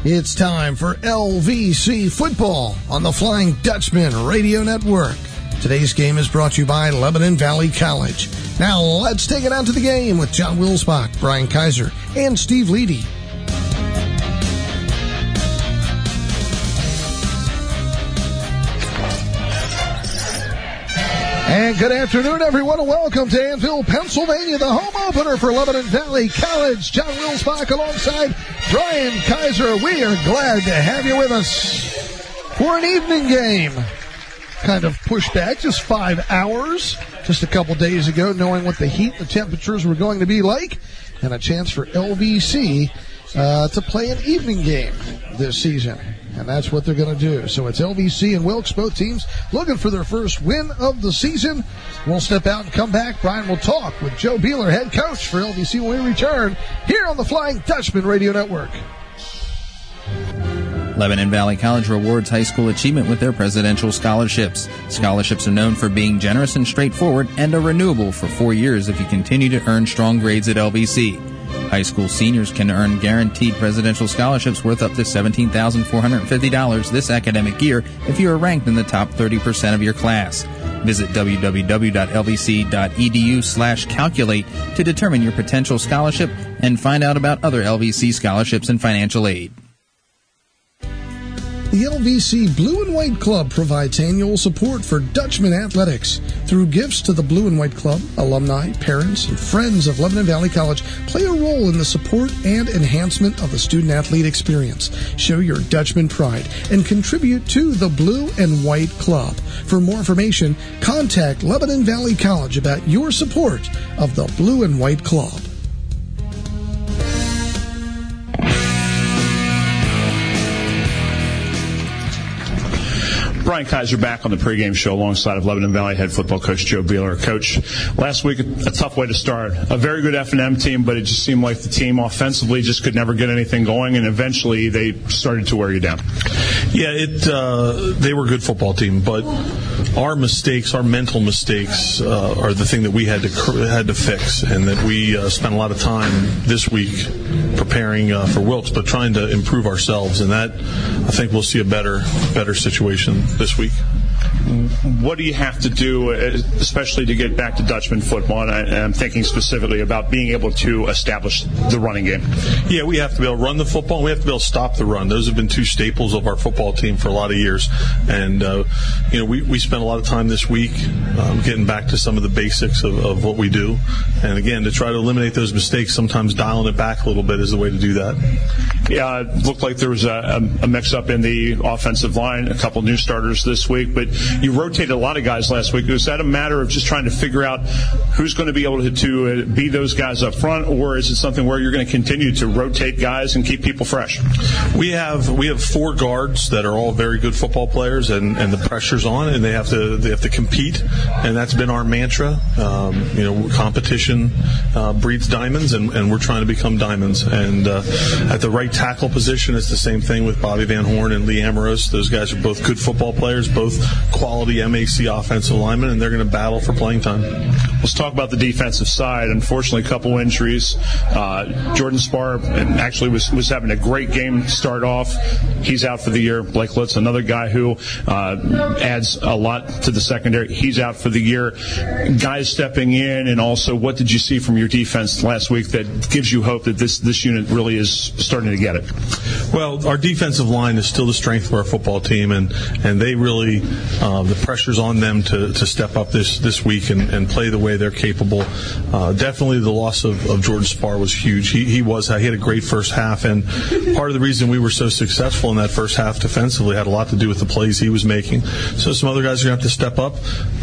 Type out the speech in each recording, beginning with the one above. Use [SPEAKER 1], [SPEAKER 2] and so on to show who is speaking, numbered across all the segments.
[SPEAKER 1] It's time for LVC Football on the Flying Dutchman Radio Network. Today's game is brought to you by Lebanon Valley College. Now let's take it out to the game with John Wilsbach, Brian Kaiser, and Steve Leedy. And good afternoon, everyone, and welcome to Annville, Pennsylvania, the home opener for Lebanon Valley College. John Wilsbach alongside Brian Kaiser. We are glad to have you with us for an evening game. Kind of pushed back just 5 hours, just a couple days ago, knowing what the heat, the temperatures were going to be like, and a chance for LVC to play an evening game this season. And that's what they're going to do. So it's LVC and Wilkes, both teams looking for their first win of the season. We'll step out and come back. Brian will talk with Joe Beeler, head coach for LVC, when we return here on the Flying Dutchman Radio Network.
[SPEAKER 2] Lebanon Valley College rewards high school achievement with their presidential scholarships. Scholarships are known for being generous and straightforward and are renewable for 4 years if you continue to earn strong grades at LVC. High school seniors can earn guaranteed presidential scholarships worth up to $17,450 this academic year if you are ranked in the top 30% of your class. Visit www.lvc.edu/calculate to determine your potential scholarship and find out about other LVC scholarships and financial aid.
[SPEAKER 1] The LVC Blue and White Club provides annual support for Dutchman athletics. Through gifts to the Blue and White Club, alumni, parents, and friends of Lebanon Valley College play a role in the support and enhancement of the student-athlete experience. Show your Dutchman pride and contribute to the Blue and White Club. For more information, contact Lebanon Valley College about your support of the Blue and White Club.
[SPEAKER 3] Brian Kaiser back on the pregame show alongside of Lebanon Valley head football coach Joe Beeler. Coach, last week a tough way to start. A very good F&M team, but it just seemed like the team offensively just could never get anything going, and eventually they started to wear you down.
[SPEAKER 4] Yeah, they were a good football team, but our mistakes, our mental mistakes, are the thing that we had to fix, and that we spent a lot of time this week preparing for Wilkes, but trying to improve ourselves, and that I think we'll see a better situation this week.
[SPEAKER 3] What do you have to do, especially to get back to Dutchman football? And I'm thinking specifically about being able to establish the running game.
[SPEAKER 4] Yeah, we have to be able to run the football, and we have to be able to stop the run. Those have been two staples of our football team for a lot of years. And, we spent a lot of time this week getting back to some of the basics of what we do. And, again, to try to eliminate those mistakes, sometimes dialing it back a little bit is the way to do that.
[SPEAKER 3] Yeah, it looked like there was a mix-up in the offensive line, a couple new starters this week, but you rotated a lot of guys last week. Was that a matter of just trying to figure out who's going to be able to be those guys up front, or is it something where you're going to continue to rotate guys and keep people fresh?
[SPEAKER 4] We have 4 guards that are all very good football players, and the pressure's on, and they have to compete, and that's been our mantra. Competition breeds diamonds, and we're trying to become diamonds. And at the right tackle position, it's the same thing with Bobby Van Horn and Lee Amoros. Those guys are both good football players, both quality MAC offensive linemen, and they're going to battle for playing time.
[SPEAKER 3] Let's talk about the defensive side. Unfortunately, a couple injuries. Jordan Spar actually was having a great game to start off. He's out for the year. Blake Lutz, another guy who adds a lot to the secondary. He's out for the year. Guys stepping in, and also what did you see from your defense last week that gives you hope that this unit really is starting to get it?
[SPEAKER 4] Well, our defensive line is still the strength of our football team, and they really the pressure's on them to step up this week and play the way they're capable. Definitely the loss of Jordan Spar was huge. He had a great first half, and part of the reason we were so successful in that first half defensively had a lot to do with the plays he was making. So some other guys are going to have to step up.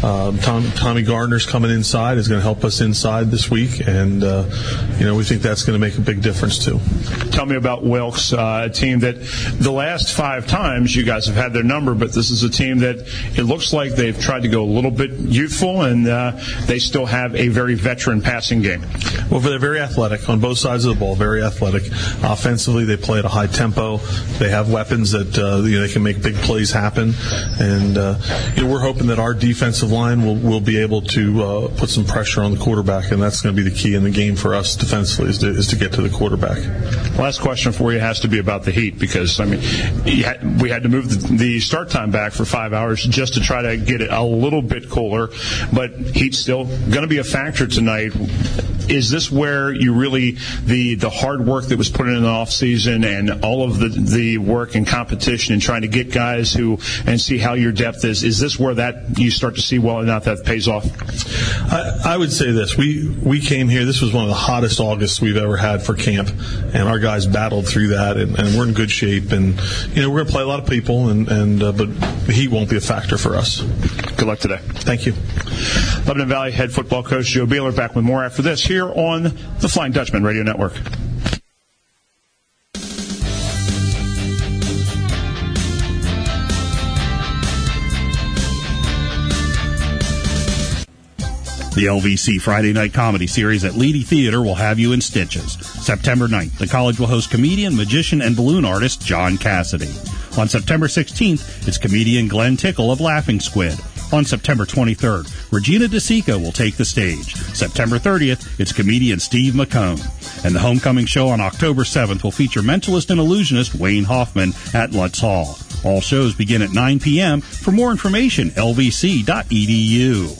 [SPEAKER 4] Tommy Gardner's coming inside, is going to help us inside this week, and we think that's going to make a big difference too.
[SPEAKER 3] Tell me about Wilkes, a team that the last 5 times you guys have had their number, but this is a team that it looks like they've tried to go a little bit youthful, and they still have a very veteran passing game?
[SPEAKER 4] Well, they're very athletic on both sides of the ball, very athletic. Offensively, they play at a high tempo. They have weapons that they can make big plays happen. And we're hoping that our defensive line will be able to put some pressure on the quarterback, and that's going to be the key in the game for us defensively is to get to the quarterback.
[SPEAKER 3] Last question for you has to be about the heat, because we had to move the start time back for 5 hours just to try to get it a little bit cooler, but heat's still going to be a factor tonight. Is this where you really the hard work that was put in the off season and all of the work and competition and trying to get guys and see how your depth is this where that you start to see whether or not that pays off?
[SPEAKER 4] I would say this: we came here. This was one of the hottest Augusts we've ever had for camp, and our guys battled through that, and we're in good shape. And we're going to play a lot of people, but the heat won't be a factor for us.
[SPEAKER 3] Good luck today.
[SPEAKER 4] Thank you.
[SPEAKER 3] Lebanon Valley head football coach Joe Beeler back with more after this here on the Flying Dutchman Radio Network.
[SPEAKER 5] The LVC Friday Night Comedy Series at Leedy Theater will have you in stitches. September 9th, the college will host comedian, magician, and balloon artist John Cassidy. On September 16th, it's comedian Glenn Tickle of Laughing Squid. On September 23rd, Regina DeSico will take the stage. September 30th, it's comedian Steve McCone. And the homecoming show on October 7th will feature mentalist and illusionist Wayne Hoffman at Lutz Hall. All shows begin at 9 p.m. For more information, lvc.edu.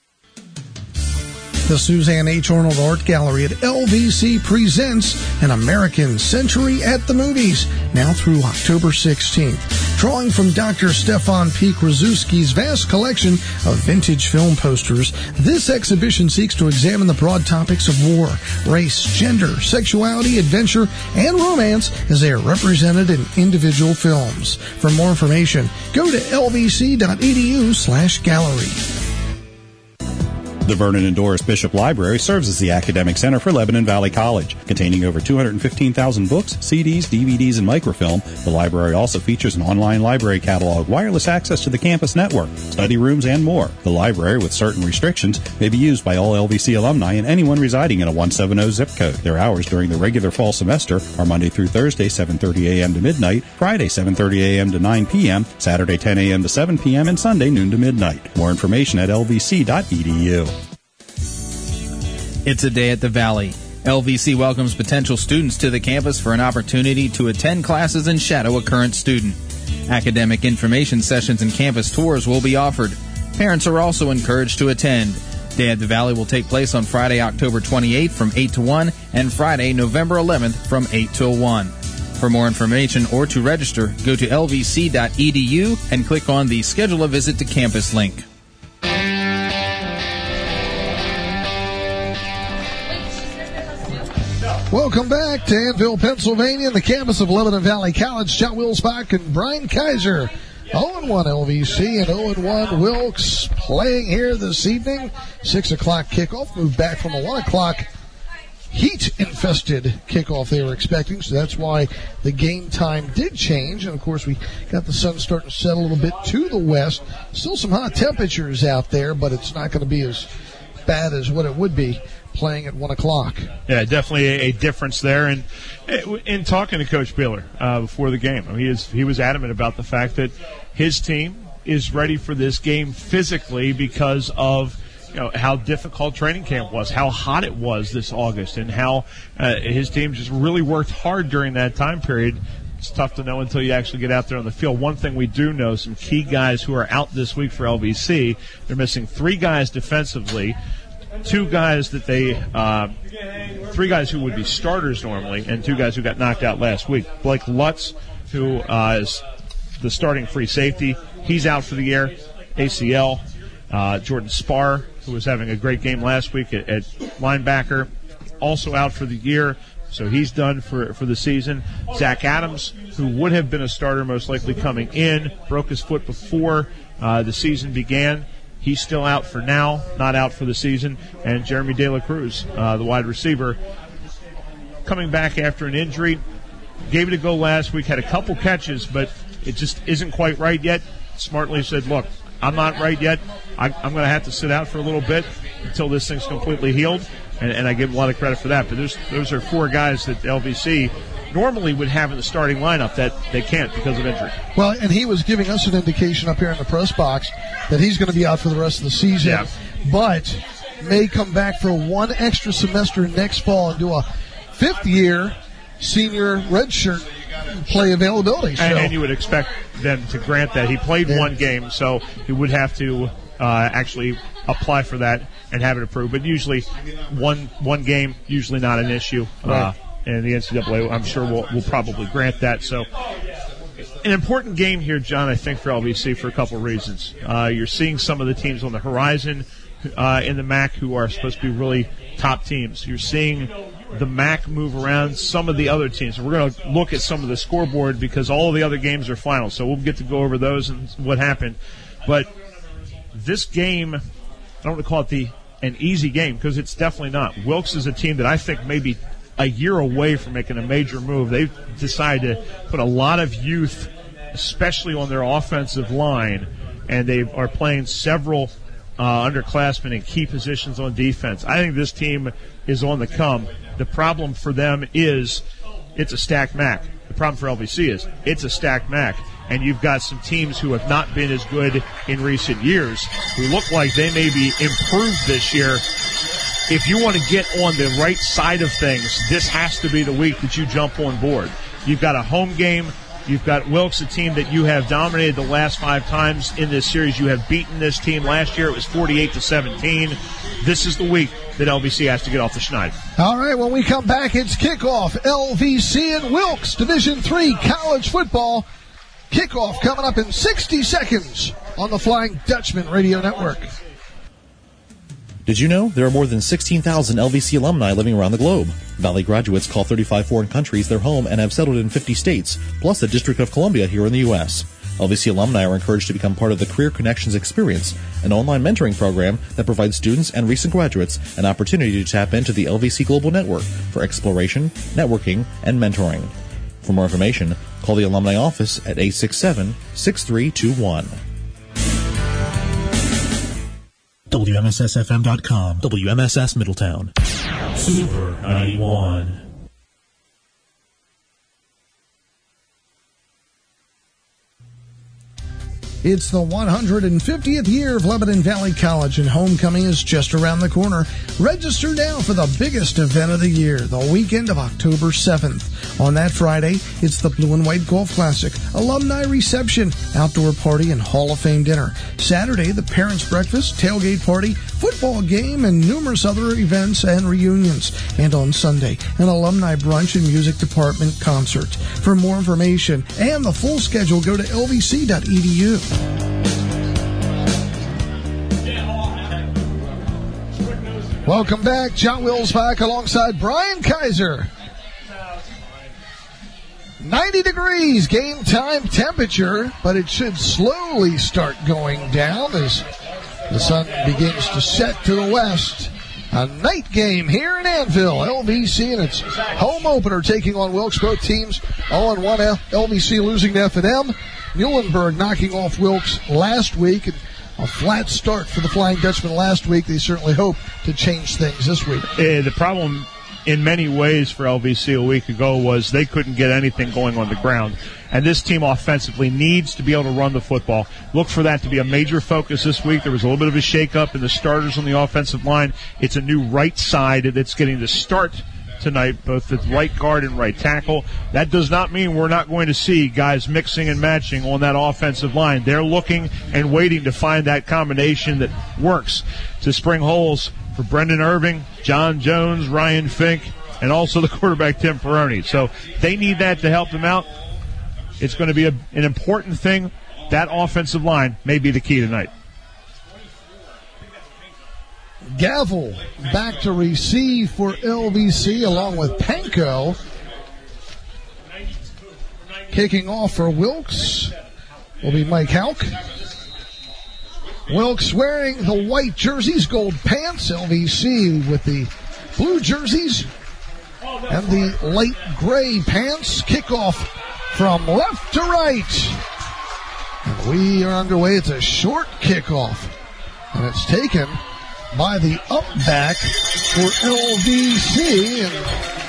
[SPEAKER 1] The Suzanne H. Arnold Art Gallery at LVC presents An American Century at the Movies, now through October 16th. Drawing from Dr. Stefan P. Krasuski's vast collection of vintage film posters, this exhibition seeks to examine the broad topics of war, race, gender, sexuality, adventure, and romance as they are represented in individual films. For more information, go to lvc.edu/gallery.
[SPEAKER 5] The Vernon and Doris Bishop Library serves as the academic center for Lebanon Valley College. Containing over 215,000 books, CDs, DVDs, and microfilm, the library also features an online library catalog, wireless access to the campus network, study rooms, and more. The library, with certain restrictions, may be used by all LVC alumni and anyone residing in a 170 zip code. Their hours during the regular fall semester are Monday through Thursday, 7:30 a.m. to midnight, Friday, 7:30 a.m. to 9 p.m., Saturday, 10 a.m. to 7 p.m., and Sunday, noon to midnight. More information at lvc.edu.
[SPEAKER 2] It's a day at the Valley. LVC welcomes potential students to the campus for an opportunity to attend classes and shadow a current student. Academic information sessions and campus tours will be offered. Parents are also encouraged to attend. Day at the Valley will take place on Friday, October 28th from 8 to 1 and Friday, November 11th from 8 till 1. For more information or to register, go to lvc.edu and click on the Schedule a Visit to Campus link.
[SPEAKER 1] Welcome back to Annville, Pennsylvania, the campus of Lebanon Valley College. John Wilsbach and Brian Kaiser. 0-1 LVC and 0-1 Wilkes playing here this evening. 6 o'clock kickoff. Moved back from a 1 o'clock heat-infested kickoff they were expecting, so that's why the game time did change. And, of course, we got the sun starting to set a little bit to the west. Still some hot temperatures out there, but it's not going to be as bad as what it would be playing at 1 o'clock.
[SPEAKER 6] Yeah, definitely a difference there. And in talking to Coach Beeler before the game, he was adamant about the fact that his team is ready for this game physically because of how difficult training camp was, how hot it was this August, and how his team just really worked hard during that time period. It's tough to know until you actually get out there on the field. One thing we do know, some key guys who are out this week for LVC, they're missing 3 guys defensively, 2 guys that 3 guys who would be starters normally, and 2 guys who got knocked out last week. Blake Lutz, who is the starting free safety, he's out for the year, ACL. Jordan Spar, who was having a great game last week at linebacker, also out for the year, so he's done for the season. Zach Adams, who would have been a starter most likely coming in, broke his foot before the season began. He's still out for now, not out for the season. And Jeremy De La Cruz, the wide receiver, coming back after an injury. Gave it a go last week, had a couple catches, but it just isn't quite right yet. Smartly said, look, I'm not right yet. I'm going to have to sit out for a little bit. until this thing's completely healed, and I give a lot of credit for that. But those are 4 guys that LVC normally would have in the starting lineup that they can't because of injury.
[SPEAKER 1] Well, and he was giving us an indication up here in the press box that he's going to be out for the rest of the season, but may come back for 1 extra semester next fall and do a 5th-year senior redshirt play availability.
[SPEAKER 6] And you would expect them to grant that. He played 1 game, so he would have to actually apply for that and have it approved. But usually one game, usually not an issue.
[SPEAKER 1] Right.
[SPEAKER 6] And the NCAA, I'm sure, will probably grant that. So an important game here, John, I think, for LVC for a couple of reasons. You're seeing some of the teams on the horizon in the MAC who are supposed to be really top teams. You're seeing the MAC move around some of the other teams. We're going to look at some of the scoreboard because all of the other games are final, so we'll get to go over those and what happened. But this game, I don't want to call it an easy game because it's definitely not. Wilkes is a team that I think may be a year away from making a major move. They've decided to put a lot of youth, especially on their offensive line, and they are playing several underclassmen in key positions on defense. I think this team is on the come. The problem for them is it's a stacked MAC. The problem for LVC is it's a stacked MAC, and you've got some teams who have not been as good in recent years who look like they may be improved this year. If you want to get on the right side of things, this has to be the week that you jump on board. You've got a home game. You've got Wilkes, a team that you have dominated the last 5 times in this series. You have beaten this team. Last year it was 48-17. This is the week that LVC has to get off the schneid.
[SPEAKER 1] All right, when we come back, it's kickoff. LVC and Wilkes, Division III college football. Kickoff coming up in 60 seconds on the Flying Dutchman Radio Network.
[SPEAKER 7] Did you know there are more than 16,000 LVC alumni living around the globe? Valley graduates call 35 foreign countries their home and have settled in 50 states, plus the District of Columbia here in the U.S. LVC alumni are encouraged to become part of the Career Connections Experience, an online mentoring program that provides students and recent graduates an opportunity to tap into the LVC Global Network for exploration, networking, and mentoring. For more information, call the Alumni Office at 867-6321.
[SPEAKER 8] WMSSFM.com. WMSS Middletown. Super 91.
[SPEAKER 1] It's the 150th year of Lebanon Valley College, and homecoming is just around the corner. Register now for the biggest event of the year, the weekend of October 7th. On that Friday, it's the Blue and White Golf Classic, alumni reception, outdoor party, and Hall of Fame dinner. Saturday, the parents' breakfast, tailgate party, football game, and numerous other events and reunions. And on Sunday, an alumni brunch and music department concert. For more information and the full schedule, go to lvc.edu. Welcome back. John Wills back alongside Brian Kaiser. 90 degrees game time temperature, but it should slowly start going down as the sun begins to set to the west. A night game here in Annville. LVC and its home opener taking on Wilkes. Both teams 0-1. LVC losing to F&M. Muhlenberg knocking off Wilkes last week. And a flat start for the Flying Dutchman last week. They certainly hope to change things this week.
[SPEAKER 6] The problem in many ways for LVC a week ago was they couldn't get anything going on the ground. And this team offensively needs to be able to run the football. Look for that to be a major focus this week. There was a little bit of a shakeup in the starters on the offensive line. It's a new right side that's getting to start tonight, both at right guard and right tackle. That does not mean we're not going to see guys mixing and matching on that offensive line. They're looking and waiting to find that combination that works to spring holes for Brendan Irving, John Jones, Ryan Fink, and also the quarterback Tim Perrone. So they need that to help them out. It's going to be an important thing. That offensive line may be the key tonight.
[SPEAKER 1] Gavel back to receive for LVC along with Panko. Kicking off for Wilkes will be Mike Houck. Wilkes wearing the white jerseys, gold pants. LVC with the blue jerseys and the light gray pants. Kickoff from left to right. And we are underway. It's a short kickoff. And it's taken by the up back for LVC. And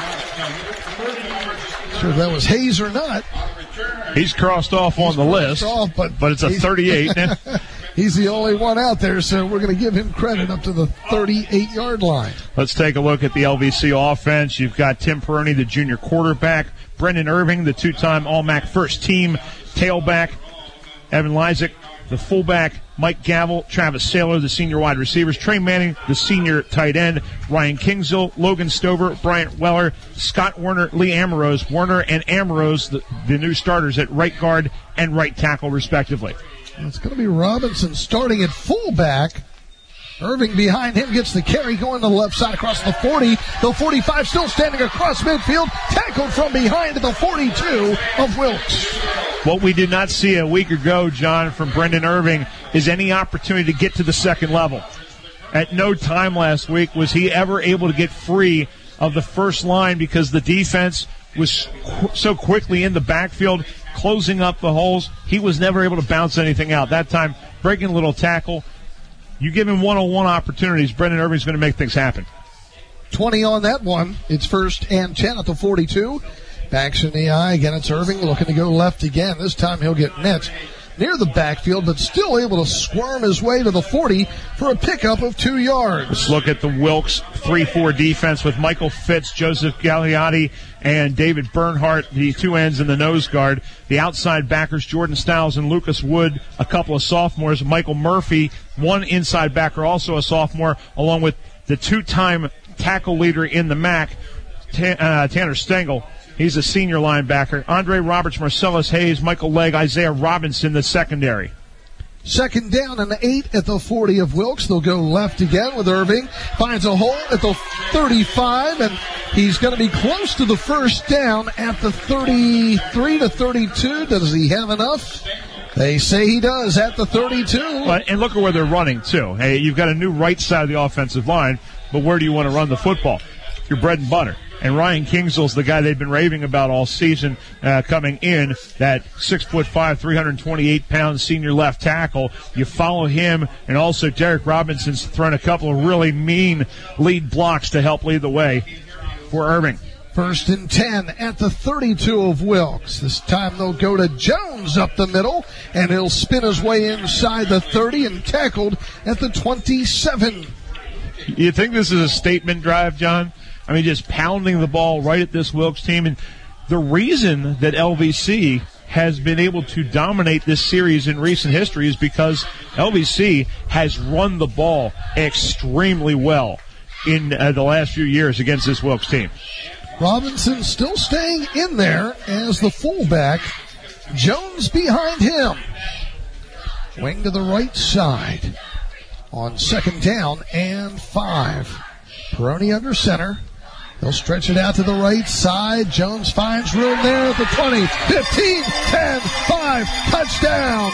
[SPEAKER 1] sure if that was Hayes or not.
[SPEAKER 6] He's crossed off on the list, but it's a 38.
[SPEAKER 1] He's the only one out there, so we're going to give him credit up to the 38-yard line.
[SPEAKER 6] Let's take a look at the LVC offense. You've got Tim Peroni, the junior quarterback, Brendan Irving, the two-time All-MAC first-team tailback, Evan Lysick, the fullback, Mike Gavel, Travis Saylor, the senior wide receivers, Trey Manning, the senior tight end, Ryan Kingsville, Logan Stover, Bryant Weller, Scott Werner, Lee Amorose. Werner and Amorose, the new starters at right guard and right tackle, respectively.
[SPEAKER 1] It's going to be Robinson starting at fullback. Irving behind him gets the carry going to the left side across the 40. The 45 still standing across midfield. Tackled from behind at the 42 of Wilkes.
[SPEAKER 6] What we did not see a week ago, John, from Brendan Irving is any opportunity to get to the second level. At no time last week was he ever able to get free of the first line because the defense was so quickly in the backfield, closing up the holes. He was never able to bounce anything out. That time, breaking a little tackle. You give him one-on-one opportunities, Brendan Irving's going to make things happen.
[SPEAKER 1] 20 on that one. It's 1st and 10 at the 42. Backs in the eye. Again, it's Irving looking to go left again. This time he'll get met near the backfield, but still able to squirm his way to the 40 for a pickup of 2 yards.
[SPEAKER 6] Let's look at the Wilkes 3-4 defense with Michael Fitz, Joseph Gagliotti, and David Bernhardt, the two ends in the nose guard. The outside backers, Jordan Stiles and Lucas Wood, a couple of sophomores. Michael Murphy, one inside backer, also a sophomore, along with the two-time tackle leader in the MAC, Tanner Stengel. He's a senior linebacker. Andre Roberts, Marcellus Hayes, Michael Legg, Isaiah Robinson, the secondary.
[SPEAKER 1] 2nd down and 8 at the 40 of Wilkes. They'll go left again with Irving. Finds a hole at the 35, and he's going to be close to the first down at the 33 to 32. Does he have enough? They say he does at the 32.
[SPEAKER 6] And look at where they're running, too. Hey, you've got a new right side of the offensive line, but where do you want to run the football? Your bread and butter. And Ryan Kingsville's the guy they've been raving about all season coming in, that 6'5", 328-pound senior left tackle. You follow him, and also Derek Robinson's thrown a couple of really mean lead blocks to help lead the way for Irving.
[SPEAKER 1] 1st and 10 at the 32 of Wilkes. This time they'll go to Jones up the middle, and he'll spin his way inside the 30 and tackled at the 27.
[SPEAKER 6] You think this is a statement drive, John? I mean, just pounding the ball right at this Wilkes team. And the reason that LVC has been able to dominate this series in recent history is because LVC has run the ball extremely well in the last few years against this Wilkes team.
[SPEAKER 1] Robinson still staying in there as the fullback. Jones behind him. Wing to the right side on 2nd down and 5. Peroni under center. They'll stretch it out to the right side. Jones finds room there at the 20, 15, 10, 5, touchdown.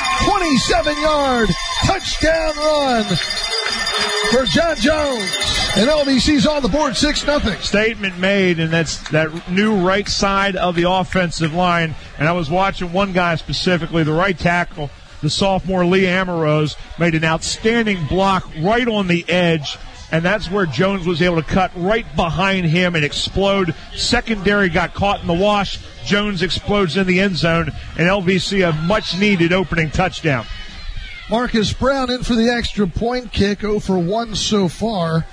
[SPEAKER 1] 27-yard touchdown run for John Jones. And LVC's on the board 6-0.
[SPEAKER 6] Statement made, and that's that new right side of the offensive line. And I was watching one guy specifically, the right tackle, the sophomore Lee Amorose, made an outstanding block right on the edge. And that's where Jones was able to cut right behind him and explode. Secondary got caught in the wash. Jones explodes in the end zone, and LVC a much-needed opening touchdown.
[SPEAKER 1] Marcus Brown in for the extra point kick, 0 for 1 so far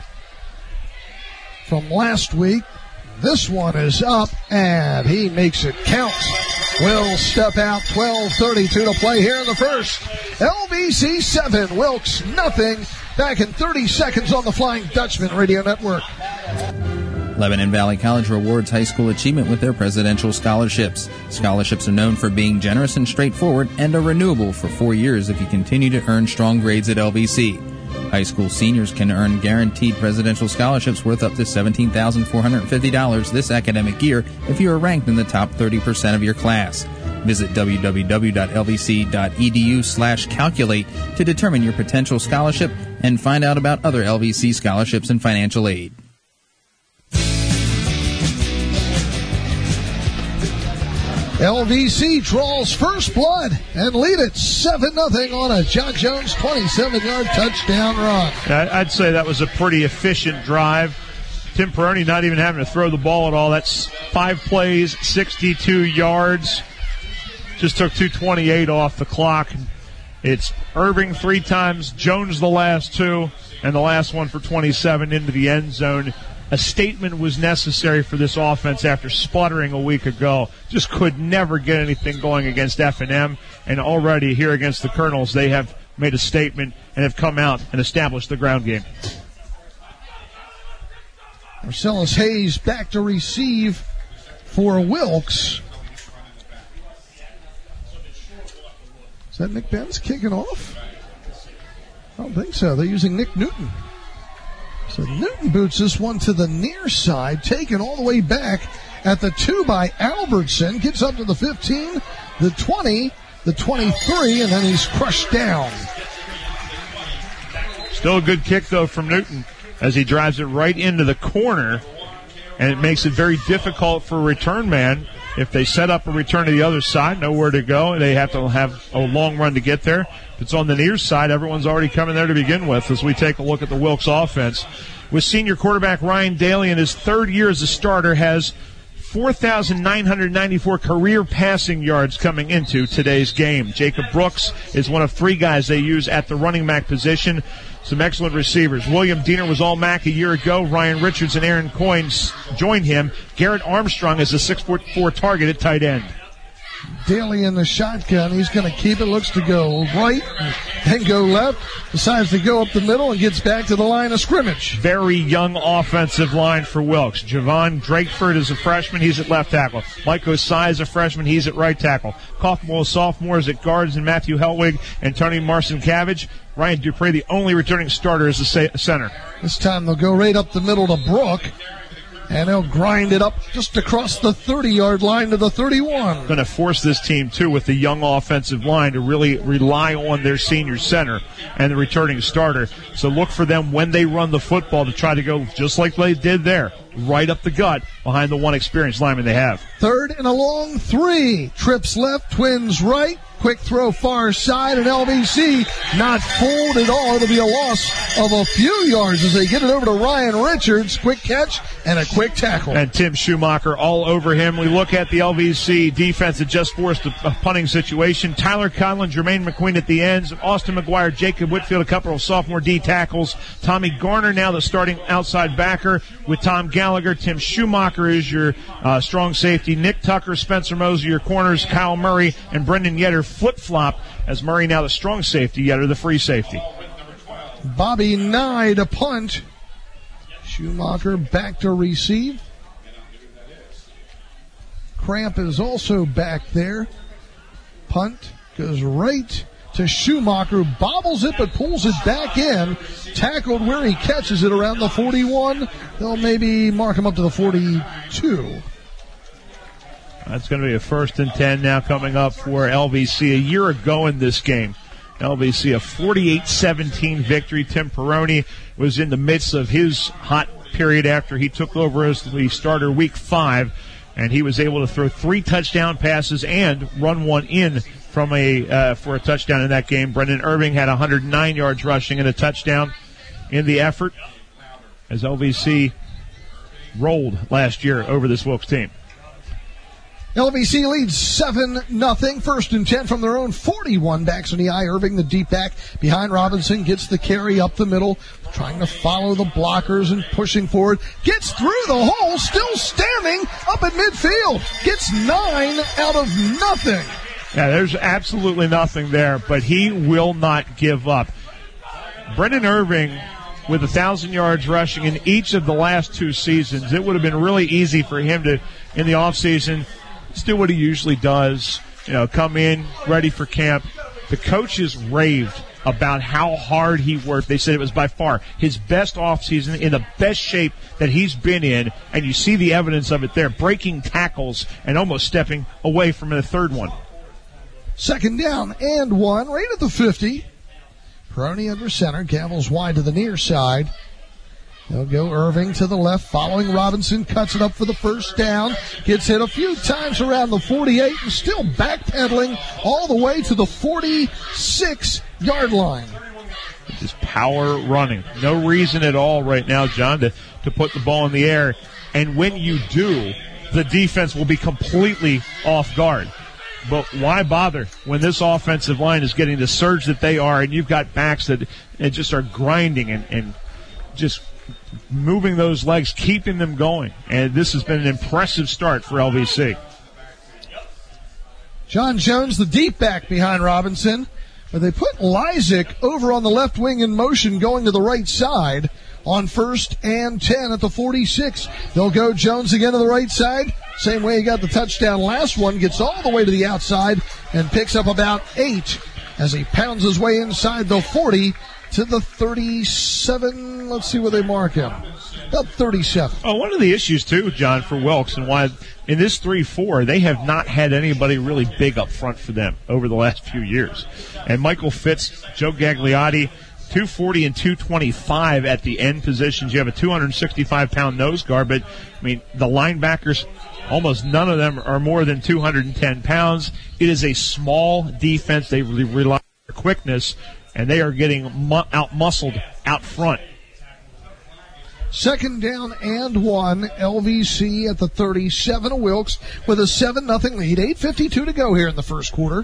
[SPEAKER 1] from last week. This one is up, and he makes it count. Will step out, 12:32 to play here in the first. LVC 7, Wilkes nothing. Back in 30 seconds on the Flying Dutchman Radio Network.
[SPEAKER 2] Lebanon Valley College rewards high school achievement with their presidential scholarships. Scholarships are known for being generous and straightforward and are renewable for 4 years if you continue to earn strong grades at LVC. High school seniors can earn guaranteed presidential scholarships worth up to $17,450 this academic year if you are ranked in the top 30% of your class. Visit www.lvc.edu/calculate to determine your potential scholarship and find out about other LVC scholarships and financial aid.
[SPEAKER 1] LVC draws first blood and lead it 7-0 on a John Jones 27-yard touchdown run.
[SPEAKER 6] I'd say that was a pretty efficient drive. Tim Perrone not even having to throw the ball at all. That's 5 plays, 62 yards. Just took 2:28 off the clock. It's Irving 3 times, Jones the last 2, and the last one for 27 into the end zone. A statement was necessary for this offense after sputtering a week ago. Just could never get anything going against F&M, and already here against the Colonels, they have made a statement and have come out and established the ground game.
[SPEAKER 1] Marcellus Hayes back to receive for Wilkes. Is that Nick Benz kicking off? I don't think so. They're using Nick Newton. So Newton boots this one to the near side, taken all the way back at the 2 by Albertson. Gets up to the 15, the 20, the 23, and then he's crushed down.
[SPEAKER 6] Still a good kick, though, from Newton as he drives it right into the corner, and it makes it very difficult for a return man. If they set up a return to the other side, nowhere to go, they have to have a long run to get there. If it's on the near side, everyone's already coming there to begin with as we take a look at the Wilkes offense. With senior quarterback Ryan Daly in his 3rd year as a starter, has 4,994 career passing yards coming into today's game. Jacob Brooks is one of 3 guys they use at the running back position. Some excellent receivers. William Diener was All-MAC a year ago. Ryan Richards and Aaron Coynes joined him. Garrett Armstrong is a 6'4" target at tight end.
[SPEAKER 1] Daly in the shotgun. He's going to keep it. Looks to go right, then go left. Decides to go up the middle and gets back to the line of scrimmage.
[SPEAKER 6] Very young offensive line for Wilkes. Javon Drakeford is a freshman. He's at left tackle. Mike Osai is a freshman. He's at right tackle. Kaufman, sophomores at guards, and Matthew Helwig and Tony Marcin-Cavage. Ryan Dupree, the only returning starter, is the center.
[SPEAKER 1] This time they'll go right up the middle to Brook. And they'll grind it up just across the 30-yard line to the 31.
[SPEAKER 6] Going to force this team, too, with the young offensive line to really rely on their senior center and the returning starter. So look for them when they run the football to try to go just like they did there, right up the gut behind the one experienced lineman they have.
[SPEAKER 1] 3rd and a long 3. Trips left, Twins right. Quick throw far side, and LVC not fooled at all. It'll be a loss of a few yards as they get it over to Ryan Richards. Quick catch and a quick tackle.
[SPEAKER 6] And Tim Schumacher all over him. We look at the LVC defense that just forced a punting situation. Tyler Conlon, Jermaine McQueen at the ends. Austin McGuire, Jacob Whitfield, a couple of sophomore D tackles. Tommy Garner now the starting outside backer with Tom Gallagher. Tim Schumacher is your strong safety. Nick Tucker, Spencer Moser, your corners. Kyle Murray and Brendan Yetter flip-flop as Murray now the strong safety, Yetter the free safety.
[SPEAKER 1] Bobby Nye to punt. Schumacher back to receive. Cramp is also back there. Punt goes right to Schumacher, bobbles it but pulls it back in. Tackled where he catches it around the 41. They'll maybe mark him up to the 42.
[SPEAKER 6] That's going to be a 1st and 10 now coming up for LVC. A year ago in this game, LVC a 48-17 victory. Tim Perrone was in the midst of his hot period after he took over as the starter week 5, and he was able to throw 3 touchdown passes and run one in from for a touchdown in that game. Brendan Irving had 109 yards rushing and a touchdown in the effort as LVC rolled last year over this Wilkes team.
[SPEAKER 1] LVC leads 7-0. 1st and 10 from their own 41. Backs in the eye. Irving, the deep back behind Robinson, gets the carry up the middle, trying to follow the blockers and pushing forward. Gets through the hole, still standing up at midfield. Gets 9 out of nothing.
[SPEAKER 6] Yeah, there's absolutely nothing there, but he will not give up. Brendan Irving with 1,000 yards rushing in each of the last 2 seasons. It would have been really easy for him to, in the offseason, just do what he usually does, come in, ready for camp. The coaches raved about how hard he worked. They said it was by far his best offseason, in the best shape that he's been in, and you see the evidence of it there, breaking tackles and almost stepping away from the 3rd one.
[SPEAKER 1] 2nd down and 1, right at the 50. Perrone under center, gavels wide to the near side. They'll go Irving to the left, following Robinson, cuts it up for the first down, gets hit a few times around the 48, and still backpedaling all the way to the 46-yard line.
[SPEAKER 6] Just power running. No reason at all right now, John, to put the ball in the air. And when you do, the defense will be completely off guard. But why bother when this offensive line is getting the surge that they are, and you've got backs that just are grinding and just moving those legs, keeping them going. And this has been an impressive start for LVC.
[SPEAKER 1] John Jones, the deep back behind Robinson. But they put Lysick over on the left wing in motion going to the right side on 1st and 10 at the 46. They'll go Jones again to the right side. Same way he got the touchdown last one. Gets all the way to the outside and picks up about 8 as he pounds his way inside the 40 to the 37. Let's see where they mark him. About 37.
[SPEAKER 6] Oh, one of the issues, too, John, for Wilkes, and why in this 3-4, they have not had anybody really big up front for them over the last few years. And Michael Fitz, Joe Gagliotti, 240 and 225 at the end positions. You have a 265-pound nose guard, but, I mean, the linebackers, almost none of them are more than 210 pounds. It is a small defense. They rely on their quickness, and they are getting out-muscled out front.
[SPEAKER 1] 2nd down and 1. LVC at the 37 of Wilkes with a 7-0 lead. 8:52 to go here in the first quarter.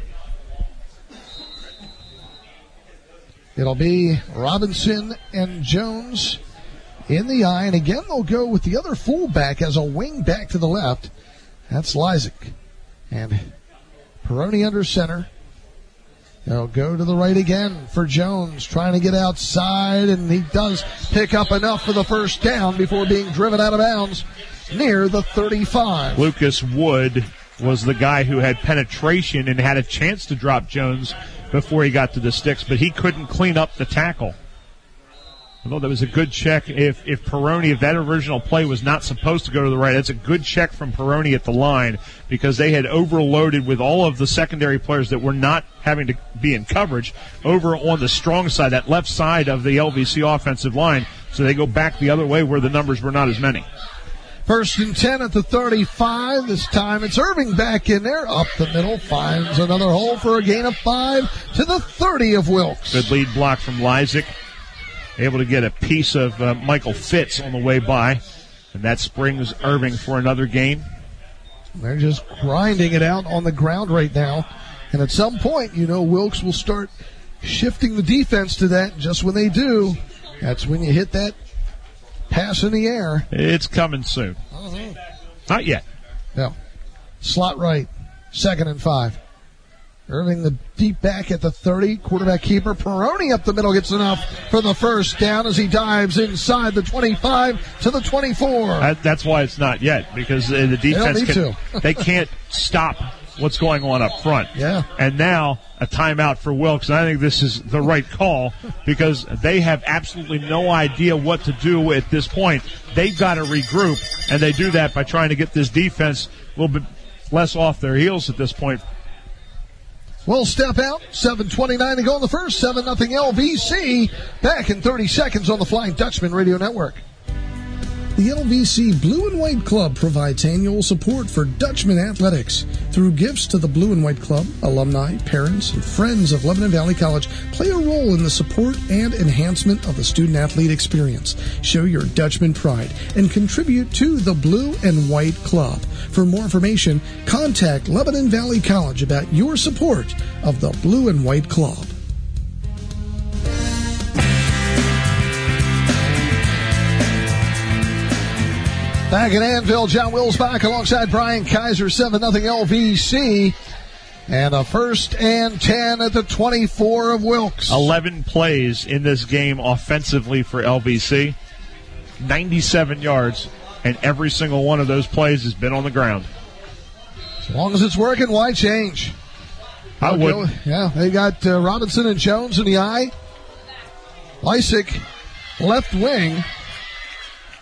[SPEAKER 1] It'll be Robinson and Jones in the eye. And again, they'll go with the other fullback as a wing back to the left. That's Lysick. And Peroni under center. They'll go to the right again for Jones, trying to get outside, and he does pick up enough for the first down before being driven out of bounds near the 35.
[SPEAKER 6] Lucas Wood was the guy who had penetration and had a chance to drop Jones before he got to the sticks, but he couldn't clean up the tackle. Although that was a good check. If Peroni, if that original play was not supposed to go to the right, that's a good check from Peroni at the line, because they had overloaded with all of the secondary players that were not having to be in coverage over on the strong side, that left side of the LVC offensive line. So they go back the other way where the numbers were not as many.
[SPEAKER 1] 1st and 10 at the 35. This time it's Irving back in there. Up the middle, finds another hole for a gain of 5 to the 30 of Wilkes.
[SPEAKER 6] Good lead block from Lysick. Able to get a piece of Michael Fitz on the way by. And that springs Irving for another gain.
[SPEAKER 1] They're just grinding it out on the ground right now. And at some point, Wilkes will start shifting the defense to that. Just when they do, that's when you hit that pass in the air.
[SPEAKER 6] It's coming soon. Not yet.
[SPEAKER 1] No. Slot right. 2nd and 5. Irving, the deep back at the 30. Quarterback keeper. Peroni up the middle gets enough for the first down as he dives inside the 25 to the 24.
[SPEAKER 6] That's why it's not yet, because the defense they can't stop what's going on up front.
[SPEAKER 1] Yeah.
[SPEAKER 6] And now a timeout for Wilkes. And I think this is the right call, because they have absolutely no idea what to do at this point. They've got to regroup, and they do that by trying to get this defense a little bit less off their heels at this point.
[SPEAKER 1] We'll step out. 7:29 to go in the first. 7-0 LVC. Back in 30 seconds on the Flying Dutchman Radio Network. The LVC Blue and White Club provides annual support for Dutchman athletics. Through gifts to the Blue and White Club, alumni, parents, and friends of Lebanon Valley College play a role in the support and enhancement of the student-athlete experience. Show your Dutchman pride and contribute to the Blue and White Club. For more information, contact Lebanon Valley College about your support of the Blue and White Club. Back at Anvil, John Wills back alongside Brian Kaiser, 7-0 LVC. And a 1st and 10 at the 24 of Wilkes.
[SPEAKER 6] 11 plays in this game offensively for LVC. 97 yards, and every single one of those plays has been on the ground.
[SPEAKER 1] As long as it's working, why change?
[SPEAKER 6] I would.
[SPEAKER 1] Yeah, they got Robinson and Jones in the eye. Lysick, left wing.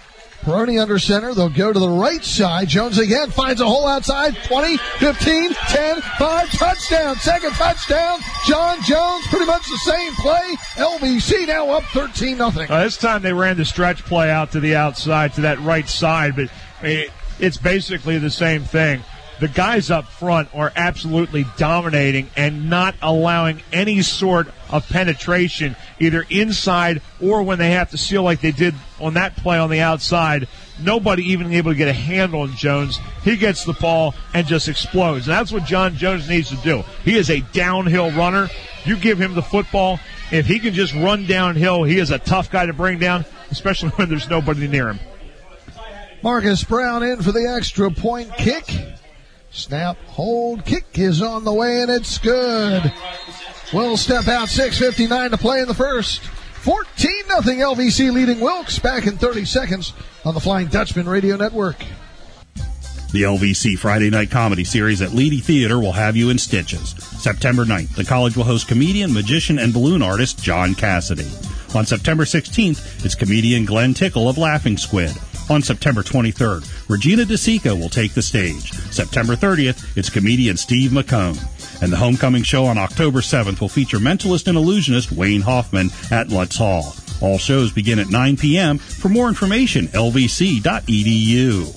[SPEAKER 1] Peroni under center. They'll go to the right side. Jones again finds a hole outside. 20, 15, 10, 5, touchdown. Second touchdown. John Jones, pretty much the same play. LVC now up 13-0.
[SPEAKER 6] This time they ran the stretch play out to the outside, to that right side, but it's basically the same thing. The guys up front are absolutely dominating and not allowing any sort of penetration, either inside or when they have to seal like they did on that play on the outside. Nobody even able to get a handle on Jones. He gets the ball and just explodes. And that's what John Jones needs to do. He is a downhill runner. You give him the football. If he can just run downhill, he is a tough guy to bring down, especially when there's nobody near him.
[SPEAKER 1] Marcus Brown in for the extra point kick. Snap, hold, kick is on the way, and it's good. Will step out, 6:59 to play in the first. 14-0 LVC leading Wilkes. Back in 30 seconds on the Flying Dutchman Radio Network.
[SPEAKER 5] The LVC Friday Night Comedy Series at Leedy Theater will have you in stitches. September 9th, the college will host comedian, magician, and balloon artist John Cassidy. On September 16th, it's comedian Glenn Tickle of Laughing Squid. On September 23rd, Regina DeSico will take the stage. September 30th, it's comedian Steve McCone. And the homecoming show on October 7th will feature mentalist and illusionist Wayne Hoffman at Lutz Hall. All shows begin at 9 p.m. For more information, lvc.edu.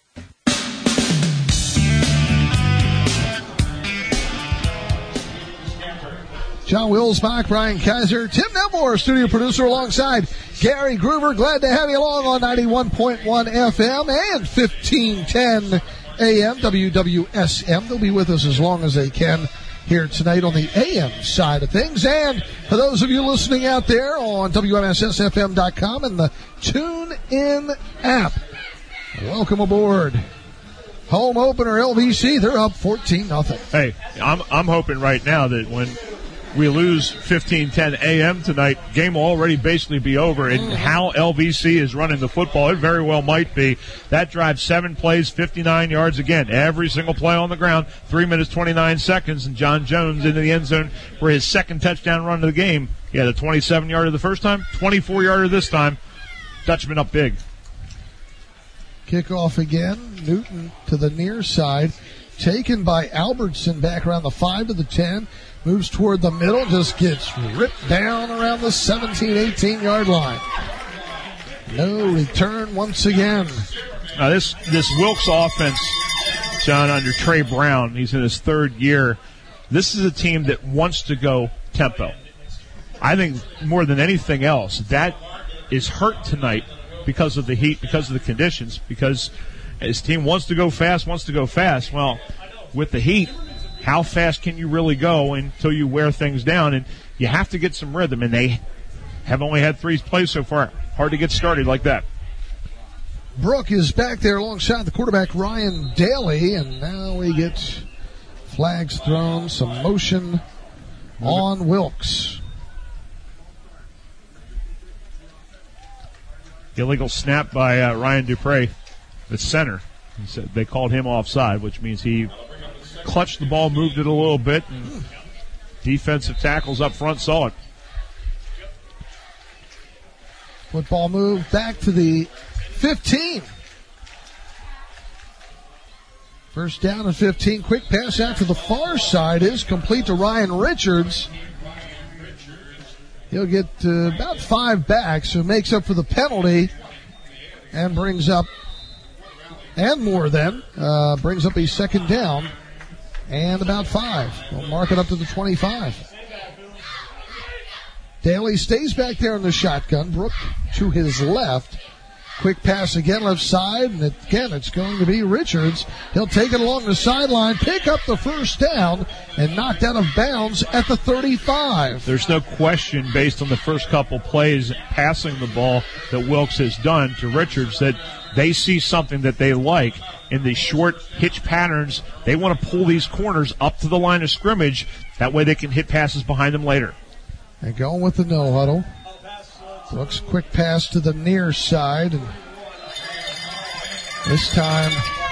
[SPEAKER 1] John Wilsbach, Brian Kaiser, Tim Nemore, studio producer alongside Gary Groover. Glad to have you along on 91.1 FM and 1510 AM WWSM. They'll be with us as long as they can here tonight on the AM side of things. And for those of you listening out there on WMSSFM.com and the TuneIn app, welcome aboard. Home opener LVC, they're up 14-0.
[SPEAKER 6] Hey, I'm hoping right now that when we lose 15-10 AM tonight, game will already basically be over. And how LVC is running the football, it very well might be. That drive, 7 plays, 59 yards again. Every single play on the ground, 3 minutes, 29 seconds, and John Jones into the end zone for his second touchdown run of the game. He had a 27-yarder the first time, 24-yarder this time. Dutchman up big.
[SPEAKER 1] Kickoff again. Newton to the near side. Taken by Albertson back around the 5 to the 10. Moves toward the middle, just gets ripped down around the 17, 18-yard line. No return once again.
[SPEAKER 6] Now this Wilkes offense, John, under Trey Brown, he's in his third year. This is a team that wants to go tempo. I think more than anything else, that is hurt tonight because of the heat, because of the conditions, because his team wants to go fast. Well, with the heat, how fast can you really go until you wear things down? And you have to get some rhythm, and they have only had 3 plays so far. Hard to get started like that.
[SPEAKER 1] Brooke is back there alongside the quarterback, Ryan Daly, and now we get flags thrown, some motion on Wilkes.
[SPEAKER 6] Illegal snap by Ryan Dupre, the center. He said they called him offside, which means he clutched the ball, moved it a little bit, and defensive tackles up front saw it.
[SPEAKER 1] Football move back to the 15. First down and 15. Quick pass out to the far side is complete to Ryan Richards. He'll get about 5 back, so makes up for the penalty and brings up, and more than, brings up a second down and about 5. We'll mark it up to the 25. Daly stays back there in the shotgun. Brooke to his left. Quick pass again left side, and again it's going to be Richards. He'll take it along the sideline, pick up the first down, and knocked out of bounds at the 35.
[SPEAKER 6] There's no question, based on the first couple plays passing the ball that Wilkes has done to Richards, that they see something that they like in the short hitch patterns. They want to pull these corners up to the line of scrimmage. That way they can hit passes behind them later.
[SPEAKER 1] And going with the no huddle. Brooks quick pass to the near side. And this time,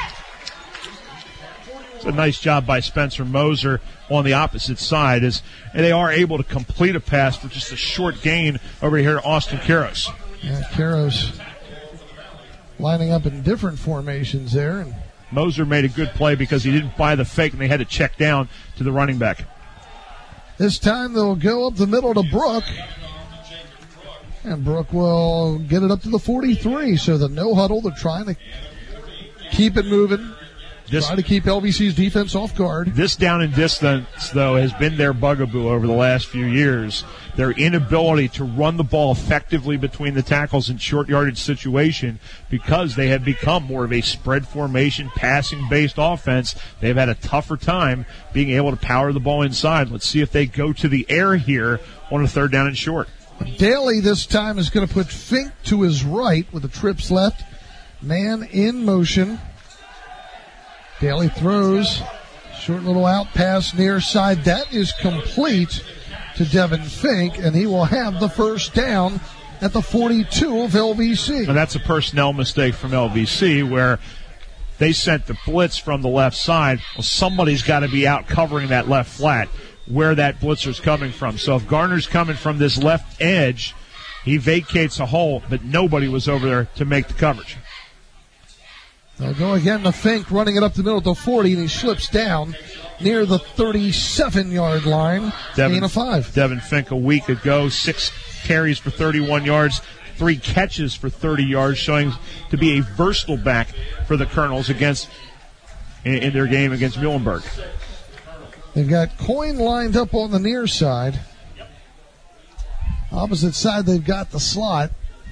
[SPEAKER 6] it's a nice job by Spencer Moser on the opposite side as they are able to complete a pass for just a short gain over here to Austin Karros.
[SPEAKER 1] Yeah, Karros lining up in different formations there. And
[SPEAKER 6] Moser made a good play because he didn't buy the fake, and they had to check down to the running back.
[SPEAKER 1] this time they'll go up the middle to Brook. And Brook will get it up to the 43. So the no huddle, they're trying to keep it moving. Try to keep LVC's defense off guard.
[SPEAKER 6] This down and distance, though, has been their bugaboo over the last few years. Their inability to run the ball effectively between the tackles in short yardage situation because they have become more of a spread formation, passing-based offense. They've had a tougher time being able to power the ball inside. Let's see if they go to the air here on a third down and short.
[SPEAKER 1] Daly this time is going to put Fink to his right with the trips left. Man in motion. Daly throws. Short little out pass near side. That is complete to Devin Fink, and he will have the first down at the 42 of LVC.
[SPEAKER 6] And that's a personnel mistake from LVC where they sent the blitz from the left side. Well, somebody's got to be out covering that left flat where that blitzer's coming from. So if Garner's coming from this left edge, he vacates a hole, but nobody was over there to make the coverage.
[SPEAKER 1] They'll go again to Fink, running it up the middle at the 40, and he slips down near the 37-yard line. Gain of 5.
[SPEAKER 6] Devin Fink a week ago, 6 carries for 31 yards, 3 catches for 30 yards, showing to be a versatile back for the Colonels against in their game against Muhlenberg.
[SPEAKER 1] They've got Coyne lined up on the near side. Opposite side, they've got the slot.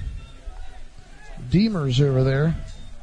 [SPEAKER 1] Deemers over there.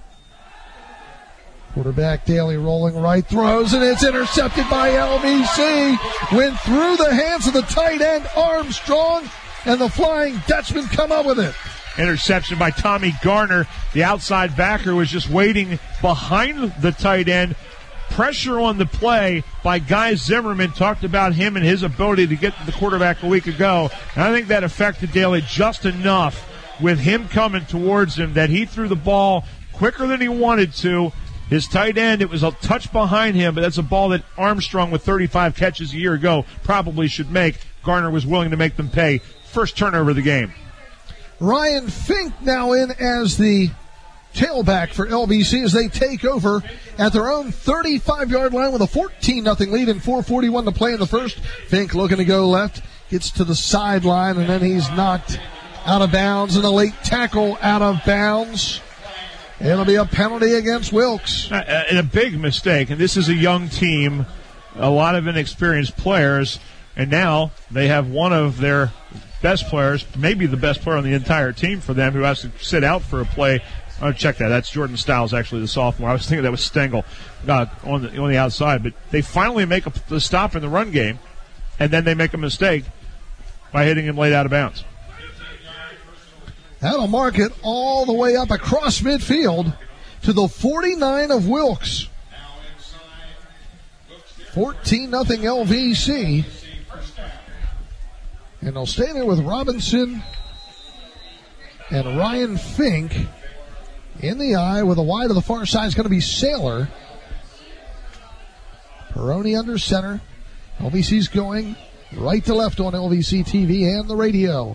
[SPEAKER 1] Quarterback Daly rolling right, throws, and it's intercepted by LVC. Went through the hands of the tight end Armstrong, and the Flying Dutchman come up with it.
[SPEAKER 6] Interception by Tommy Garner. The outside backer was just waiting behind the tight end. Pressure on the play by Guy Zimmerman. Talked about him and his ability to get to the quarterback a week ago. And I think that affected Daly just enough with him coming towards him that he threw the ball quicker than he wanted to. His tight end, it was a touch behind him, but that's a ball that Armstrong, with 35 catches a year ago, probably should make. Garner was willing to make them pay. First turnover of the game.
[SPEAKER 1] Ryan Fink now in as the tailback for LVC as they take over at their own 35-yard line with a 14-0 lead and 4:41 to play in the first. Fink looking to go left, gets to the sideline, and then he's knocked out of bounds, and a late tackle out of bounds. It'll be a penalty against Wilkes.
[SPEAKER 6] And a big mistake, and this is a young team, a lot of inexperienced players, and now they have one of their best players, maybe the best player on the entire team for them, who has to sit out for a play. Check that. That's Jordan Stiles, actually, the sophomore. I was thinking that was Stengel on the outside. But they finally make the stop in the run game, and then they make a mistake by hitting him late out of bounds.
[SPEAKER 1] That'll mark it all the way up across midfield to the 49 of Wilkes. 14-0 LVC. And they'll stay there with Robinson and Ryan Fink in the eye with a wide to the far side is going to be Saylor. Peroni under center. LVC's going right to left on LVC TV and the radio.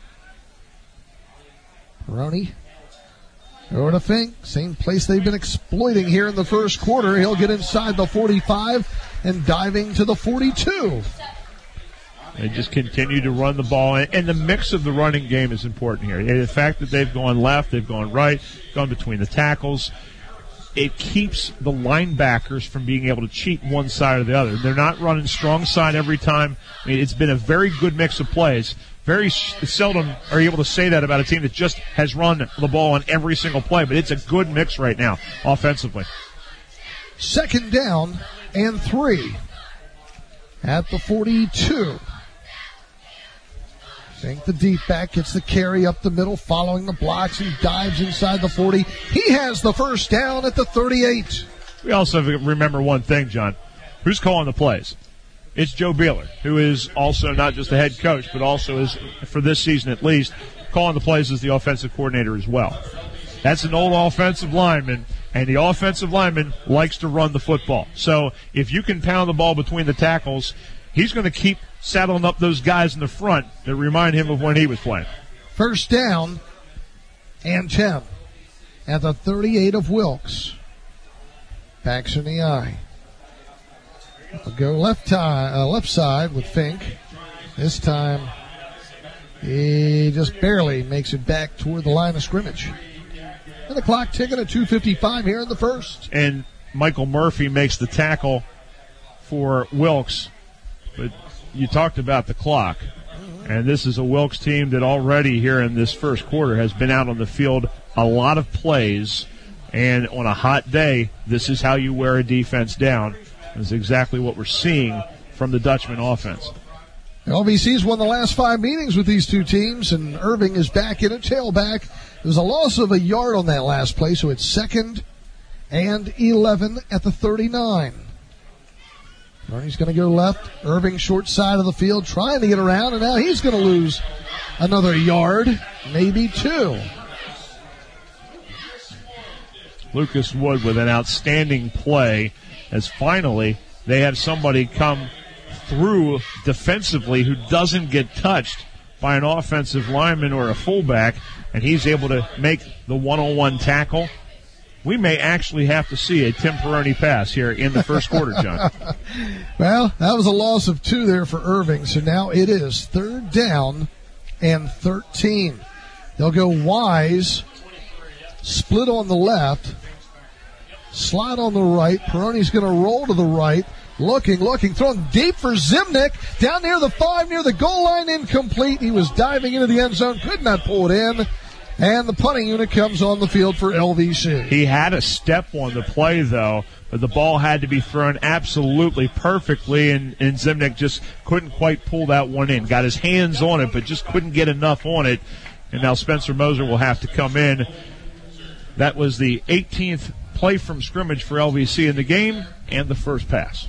[SPEAKER 1] Peroni over to Fink. Same place they've been exploiting here in the first quarter. He'll get inside the 45 and diving to the 42.
[SPEAKER 6] They just continue to run the ball, and the mix of the running game is important here. The fact that they've gone left, they've gone right, gone between the tackles, it keeps the linebackers from being able to cheat one side or the other. They're not running strong side every time. I mean, it's been a very good mix of plays. Very seldom are you able to say that about a team that just has run the ball on every single play, but it's a good mix right now offensively.
[SPEAKER 1] Second down and 3 at the 42. Fink, the deep back, gets the carry up the middle, following the blocks, and dives inside the 40. He has the first down at the 38.
[SPEAKER 6] We also remember one thing, John. Who's calling the plays? It's Joe Beeler, who is also not just the head coach, but also is, for this season at least, calling the plays as the offensive coordinator as well. That's an old offensive lineman, and the offensive lineman likes to run the football. So if you can pound the ball between the tackles, he's going to keep saddling up those guys in the front that remind him of when he was playing.
[SPEAKER 1] First down and 10. at the 38 of Wilkes. Backs in the eye. I'll go left side with Fink. This time, he just barely makes it back toward the line of scrimmage. And the clock ticking at 2:55 here in the first.
[SPEAKER 6] And Michael Murphy makes the tackle for Wilkes. But you talked about the clock. And this is a Wilkes team that already here in this first quarter has been out on the field a lot of plays. And on a hot day, this is how you wear a defense down. This is exactly what we're seeing from the Dutchman offense.
[SPEAKER 1] LVC's won the last 5 meetings with these two teams, and Irving is back in a tailback. There's a loss of a yard on that last play, so it's 2nd and 11 at the 39. Bernie's going to go left. Irving short side of the field, trying to get around, and now he's going to lose another yard, maybe 2.
[SPEAKER 6] Lucas Wood with an outstanding play as finally they have somebody come through defensively who doesn't get touched by an offensive lineman or a fullback, and he's able to make the one-on-one tackle. We may actually have to see a Tim Perrone pass here in the first quarter, John.
[SPEAKER 1] Well, that was a loss of 2 there for Irving, so now it is 3rd down and 13. They'll go Wise, split on the left, slide on the right. Perrone's going to roll to the right. Looking, throwing deep for Zimnick. Down near the 5, near the goal line, incomplete. He was diving into the end zone, could not pull it in. And the punting unit comes on the field for LVC.
[SPEAKER 6] He had a step on the play, though, but the ball had to be thrown absolutely perfectly, and Zimnick just couldn't quite pull that one in. Got his hands on it, but just couldn't get enough on it. And now Spencer Moser will have to come in. That was the 18th play from scrimmage for LVC in the game, and the first pass.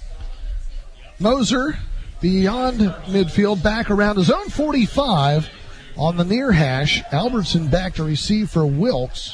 [SPEAKER 1] Moser beyond midfield, back around his own 45 on the near hash. Albertson back to receive for Wilkes.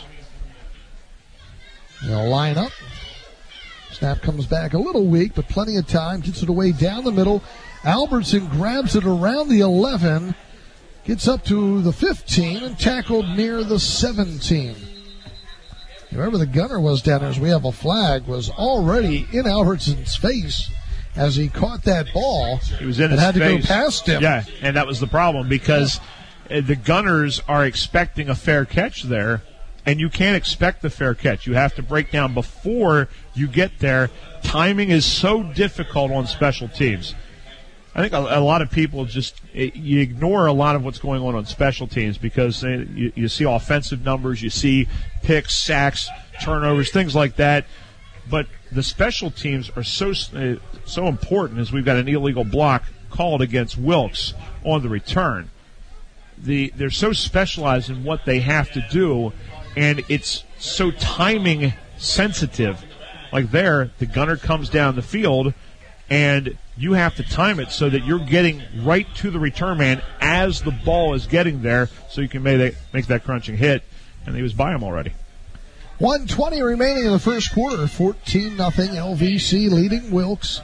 [SPEAKER 1] They'll line up. Snap comes back a little weak, but plenty of time. Gets it away down the middle. Albertson grabs it around the 11. Gets up to the 15 and tackled near the 17. Whoever the gunner was down there, as we have a flag, was already in Albertson's face as he caught that ball.
[SPEAKER 6] He was in his
[SPEAKER 1] face. Had to go past him.
[SPEAKER 6] Yeah, and that was the problem because the gunners are expecting a fair catch there, and you can't expect the fair catch. You have to break down before you get there. Timing is so difficult on special teams. I think a lot of people you ignore a lot of what's going on special teams because you see offensive numbers, you see picks, sacks, turnovers, things like that. But the special teams are so important as we've got an illegal block called against Wilkes on the return. They're so specialized in what they have to do, and it's so timing sensitive. Like there, the gunner comes down the field, and you have to time it so that you're getting right to the return man as the ball is getting there so you can make that crunching hit. And he was by him already.
[SPEAKER 1] 1:20 remaining in the first quarter. 14-0 LVC leading Wilkes.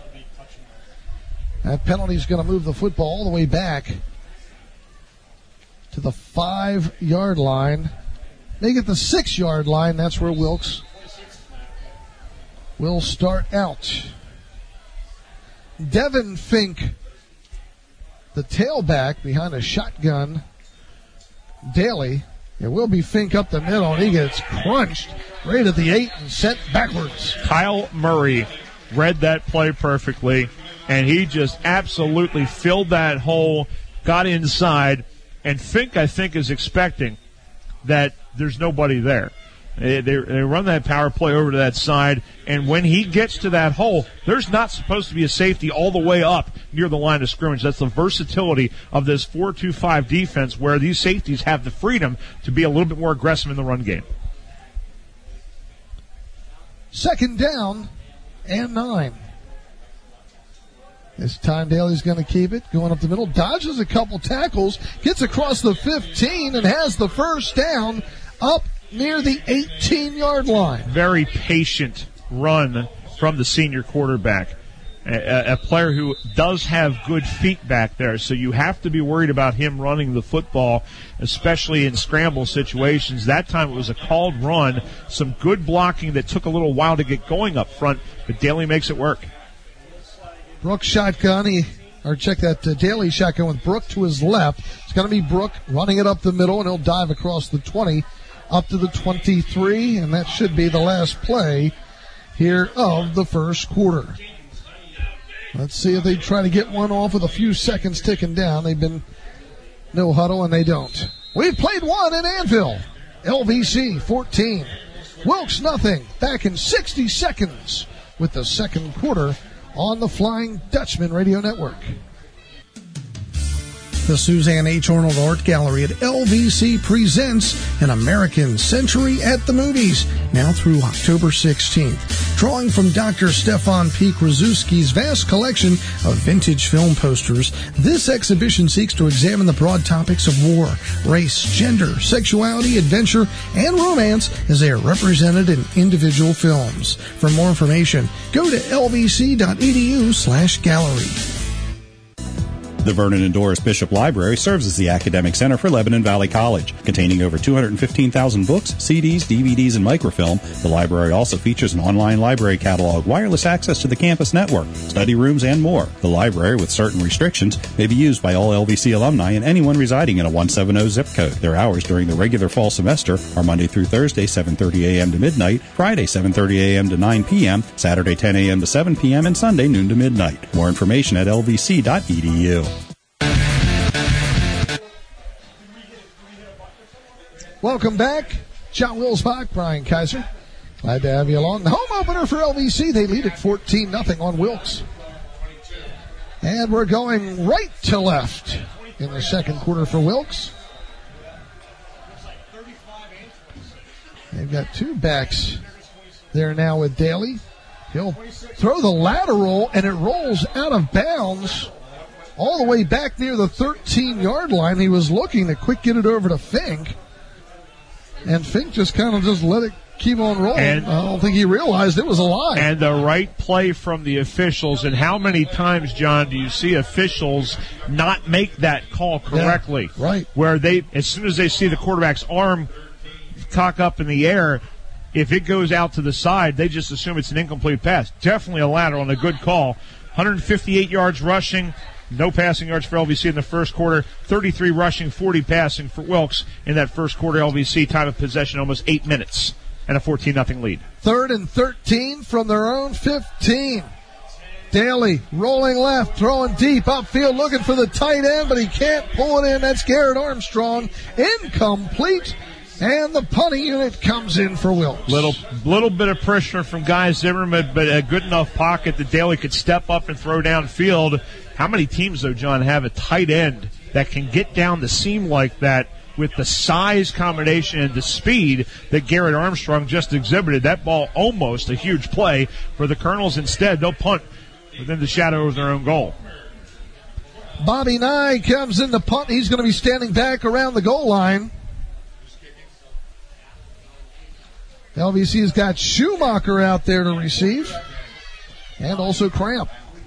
[SPEAKER 1] That penalty is going to move the football all the way back to the 5-yard line. Make it the 6-yard line. That's where Wilkes will start out. Devin Fink, the tailback behind a shotgun. Daly. It will be Fink up the middle, and he gets crunched right at the 8 and sent backwards.
[SPEAKER 6] Kyle Murray read that play perfectly, and he just absolutely filled that hole, got inside, and Fink, I think, is expecting that there's nobody there. They run that power play over to that side, and when he gets to that hole, there's not supposed to be a safety all the way up near the line of scrimmage. That's the versatility of this 4-2-5 defense where these safeties have the freedom to be a little bit more aggressive in the run game.
[SPEAKER 1] 2nd down and 9. This time Daly's going to keep it, going up the middle, dodges a couple tackles, gets across the 15, and has the first down up near the 18-yard line.
[SPEAKER 6] Very patient run from the senior quarterback. a player who does have good feet back there, so you have to be worried about him running the football, especially in scramble situations. That time it was a called run, some good blocking that took a little while to get going up front, but Daly makes it work.
[SPEAKER 1] Brooks shotgun. Check that Daly shotgun with Brook to his left. It's going to be Brook running it up the middle, and he'll dive across the 20 up to the 23, and that should be the last play here of the first quarter. Let's see if they try to get one off with a few seconds ticking down. They've been no huddle, and they don't. We've played one in Anvil. LVC 14. Wilkes nothing. Back in 60 seconds with the second quarter on the Flying Dutchman Radio Network. The Suzanne H. Arnold Art Gallery at LVC presents An American Century at the Movies, now through October 16th. Drawing from Dr. Stefan P. Krasuski's vast collection of vintage film posters, this exhibition seeks to examine the broad topics of war, race, gender, sexuality, adventure, and romance as they are represented in individual films. For more information, go to lvc.edu/gallery.
[SPEAKER 5] The Vernon and Doris Bishop Library serves as the academic center for Lebanon Valley College. Containing over 215,000 books, CDs, DVDs, and microfilm, the library also features an online library catalog, wireless access to the campus network, study rooms, and more. The library, with certain restrictions, may be used by all LVC alumni and anyone residing in a 170 zip code. Their hours during the regular fall semester are Monday through Thursday, 7:30 a.m. to midnight, Friday, 7:30 a.m. to 9 p.m., Saturday, 10 a.m. to 7 p.m., and Sunday, noon to midnight. More information at lvc.edu.
[SPEAKER 1] Welcome back. John Wilsbach, Brian Kaiser. Glad to have you along. The home opener for LVC. They lead at 14-0 on Wilkes. And we're going right to left in the second quarter for Wilkes. They've got two backs there now with Daly. He'll throw the lateral, and it rolls out of bounds all the way back near the 13-yard line. He was looking to quick get it over to Fink. And Fink just kind of just let it keep on rolling. And I don't think he realized it was a lie.
[SPEAKER 6] And the right play from the officials. And how many times, John, do you see officials not make that call correctly?
[SPEAKER 1] Yeah, right.
[SPEAKER 6] Where they, as soon as they see the quarterback's arm cock up in the air, if it goes out to the side, they just assume it's an incomplete pass. Definitely a lateral and a good call. 158 yards rushing. No passing yards for LVC in the first quarter. 33 rushing, 40 passing for Wilkes in that first quarter. LVC time of possession almost 8 minutes and a 14-0 lead.
[SPEAKER 1] 3rd and 13 from their own 15. Daly rolling left, throwing deep upfield, looking for the tight end, but he can't pull it in. That's Garrett Armstrong. Incomplete. And the punting unit comes in for Wilkes.
[SPEAKER 6] Little bit of pressure from Guy Zimmerman, but a good enough pocket that Daly could step up and throw downfield. How many teams, though, John, have a tight end that can get down the seam like that with the size combination and the speed that Garrett Armstrong just exhibited? That ball almost a huge play for the Colonels. Instead, they'll punt within the shadow of their own goal.
[SPEAKER 1] Bobby Nye comes in the punt. He's going to be standing back around the goal line. LVC's got Schumacher out there to receive, and also Cramp.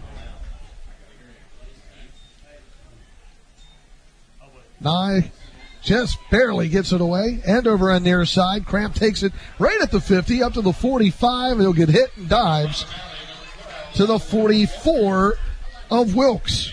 [SPEAKER 1] Nye just barely gets it away, and over on near side, Cramp takes it right at the 50, up to the 45. He'll get hit and dives to the 44 of Wilkes.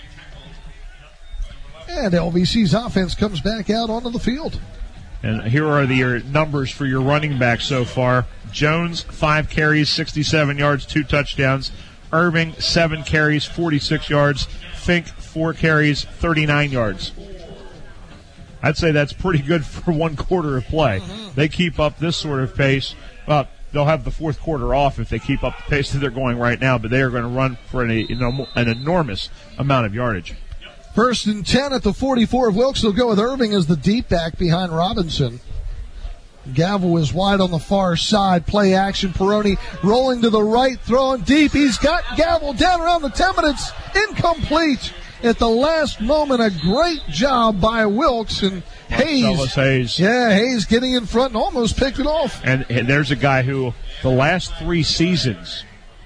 [SPEAKER 1] And LVC's offense comes back out onto the field.
[SPEAKER 6] And here are your numbers for your running back so far. Jones, 5 carries, 67 yards, 2 touchdowns. Irving, 7 carries, 46 yards. Fink, 4 carries, 39 yards. I'd say that's pretty good for one quarter of play. They keep up this sort of pace. They'll have the fourth quarter off if they keep up the pace that they're going right now, but they are going to run for an enormous amount of yardage.
[SPEAKER 1] 1st and 10 at the 44 of Wilkes. They'll go with Irving as the deep back behind Robinson. Gavel is wide on the far side. Play action. Peroni rolling to the right, throwing deep. He's got Gavel down around the 10 minutes. Incomplete at the last moment. A great job by Wilkes and Hayes. Yeah, Hayes getting in front and almost picked it off.
[SPEAKER 6] And there's a guy who the last 3 seasons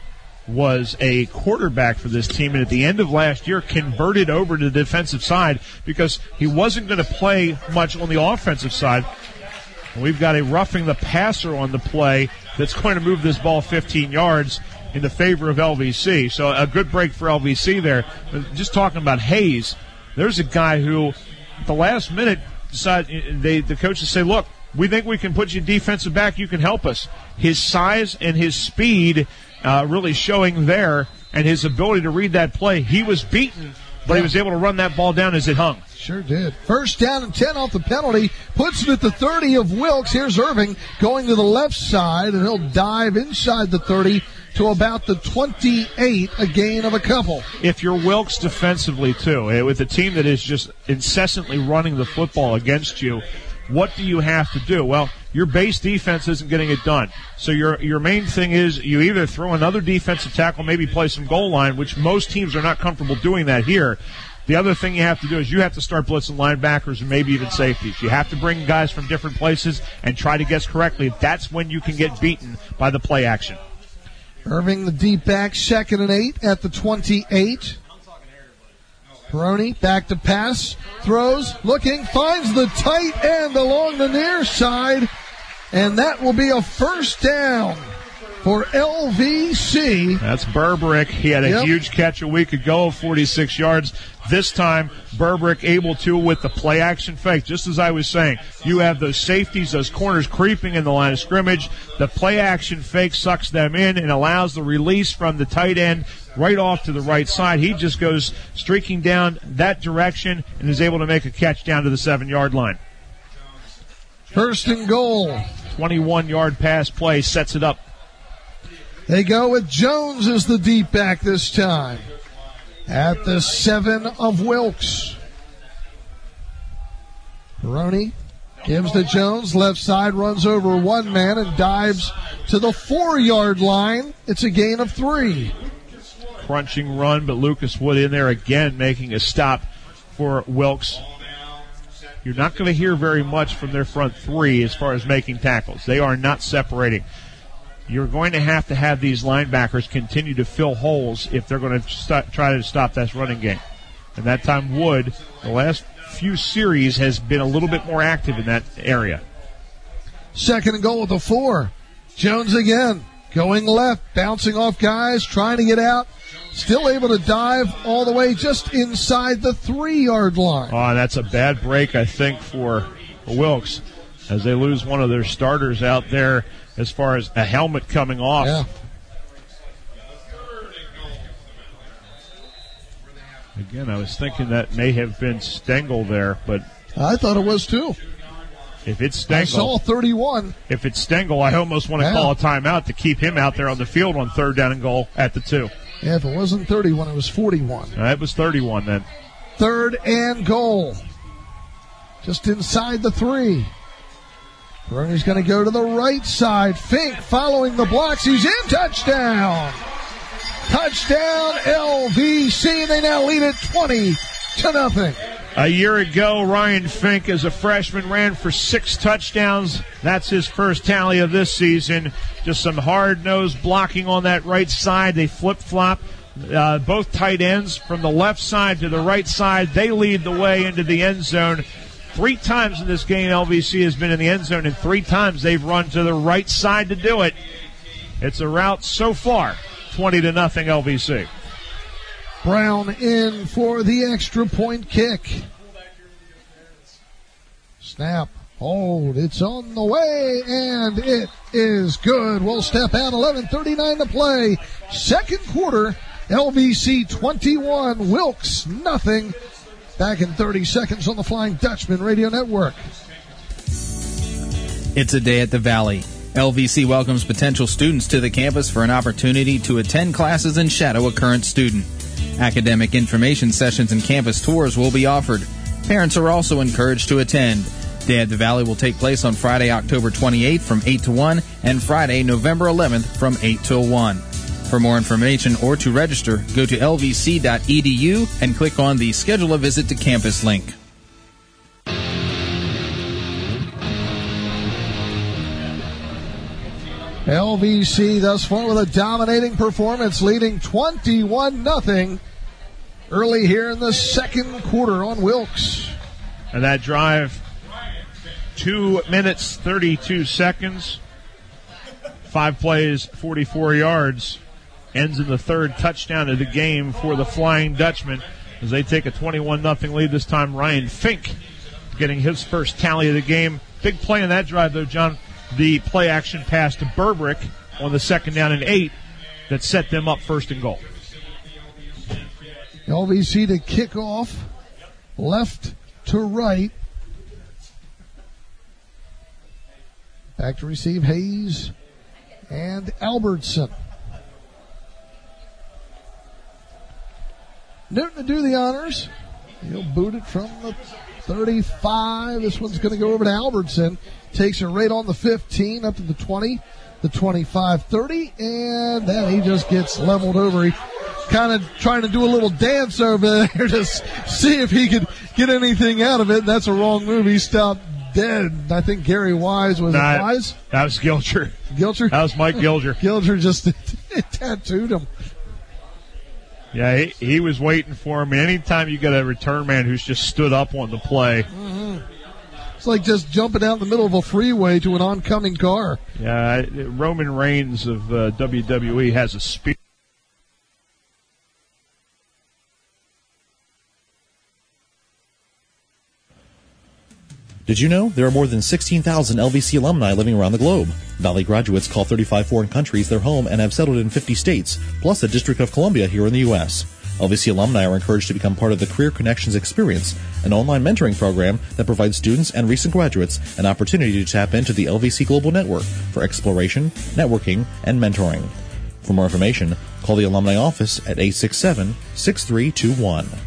[SPEAKER 6] was a quarterback for this team, and at the end of last year converted over to the defensive side because he wasn't going to play much on the offensive side. And we've got a roughing the passer on the play that's going to move this ball 15 yards in the favor of LVC. So a good break for LVC there. Just talking about Hayes, there's a guy who at the last minute decided, the coaches say, look, we think we can put you defensive back. You can help us. His size and his speed really showing there, and his ability to read that play. He was beaten, but he was able to run that ball down as it hung.
[SPEAKER 1] Sure did. First down and 10 off the penalty. Puts it at the 30 of Wilkes. Here's Irving going to the left side, and he'll dive inside the 30 to about the 28, a gain of a couple.
[SPEAKER 6] If you're Wilkes defensively, too, with a team that is just incessantly running the football against you, what do you have to do? Well, your base defense isn't getting it done. So your main thing is you either throw another defensive tackle, maybe play some goal line, which most teams are not comfortable doing that here. The other thing you have to do is you have to start blitzing linebackers and maybe even safeties. You have to bring guys from different places and try to guess correctly. That's when you can get beaten by the play action.
[SPEAKER 1] Irving, the deep back, 2nd and 8 at the 28. Peroni back to pass, throws, looking, finds the tight end along the near side, and that will be a first down for LVC.
[SPEAKER 6] That's Berberick. He had a huge catch a week ago of 46 yards. This time, Berberick able to with the play action fake. Just as I was saying, you have those safeties, those corners creeping in the line of scrimmage. The play action fake sucks them in and allows the release from the tight end right off to the right side. He just goes streaking down that direction and is able to make a catch down to the 7-yard line.
[SPEAKER 1] First and goal.
[SPEAKER 6] 21-yard pass play sets it up.
[SPEAKER 1] They go with Jones as the deep back this time at the 7 of Wilkes. Peroni gives to Jones, left side, runs over one man and dives to the 4-yard line. It's a gain of 3.
[SPEAKER 6] Crunching run, but Lucas Wood in there again making a stop for Wilkes. You're not going to hear very much from their front three as far as making tackles. They are not separating. You're going to have these linebackers continue to fill holes if they're going to try to stop that running game. And that time Wood, the last few series, has been a little bit more active in that area.
[SPEAKER 1] 2nd and goal with the 4. Jones again, going left, bouncing off guys, trying to get out. Still able to dive all the way just inside the 3-yard line.
[SPEAKER 6] Oh, that's a bad break, I think, for Wilkes, as they lose one of their starters out there as far as a helmet coming off.
[SPEAKER 1] Yeah.
[SPEAKER 6] Again, I was thinking that may have been Stengel there, but
[SPEAKER 1] I thought it was too.
[SPEAKER 6] If it's Stengel,
[SPEAKER 1] I saw 31.
[SPEAKER 6] If it's Stengel, I almost want to call a timeout to keep him out there on the field on 3rd down and goal at the 2.
[SPEAKER 1] Yeah, if it wasn't 31, it was 41.
[SPEAKER 6] It was 31 then.
[SPEAKER 1] 3rd and goal. Just inside the 3. Peroni's going to go to the right side. Fink following the blocks. He's in. Touchdown. Touchdown LVC. They now lead it 20-0.
[SPEAKER 6] A year ago, Ryan Fink, as a freshman, ran for 6 touchdowns. That's his first tally of this season. Just some hard-nosed blocking on that right side. They flip-flop. Both tight ends from the left side to the right side. They lead the way into the end zone. 3 times in this game, LVC has been in the end zone, and 3 times they've run to the right side to do it. It's a route so far, 20-0 LVC.
[SPEAKER 1] Brown in for the extra point kick. Snap, hold, it's on the way, and it is good. We'll step out, 11:39 to play. 2nd quarter, LVC 21, Wilkes nothing. Back in 30 seconds on the Flying Dutchman Radio Network.
[SPEAKER 2] It's a day at the Valley. LVC welcomes potential students to the campus for an opportunity to attend classes and shadow a current student. Academic information sessions and campus tours will be offered. Parents are also encouraged to attend. Day at the Valley will take place on Friday, October 28th from 8 to 1 and Friday, November 11th from 8 till 1. For more information or to register, go to lvc.edu and click on the Schedule a Visit to Campus link.
[SPEAKER 1] LVC thus far with a dominating performance, leading 21-0 early here in the second quarter on Wilkes.
[SPEAKER 6] And that drive, 2 minutes, 32 seconds, 5 plays, 44 yards, ends in the third touchdown of the game for the Flying Dutchman as they take a 21-0 lead. This time Ryan Fink getting his first tally of the game. Big play in that drive, though, John. The play action pass to Burbrick on the 2nd down and 8 that set them up 1st and goal.
[SPEAKER 1] LVC to kick off left to right. Back to receive Hayes and Albertson. Newton to do the honors. He'll boot it from the 35. This one's going to go over to Albertson. Takes it right on the 15 up to the 20, the 25, 30, and then he just gets leveled over. He kind of trying to do a little dance over there to see if he could get anything out of it. That's a wrong move. He stopped dead. I think Gary Wise was Wise.
[SPEAKER 6] That was Gilger.
[SPEAKER 1] Gilger?
[SPEAKER 6] That was Mike Gilger.
[SPEAKER 1] Gilger just tattooed him.
[SPEAKER 6] Yeah, he was waiting for him. Anytime you get a return man who's just stood up on the play.
[SPEAKER 1] It's like just jumping out in the middle of a freeway to an oncoming car.
[SPEAKER 6] Yeah, Roman Reigns of WWE has a spear.
[SPEAKER 7] Did you know there are more than 16,000 LVC alumni living around the globe? Valley graduates call 35 foreign countries their home and have settled in 50 states, plus the District of Columbia here in the U.S. LVC alumni are encouraged to become part of the Career Connections Experience, an online mentoring program that provides students and recent graduates an opportunity to tap into the LVC Global Network for exploration, networking, and mentoring. For more information, call the Alumni Office at 867-6321.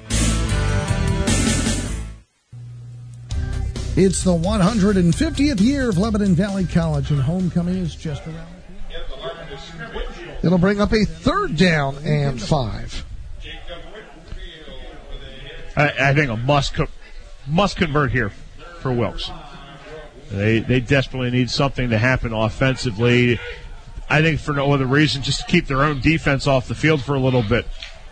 [SPEAKER 1] It's the 150th year of Lebanon Valley College, and homecoming is just around the corner. It'll bring up a 3rd down and 5.
[SPEAKER 6] I think a must convert here for Wilkes. They desperately need something to happen offensively. I think for no other reason, just to keep their own defense off the field for a little bit.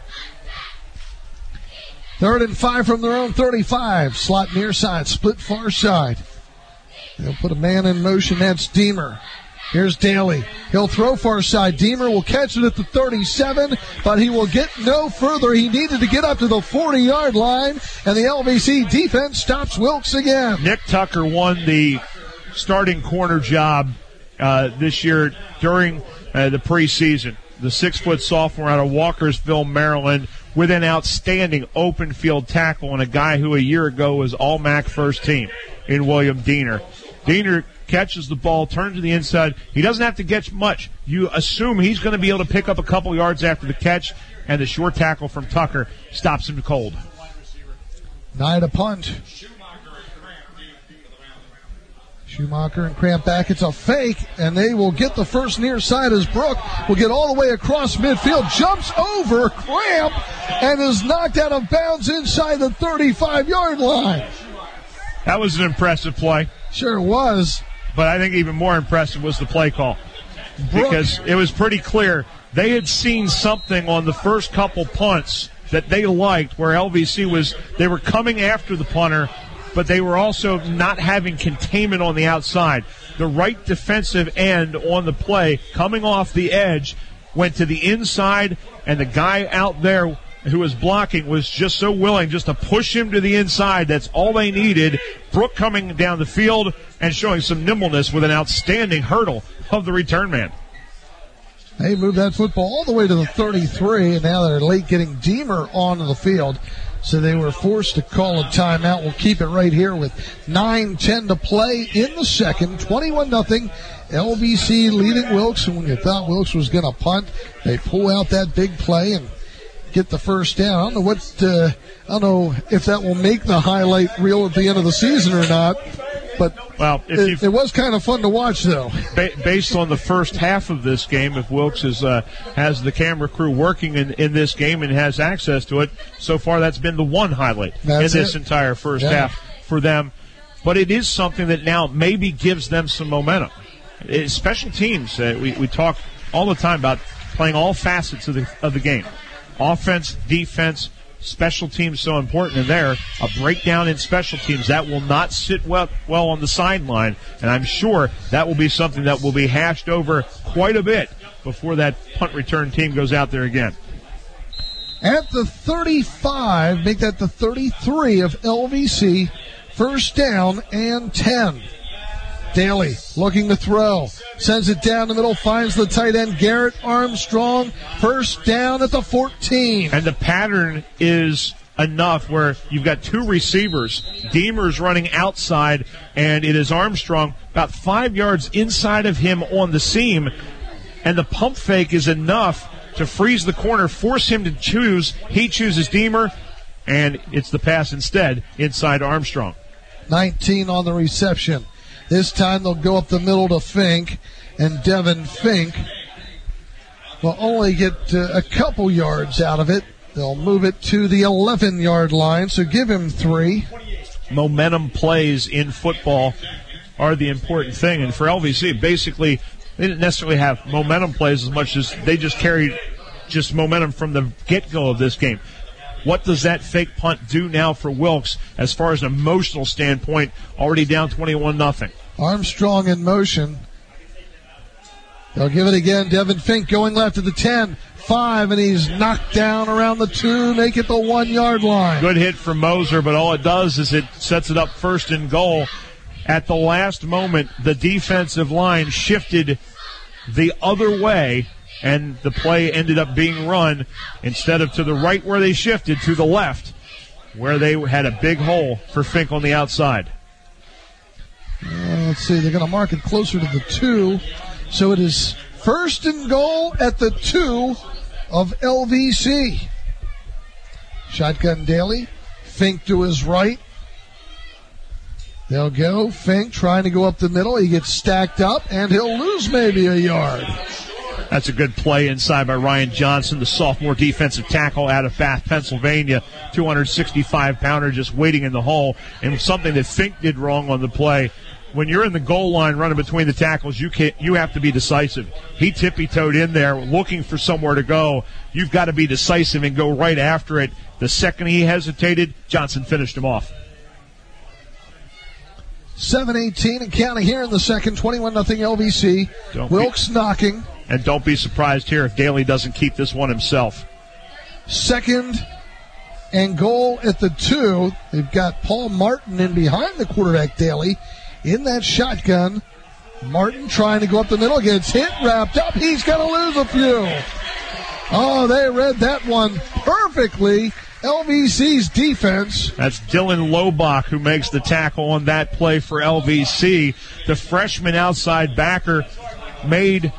[SPEAKER 1] 3rd and 5 from their own 35. Slot near side, split far side. They'll put a man in motion. That's Deemer. Here's Daly. He'll throw far side. Deemer will catch it at the 37, but he will get no further. He needed to get up to the 40-yard line, and the LVC defense stops Wilkes again.
[SPEAKER 6] Nick Tucker won the starting corner job this year during the preseason. The 6-foot sophomore out of Walkersville, Maryland, with an outstanding open field tackle on a guy who a year ago was All-MAC first team in William Diener. Diener catches the ball, turns to the inside. He doesn't have to get much. You assume he's going to be able to pick up a couple yards after the catch, and the short tackle from Tucker stops him cold.
[SPEAKER 1] Nine to punt. Schumacher and Cramp back. It's a fake, and they will get the first near side as Brook will get all the way across midfield, jumps over Cramp, and is knocked out of bounds inside the 35-yard line.
[SPEAKER 6] That was an impressive play.
[SPEAKER 1] Sure was.
[SPEAKER 6] But I think even more impressive was the play call. Because it was pretty clear they had seen something on the first couple punts that they liked, where LVC they were coming after the punter, but they were also not having containment on the outside. The right defensive end on the play, coming off the edge, went to the inside, and the guy out there who was blocking was just so willing just to push him to the inside. That's all they needed. Brook coming down the field and showing some nimbleness with an outstanding hurdle of the return man.
[SPEAKER 1] They moved that football all the way to the 33, and now they're late getting Deemer onto the field. So they were forced to call a timeout. We'll keep it right here with 9:10 to play in the second. 21-0. LVC leading Wilkes. And when you thought Wilkes was going to punt, they pull out that big play and get the first down. I don't know if that will make the highlight reel at the end of the season or not. But it was kind of fun to watch, though.
[SPEAKER 6] Based on the first half of this game, if Wilkes has the camera crew working in this game and has access to it, so far that's been the one highlight in this entire first half for them. But it is something that now maybe gives them some momentum. Special teams, we talk all the time about playing all facets of the game. Offense, defense, special teams so important in there. A breakdown in special teams, that will not sit well on the sideline, and I'm sure that will be something that will be hashed over quite a bit before that punt return team goes out there again.
[SPEAKER 1] At the 35, make that the 33 of LVC, first down and 10. Daly looking to throw. Sends it down the middle, finds the tight end, Garrett Armstrong. First down at the 14.
[SPEAKER 6] And the pattern is enough where you've got two receivers. Deemer's running outside, and it is Armstrong about 5 yards inside of him on the seam. And the pump fake is enough to freeze the corner, force him to choose. He chooses Deemer, and it's the pass instead inside Armstrong.
[SPEAKER 1] 19 on the reception. This time they'll go up the middle to Fink, and Devin Fink will only get a couple yards out of it. They'll move it to the 11-yard line, so give him 3.
[SPEAKER 6] Momentum plays in football are the important thing, and for LVC, basically, they didn't necessarily have momentum plays as much as they just carried just momentum from the get-go of this game. What does that fake punt do now for Wilkes as far as an emotional standpoint, already down 21-0?
[SPEAKER 1] Armstrong in motion. They'll give it again. Devin Fink going left at the 10, 5, and he's knocked down around the 2, make it the 1-yard line.
[SPEAKER 6] Good hit from Moser, but all it does is it sets it up first and goal. At the last moment, the defensive line shifted the other way, and the play ended up being run instead of to the right where they shifted, to the left where they had a big hole for Fink on the outside.
[SPEAKER 1] Let's see, they're going to mark it closer to the 2. So it is first and goal at the 2 of LVC. Shotgun Daly, Fink to his right. They'll go. Fink trying to go up the middle. He gets stacked up, and he'll lose maybe a yard.
[SPEAKER 6] That's a good play inside by Ryan Johnson, the sophomore defensive tackle out of Bath, Pennsylvania. 265-pounder just waiting in the hole. And something that Fink did wrong on the play. When you're in the goal line running between the tackles, you have to be decisive. He tippy-toed in there looking for somewhere to go. You've got to be decisive and go right after it. The second he hesitated, Johnson finished him off.
[SPEAKER 1] 7:18 and counting here in the second, 21-0 LVC. Wilkes knocking.
[SPEAKER 6] And don't be surprised here if Daly doesn't keep this one himself.
[SPEAKER 1] Second and goal at the 2. They've got Paul Martin in behind the quarterback, Daly, in that shotgun. Martin trying to go up the middle, gets hit, wrapped up. He's going to lose a few. Oh, they read that one perfectly. LVC's defense.
[SPEAKER 6] That's Dylan Lobach who makes the tackle on that play for LVC. The freshman outside backer made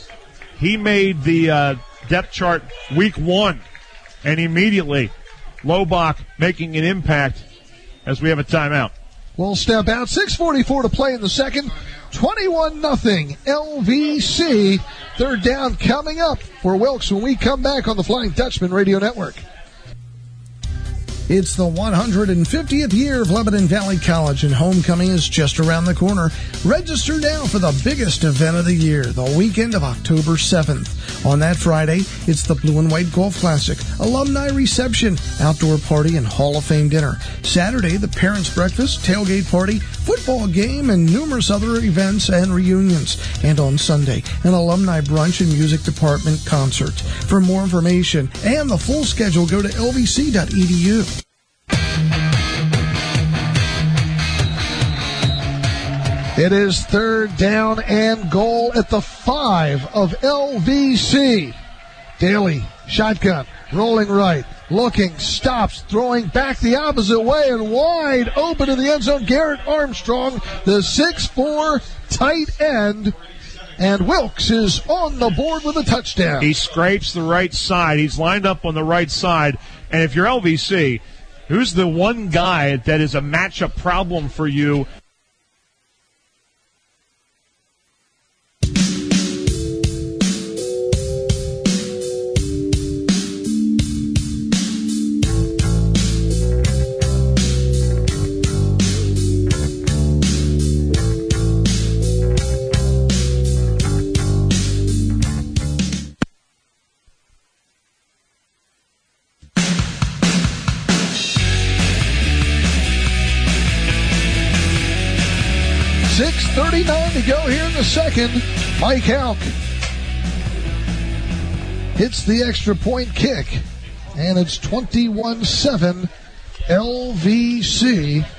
[SPEAKER 6] the depth chart week 1, and immediately Lobach making an impact as we have a timeout.
[SPEAKER 1] We'll step out. 6:44 to play in the second. 21-0 LVC. Third down coming up for Wilkes when we come back on the Flying Dutchman Radio Network. It's the 150th year of Lebanon Valley College, and homecoming is just around the corner. Register now for the biggest event of the year, the weekend of October 7th. On that Friday, it's the Blue and White Golf Classic, alumni reception, outdoor party, and Hall of Fame dinner. Saturday, the parents' breakfast, tailgate party, football game, and numerous other events and reunions. And on Sunday, an alumni brunch and music department concert. For more information and the full schedule, go to lvc.edu. It is third down and goal at the 5 of LVC. Daly, shotgun, rolling right, looking, stops, throwing back the opposite way, and wide open to the end zone. Garrett Armstrong, the 6'4" tight end. And Wilkes is on the board with a touchdown.
[SPEAKER 6] He scrapes the right side. He's lined up on the right side. And if you're LVC, who's the one guy that is a matchup problem for you?
[SPEAKER 1] the second. Mike Houck hits the extra point kick, and it's 21-7 LVC.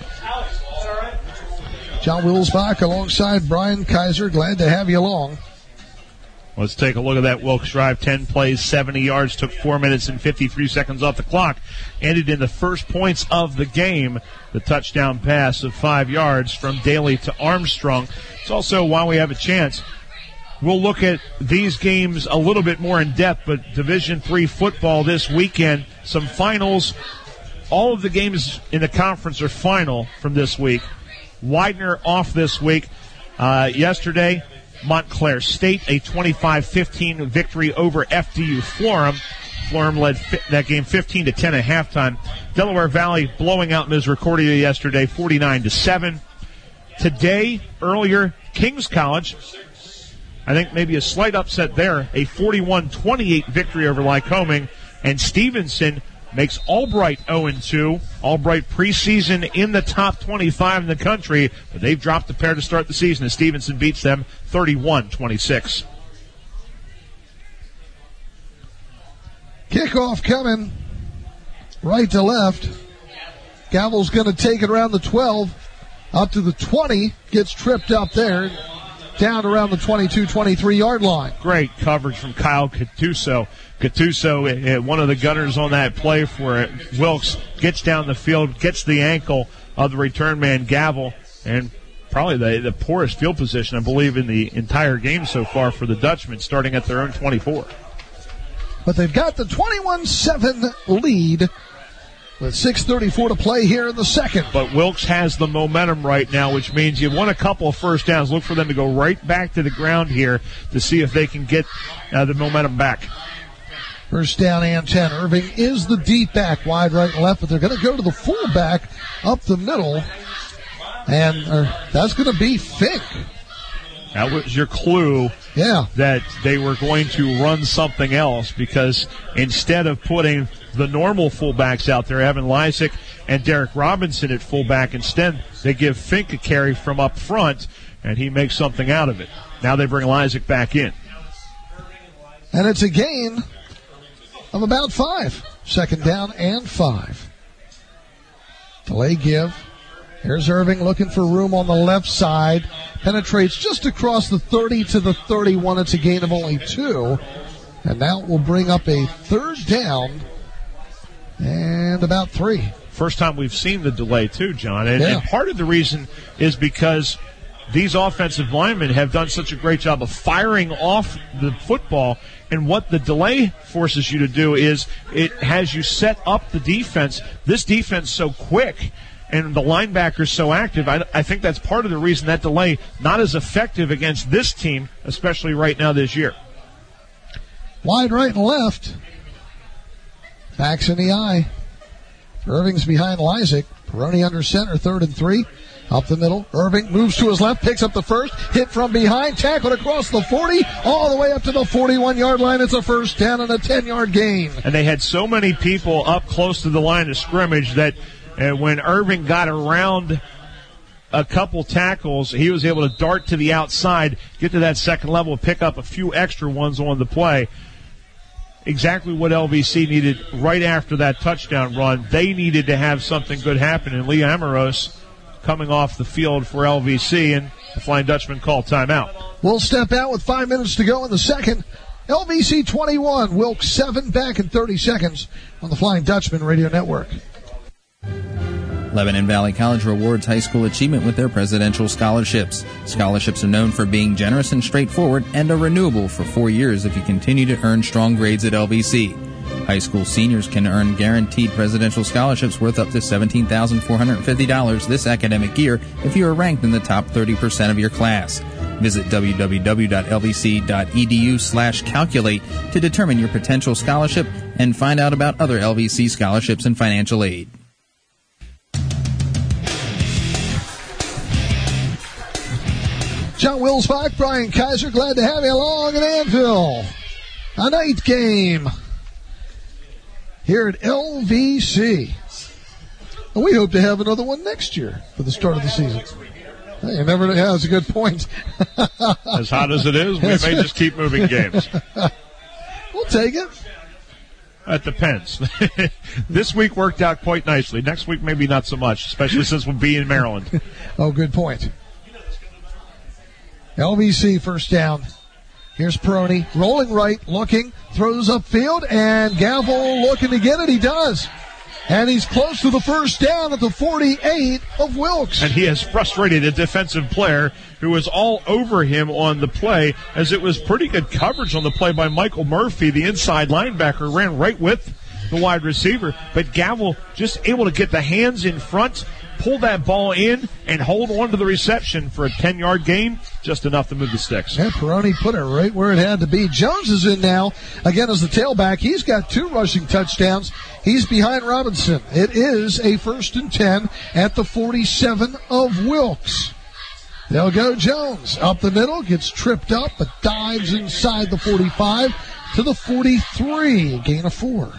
[SPEAKER 1] John Wilsbach alongside Brian Kaiser. Glad to have you along.
[SPEAKER 6] Let's take a look at that Wilkes drive. 10 plays, 70 yards, took 4 minutes and 53 seconds off the clock. Ended in the first points of the game. The touchdown pass of 5 yards from Daly to Armstrong. It's also, while we have a chance, we'll look at these games a little bit more in depth, but Division III football this weekend, some finals. All of the games in the conference are final from this week. Widener off this week. Yesterday, Montclair State, a 25-15 victory over FDU Florham. Florham led that game 15-10 at halftime. Delaware Valley blowing out Misericordia yesterday, 49-7. Today, earlier, Kings College, I think maybe a slight upset there, a 41-28 victory over Lycoming. And Stevenson makes Albright 0-2. Albright preseason in the top 25 in the country, but they've dropped a pair to start the season as Stevenson beats them 31-26.
[SPEAKER 1] Kickoff coming right to left. Gavel's going to take it around the 12, up to the 20, gets tripped up there, down around the 22-23-yard line.
[SPEAKER 6] Great coverage from Kyle Cattuso. Cattuso, one of the gunners on that play for it. Wilkes gets down the field, gets the ankle of the return man, Gavel, and probably the poorest field position, I believe, in the entire game so far for the Dutchmen, starting at their own 24.
[SPEAKER 1] But they've got the 21-7 lead with 6:34 to play here in the second.
[SPEAKER 6] But Wilkes has the momentum right now, which means you won a couple of first downs. Look for them to go right back to the ground here to see if they can get the momentum back.
[SPEAKER 1] First down and 10. Irving is the deep back, wide right and left, but they're going to go to the fullback up the middle, and that's going to be Fink.
[SPEAKER 6] That was your clue that they were going to run something else, because instead of putting the normal fullbacks out there, Evan Lysick and Derek Robinson at fullback, instead they give Fink a carry from up front, and he makes something out of it. Now they bring Lysick back in.
[SPEAKER 1] And it's a gain of about 5. Second down and 5. Delay give. Here's Irving looking for room on the left side. Penetrates just across the 30 to the 31. It's a gain of only 2. And now it will bring up a third down and about 3.
[SPEAKER 6] First time we've seen the delay too, John. And part of the reason is because these offensive linemen have done such a great job of firing off the football. And what the delay forces you to do is it has you set up the defense. This defense so quick, and the linebackers so active. I think that's part of the reason that delay not as effective against this team, especially right now this year.
[SPEAKER 1] Wide right and left. Backs in the eye. Irving's behind Lysick. Peroni under center, 3rd and 3. Up the middle. Irving moves to his left, picks up the first. Hit from behind, tackled across the 40, all the way up to the 41-yard line. It's a first down and a 10-yard gain.
[SPEAKER 6] And they had so many people up close to the line of scrimmage that when Irving got around a couple tackles, he was able to dart to the outside, get to that second level, pick up a few extra ones on the play. Exactly what LVC needed right after that touchdown run. They needed to have something good happen, and Lee Amoros coming off the field for LVC, and the Flying Dutchman called timeout.
[SPEAKER 1] We'll step out with 5 minutes to go in the second. LVC 21, Wilkes 7, back in 30 seconds on the Flying Dutchman Radio Network.
[SPEAKER 2] Lebanon Valley College rewards high school achievement with their presidential scholarships. Scholarships are known for being generous and straightforward and are renewable for 4 years if you continue to earn strong grades at LVC. High school seniors can earn guaranteed presidential scholarships worth up to $17,450 this academic year if you are ranked in the top 30% of your class. Visit www.lvc.edu/calculate to determine your potential scholarship and find out about other LVC scholarships and financial aid.
[SPEAKER 1] John Wilsbach, Brian Kaiser, glad to have you along in Anvil. A night game here at LVC. And we hope to have another one next year for the start of the season. You never know. Yeah, that's a good point.
[SPEAKER 6] As hot as it is, we may just keep moving games.
[SPEAKER 1] We'll take it.
[SPEAKER 6] That depends. This week worked out quite nicely. Next week, maybe not so much, especially since we'll be in Maryland.
[SPEAKER 1] Oh, good point. LVC first down. Here's Peroni, rolling right, looking, throws upfield, and Gavel looking to get it. He does. And he's close to the first down at the 48 of Wilkes.
[SPEAKER 6] And he has frustrated a defensive player who was all over him on the play, as it was pretty good coverage on the play by Michael Murphy, the inside linebacker, ran right with the wide receiver. But Gavel just able to get the hands in front, pull that ball in, and hold on to the reception for a 10-yard gain, just enough to move the sticks.
[SPEAKER 1] Yeah, Peroni put it right where it had to be. Jones is in now, again as the tailback. He's got 2 rushing touchdowns. He's behind Robinson. It is a 1st and 10 at the 47 of Wilkes. They'll go Jones up the middle, gets tripped up, but dives inside the 45 to the 43, gain of 4.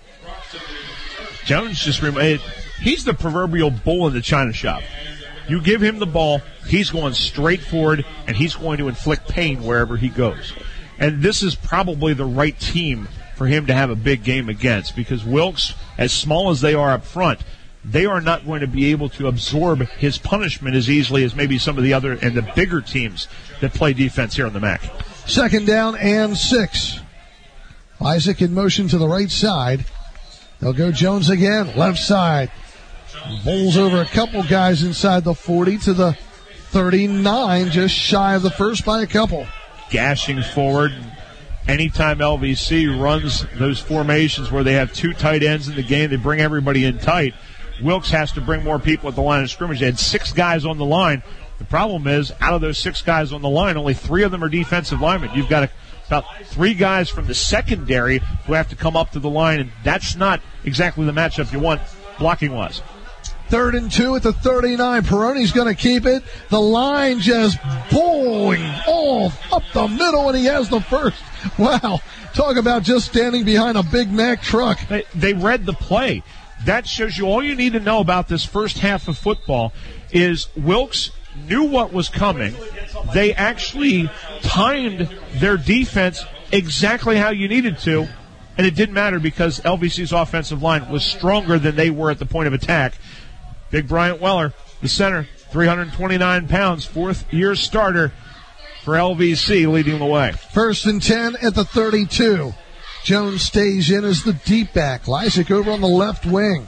[SPEAKER 6] Jones he's the proverbial bull in the china shop. You give him the ball, he's going straight forward, and he's going to inflict pain wherever he goes. And this is probably the right team for him to have a big game against, because Wilkes, as small as they are up front, they are not going to be able to absorb his punishment as easily as maybe some of the other and the bigger teams that play defense here on the MAC.
[SPEAKER 1] 2nd down and 6. Isaac in motion to the right side. They'll go Jones again, left side. Bowls over a couple guys inside the 40 to the 39, just shy of the first by a couple.
[SPEAKER 6] Gashing forward. Anytime LVC runs those formations where they have 2 tight ends in the game, they bring everybody in tight. Wilkes has to bring more people at the line of scrimmage. They had 6 guys on the line. The problem is, out of those 6 guys on the line, only 3 of them are defensive linemen. You've got about 3 guys from the secondary who have to come up to the line, and that's not exactly the matchup you want blocking-wise.
[SPEAKER 1] 3rd and 2 at the 39. Peroni's going to keep it. The line just bowling off up the middle, and he has the first. Wow. Talk about just standing behind a Big Mac truck.
[SPEAKER 6] They read the play. That shows you all you need to know about this first half of football is Wilkes knew what was coming. They actually timed their defense exactly how you needed to, and it didn't matter because LVC's offensive line was stronger than they were at the point of attack. Big Bryant Weller, the center, 329 pounds, 4th-year starter for LVC, leading the way.
[SPEAKER 1] 1st and 10 at the 32. Jones stays in as the deep back. Lysick over on the left wing.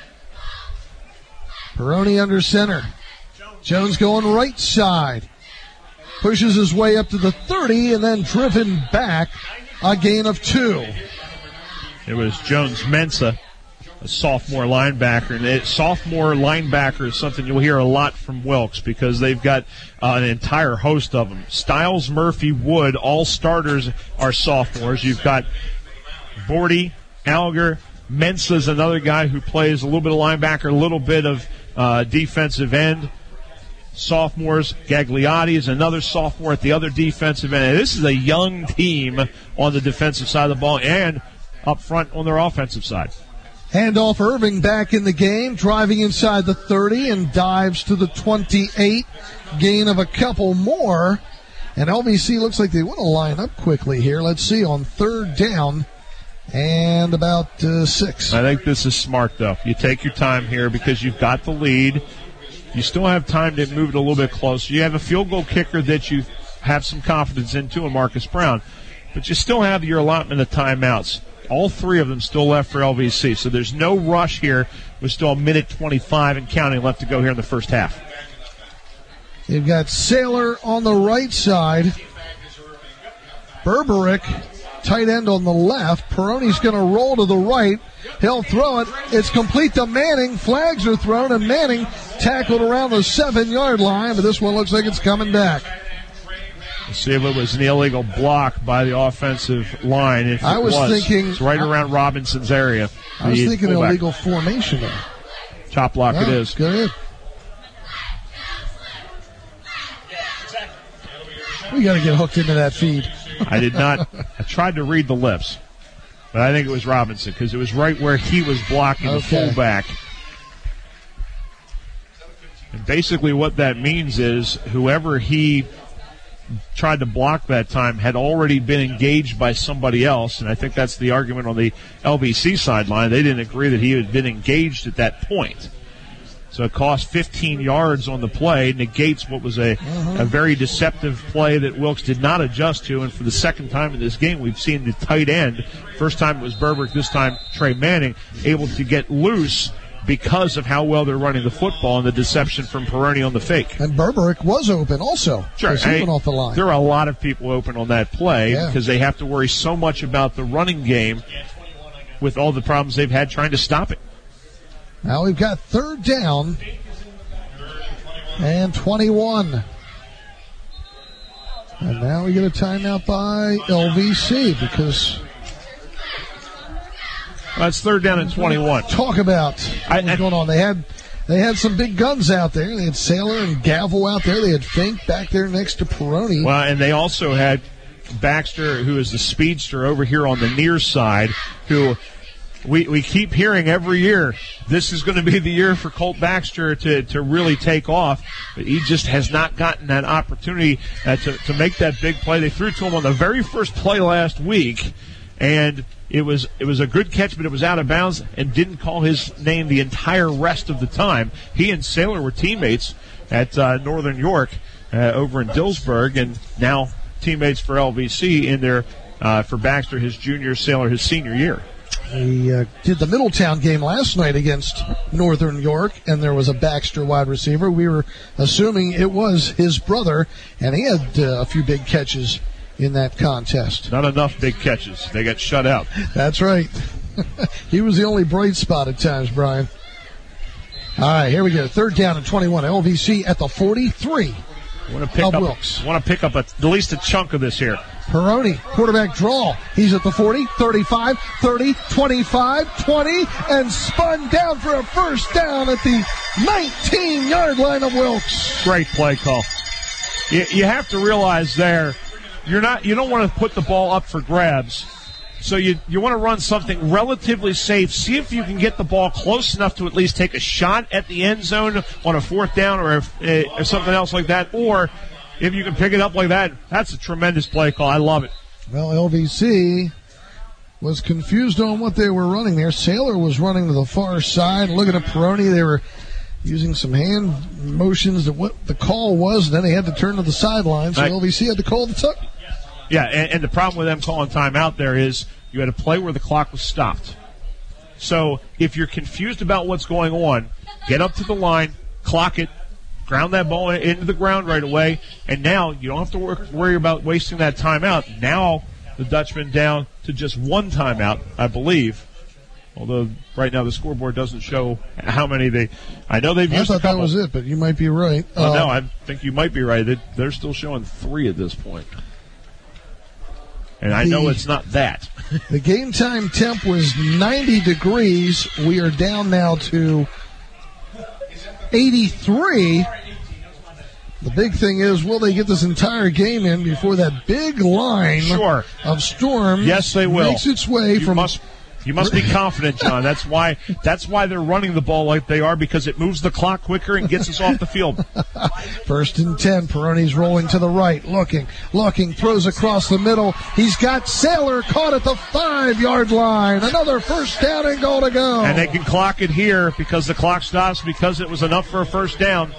[SPEAKER 1] Peroni under center. Jones going right side. Pushes his way up to the 30 and then driven back, a gain of 2.
[SPEAKER 6] It was Jones-Mensah, a sophomore linebacker. And sophomore linebacker is something you'll hear a lot from Wilkes because they've got an entire host of them. Stiles, Murphy, Wood, all starters are sophomores. You've got Bordy, Alger, Mensah's another guy who plays a little bit of linebacker, a little bit of defensive end. Sophomores, Gagliotti is another sophomore at the other defensive end. And this is a young team on the defensive side of the ball and up front on their offensive side.
[SPEAKER 1] Handoff, Irving back in the game, driving inside the 30 and dives to the 28. Gain of a couple more. And LVC looks like they want to line up quickly here. Let's see, on 3rd down and about 6.
[SPEAKER 6] I think this is smart, though. You take your time here because you've got the lead. You still have time to move it a little bit closer. You have a field goal kicker that you have some confidence in, too, in Marcus Brown. But you still have your allotment of timeouts. All 3 of them still left for LVC. So there's no rush here. There's still 1:25 and counting left to go here in the first half.
[SPEAKER 1] You've got Saylor on the right side. Berberick, tight end on the left. Peroni's going to roll to the right. He'll throw it. It's complete to Manning. Flags are thrown, and Manning tackled around the 7-yard line, but this one looks like it's coming back.
[SPEAKER 6] Let's see if it was an illegal block by the offensive line. If
[SPEAKER 1] I was thinking
[SPEAKER 6] it's right around Robinson's area.
[SPEAKER 1] I was thinking illegal formation there.
[SPEAKER 6] Chop block it is.
[SPEAKER 1] Good. We got to get hooked into that feed.
[SPEAKER 6] I did not. I tried to read the lips, but I think it was Robinson because it was right where he was blocking the fullback. And basically what that means is whoever he tried to block that time had already been engaged by somebody else, and I think that's the argument on the LBC sideline. They didn't agree that he had been engaged at that point. So it cost 15 yards on the play, negates what was a very deceptive play that Wilkes did not adjust to, and for the second time in this game we've seen the tight end, first time it was Burbrick, this time Trey Manning, able to get loose because of how well they're running the football and the deception from Peroni on the fake.
[SPEAKER 1] And Burbrick was open also.
[SPEAKER 6] Sure.
[SPEAKER 1] He went off the line.
[SPEAKER 6] There are a lot of people open on that play because they have to worry so much about the running game with all the problems they've had trying to stop it.
[SPEAKER 1] Now we've got third down and 21. And now we get a timeout by LVC because...
[SPEAKER 6] That's third down and 21.
[SPEAKER 1] Talk about what's going on. They had some big guns out there. They had Sailor and Gavel out there. They had Fink back there next to Peroni.
[SPEAKER 6] Well, and they also had Baxter, who is the speedster over here on the near side, who we keep hearing every year, this is going to be the year for Colt Baxter to really take off. But he just has not gotten that opportunity to make that big play. They threw to him on the very first play last week, and it was a good catch, but it was out of bounds and didn't call his name the entire rest of the time. He and Sailor were teammates at Northern York over in Dillsburg, and now teammates for LVC in there for Baxter, his junior, Sailor, his senior year.
[SPEAKER 1] He did the Middletown game last night against Northern York, and there was a Baxter wide receiver. We were assuming it was his brother, and he had a few big catches in that contest.
[SPEAKER 6] Not enough big catches. They got shut out.
[SPEAKER 1] That's right. He was the only bright spot at times, Brian. All right, here we go. Third down and 21. LVC at the 43 of Wilkes.
[SPEAKER 6] Want to pick up at least a chunk of this here.
[SPEAKER 1] Peroni, quarterback draw. He's at the 40, 35, 30, 25, 20, and spun down for a first down at the 19-yard line of Wilkes.
[SPEAKER 6] Great play call. You have to realize there, you don't want to put the ball up for grabs. So you want to run something relatively safe. See if you can get the ball close enough to at least take a shot at the end zone on a fourth down or something else like that. Or if you can pick it up like that, that's a tremendous play call. I love it.
[SPEAKER 1] Well, LVC was confused on what they were running there. Sailor was running to the far side. Looking at Peroni, they were using some hand motions of what the call was, and then they had to turn to the sideline. So LVC had to call the tuck.
[SPEAKER 6] Yeah, and the problem with them calling timeout there is you had a play where the clock was stopped. So if you're confused about what's going on, get up to the line, clock it, ground that ball into the ground right away, and now you don't have to worry about wasting that timeout. Now the Dutchman down to just one timeout, I believe. Although right now the scoreboard doesn't show how many I know they've used a couple.
[SPEAKER 1] I thought that was it, but you might be right.
[SPEAKER 6] No, I think you might be right. They're still showing 3 at this point. And I know it's not that.
[SPEAKER 1] The game time temp was 90 degrees. We are down now to 83. The big thing is, will they get this entire game in before that big line of storm
[SPEAKER 6] yes, they will.
[SPEAKER 1] Makes its way
[SPEAKER 6] You must be confident, John. That's why they're running the ball like they are, because it moves the clock quicker and gets us off the field.
[SPEAKER 1] First and 10. Peroni's rolling to the right, looking, throws across the middle. He's got Sailor caught at the 5-yard line. Another first down and goal to go.
[SPEAKER 6] And they can clock it here because the clock stops because it was enough for a first down.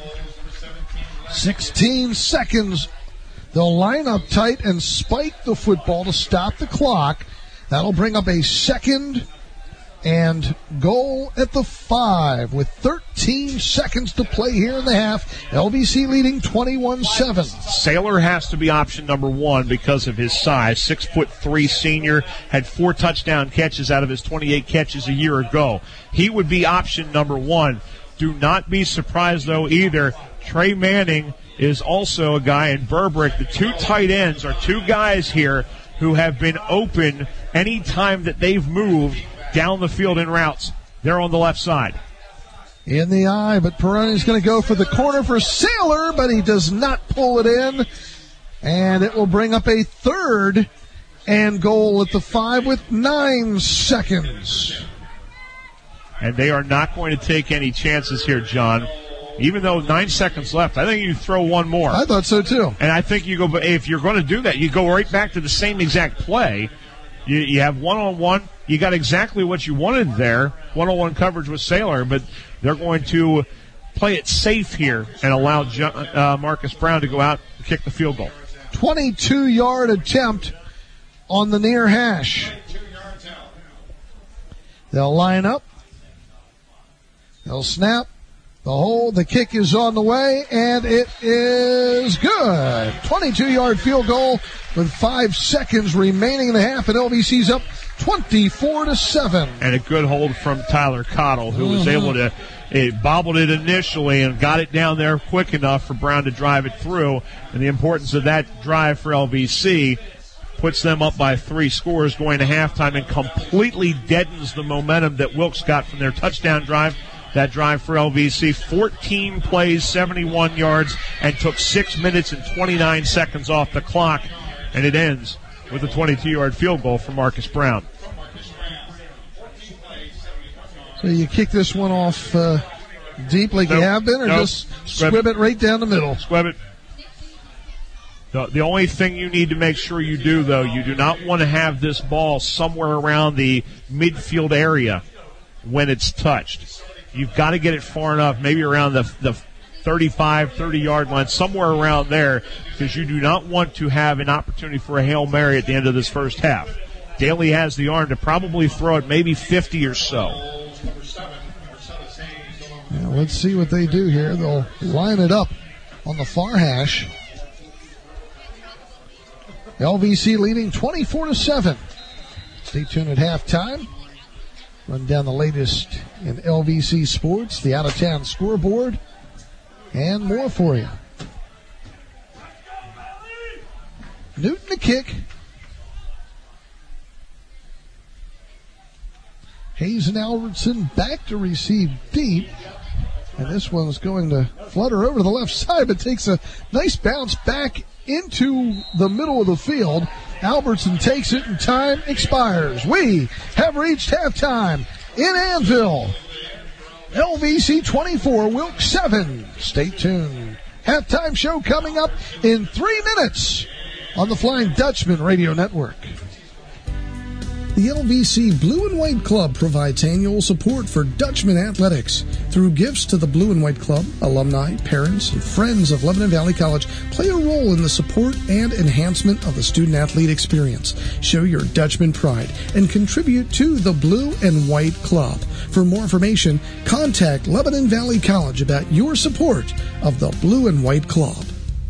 [SPEAKER 1] 16 seconds. They'll line up tight and spike the football to stop the clock. That'll bring up a second and goal at the 5 with 13 seconds to play here in the half. LVC leading 21-7.
[SPEAKER 6] Sailor has to be option number 1 because of his size. 6'3" senior, had 4 touchdown catches out of his 28 catches a year ago. He would be option number 1. Do not be surprised, though, either. Trey Manning is also a guy, in Burbrick. The 2 tight ends are 2 guys here who have been open any time that they've moved down the field in routes. They're on the left side.
[SPEAKER 1] In the eye, but Peroni's going to go for the corner for Sailor, but he does not pull it in. And it will bring up a third and goal at the 5 with 9 seconds.
[SPEAKER 6] And they are not going to take any chances here, John. Even though 9 seconds left, I think you throw one more.
[SPEAKER 1] I thought so, too.
[SPEAKER 6] And I think you go, if you're going to do that, you go right back to the same exact play. You have one-on-one. You got exactly what you wanted there, one-on-one coverage with Saylor, but they're going to play it safe here and allow Marcus Brown to go out and kick the field goal.
[SPEAKER 1] 22-yard attempt on the near hash. They'll line up. They'll snap. The hold, the kick is on the way, and it is good. 22-yard field goal with 5 seconds remaining in the half, and LVC's up 24-7.
[SPEAKER 6] And a good hold from Tyler Cottle, who was able to bobbled it initially and got it down there quick enough for Brown to drive it through. And the importance of that drive for LVC puts them up by 3 scores going to halftime and completely deadens the momentum that Wilkes got from their touchdown drive. That drive for LVC, 14 plays, 71 yards, and took 6 minutes and 29 seconds off the clock. And it ends with a 22-yard field goal for Marcus Brown.
[SPEAKER 1] So you kick this one off deep like you have been, or just squib it right down the middle?
[SPEAKER 6] Squib it. The only thing you need to make sure you do, though, you do not want to have this ball somewhere around the midfield area when it's touched. You've got to get it far enough, maybe around the 35, 30-yard line, somewhere around there, because you do not want to have an opportunity for a Hail Mary at the end of this first half. Daly has the arm to probably throw it maybe 50 or so.
[SPEAKER 1] Yeah, let's see what they do here. They'll line it up on the far hash. LVC leading 24-7. Stay tuned at halftime. Run down the latest in LVC sports, the out-of-town scoreboard, and more for you. Newton the kick. Hayes and Albertson back to receive deep. And this one's going to flutter over to the left side, but takes a nice bounce back into the middle of the field. Albertson takes it and time expires. We have reached halftime in Annville. LVC 24, Wilkes 7. Stay tuned. Halftime show coming up in 3 minutes on the Flying Dutchman Radio Network. The LVC Blue and White Club provides annual support for Dutchman athletics. Through gifts to the Blue and White Club, alumni, parents, and friends of Lebanon Valley College play a role in the support and enhancement of the student-athlete experience. Show your Dutchman pride and contribute to the Blue and White Club. For more information, contact Lebanon Valley College about your support of the Blue and White Club.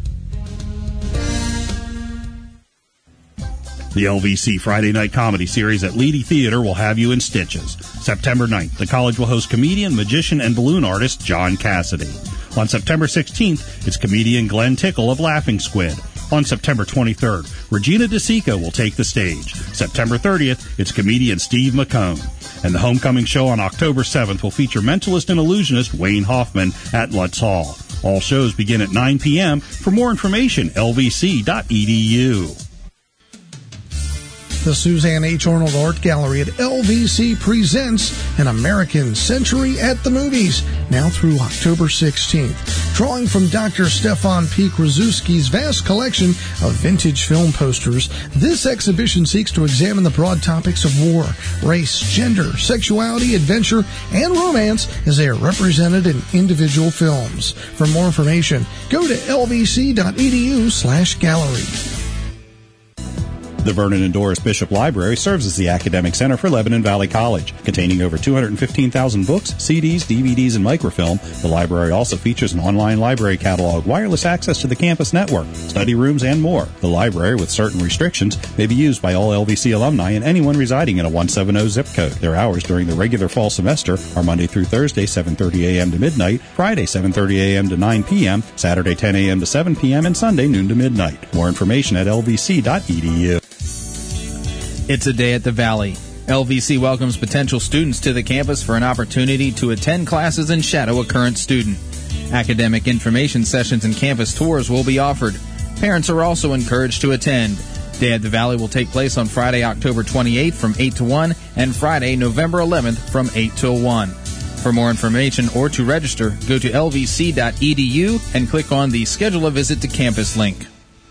[SPEAKER 5] The LVC Friday Night Comedy Series at Leedy Theater will have you in stitches. September 9th, the college will host comedian, magician, and balloon artist John Cassidy. On September 16th, it's comedian Glenn Tickle of Laughing Squid. On September 23rd, Regina DeSica will take the stage. September 30th, it's comedian Steve McCone. And the homecoming show on October 7th will feature mentalist and illusionist Wayne Hoffman at Lutz Hall. All shows begin at 9 p.m. For more information, lvc.edu.
[SPEAKER 1] The Suzanne H. Arnold Art Gallery at LVC presents An American Century at the Movies, now through October 16th. Drawing from Dr. Stefan P. Krasuski's vast collection of vintage film posters, this exhibition seeks to examine the broad topics of war, race, gender, sexuality, adventure, and romance as they are represented in individual films. For more information, go to lvc.edu/gallery.
[SPEAKER 5] The Vernon and Doris Bishop Library serves as the academic center for Lebanon Valley College. Containing over 215,000 books, CDs, DVDs, and microfilm, the library also features an online library catalog, wireless access to the campus network, study rooms, and more. The library, with certain restrictions, may be used by all LVC alumni and anyone residing in a 170 zip code. Their hours during the regular fall semester are Monday through Thursday, 7:30 a.m. to midnight, Friday, 7:30 a.m. to 9 p.m., Saturday, 10 a.m. to 7 p.m., and Sunday, noon to midnight. More information at lvc.edu.
[SPEAKER 2] It's a day at the Valley. LVC welcomes potential students to the campus for an opportunity to attend classes and shadow a current student. Academic information sessions and campus tours will be offered. Parents are also encouraged to attend. Day at the Valley will take place on Friday, October 28th from 8 to 1 and Friday, November 11th from 8 till 1. For more information or to register, go to lvc.edu and click on the Schedule a Visit to Campus link.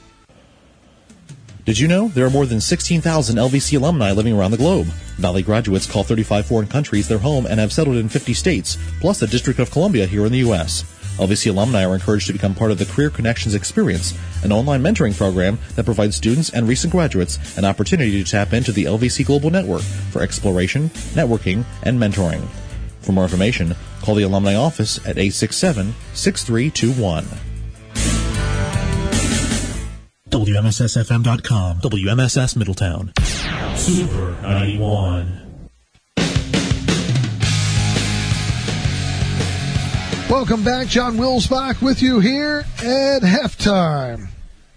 [SPEAKER 7] Did you know there are more than 16,000 LVC alumni living around the globe? Valley graduates call 35 foreign countries their home and have settled in 50 states, plus the District of Columbia here in the U.S. LVC alumni are encouraged to become part of the Career Connections Experience, an online mentoring program that provides students and recent graduates an opportunity to tap into the LVC Global Network for exploration, networking, and mentoring. For more information, call the Alumni Office at 867-6321.
[SPEAKER 8] WMSSFM.com, WMSS Middletown. Super 91.
[SPEAKER 1] Welcome back. John Wilsbach with you here at halftime.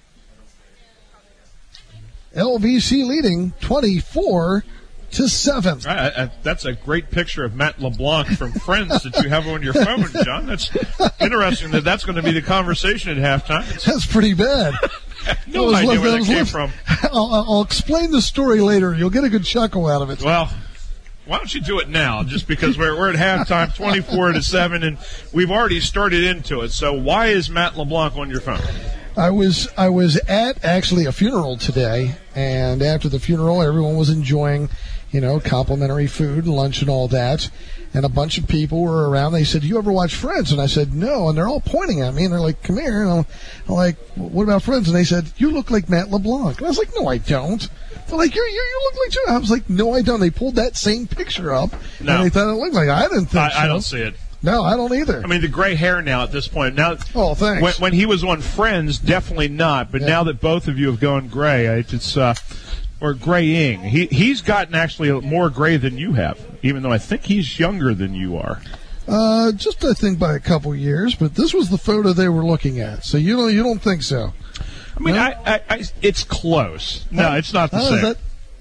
[SPEAKER 1] LVC leading 24-7.
[SPEAKER 6] That's a great picture of Matt LeBlanc from Friends that you have on your phone, John. That's interesting that's going to be the conversation at halftime.
[SPEAKER 1] That's pretty bad.
[SPEAKER 6] No idea where that came from.
[SPEAKER 1] I'll explain the story later. You'll get a good chuckle out of it.
[SPEAKER 6] Well, why don't you do it now? Just because we're at halftime, 24-7, and we've already started into it. So why is Matt LeBlanc on your phone?
[SPEAKER 1] I was at actually a funeral today, and after the funeral, everyone was enjoying, complimentary food, lunch, and all that. And a bunch of people were around. They said, "Do you ever watch Friends?" And I said, "No." And they're all pointing at me, and they're like, "Come here." And I'm like, "What about Friends?" And they said, "You look like Matt LeBlanc." And I was like, "No, I don't." They're like, you look like you. I was like, "No, I don't." They pulled that same picture up, and they thought it looked like I didn't think so.
[SPEAKER 6] I don't see it.
[SPEAKER 1] No, I don't either.
[SPEAKER 6] I mean, the gray hair now at this point. Now,
[SPEAKER 1] oh, thanks.
[SPEAKER 6] When he was on Friends, definitely not. But now that both of you have gone gray, it's or graying. He's gotten actually more gray than you have, even though I think he's younger than you are.
[SPEAKER 1] Just I think by a couple years. But this was the photo they were looking at, so you don't think so?
[SPEAKER 6] I mean, no? It's close. No, it's not the same.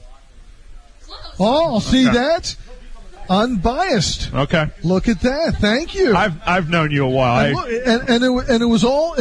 [SPEAKER 1] See that? Unbiased.
[SPEAKER 6] Okay.
[SPEAKER 1] Look at that. Thank you.
[SPEAKER 6] I've known you a while.
[SPEAKER 1] And it was all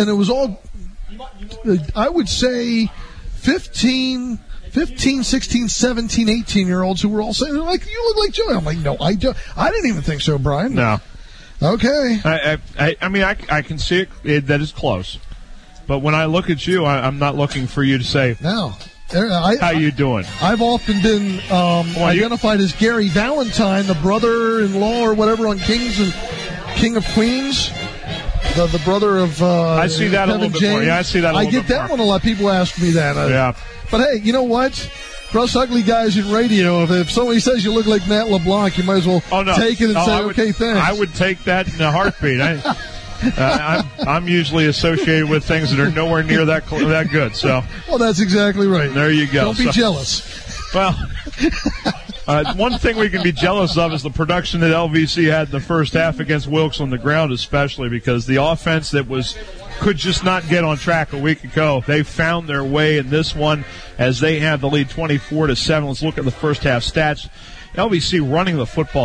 [SPEAKER 1] I would say 15, 16, 17, 18-year-olds who were all saying, like, "You look like Joey." I'm like, "No, I don't. I didn't even think so, Brian."
[SPEAKER 6] No.
[SPEAKER 1] Okay.
[SPEAKER 6] I can see it that is close. But when I look at you, I'm not looking for you to say,
[SPEAKER 1] "No.
[SPEAKER 6] How you doing?"
[SPEAKER 1] I've often been identified as Gary Valentine, the brother-in-law or whatever on King of Queens, the brother of
[SPEAKER 6] I see that
[SPEAKER 1] Kevin
[SPEAKER 6] a little bit
[SPEAKER 1] James.
[SPEAKER 6] more. Yeah, I see that.
[SPEAKER 1] I get that one a lot. People ask me that.
[SPEAKER 6] Yeah.
[SPEAKER 1] But hey, you know what? For us ugly guys in radio, if somebody says you look like Matt LeBlanc, you might as well take it and say, "Okay, thanks."
[SPEAKER 6] I would take that in a heartbeat. I'm usually associated with things that are nowhere near that good. So,
[SPEAKER 1] well, that's exactly right.
[SPEAKER 6] There you go.
[SPEAKER 1] Don't be jealous.
[SPEAKER 6] Well, one thing we can be jealous of is the production that LVC had in the first half against Wilkes on the ground, especially because the offense that could just not get on track a week ago. They found their way in this one as they have the lead 24-7. Let's look at the first half stats. LVC running the football,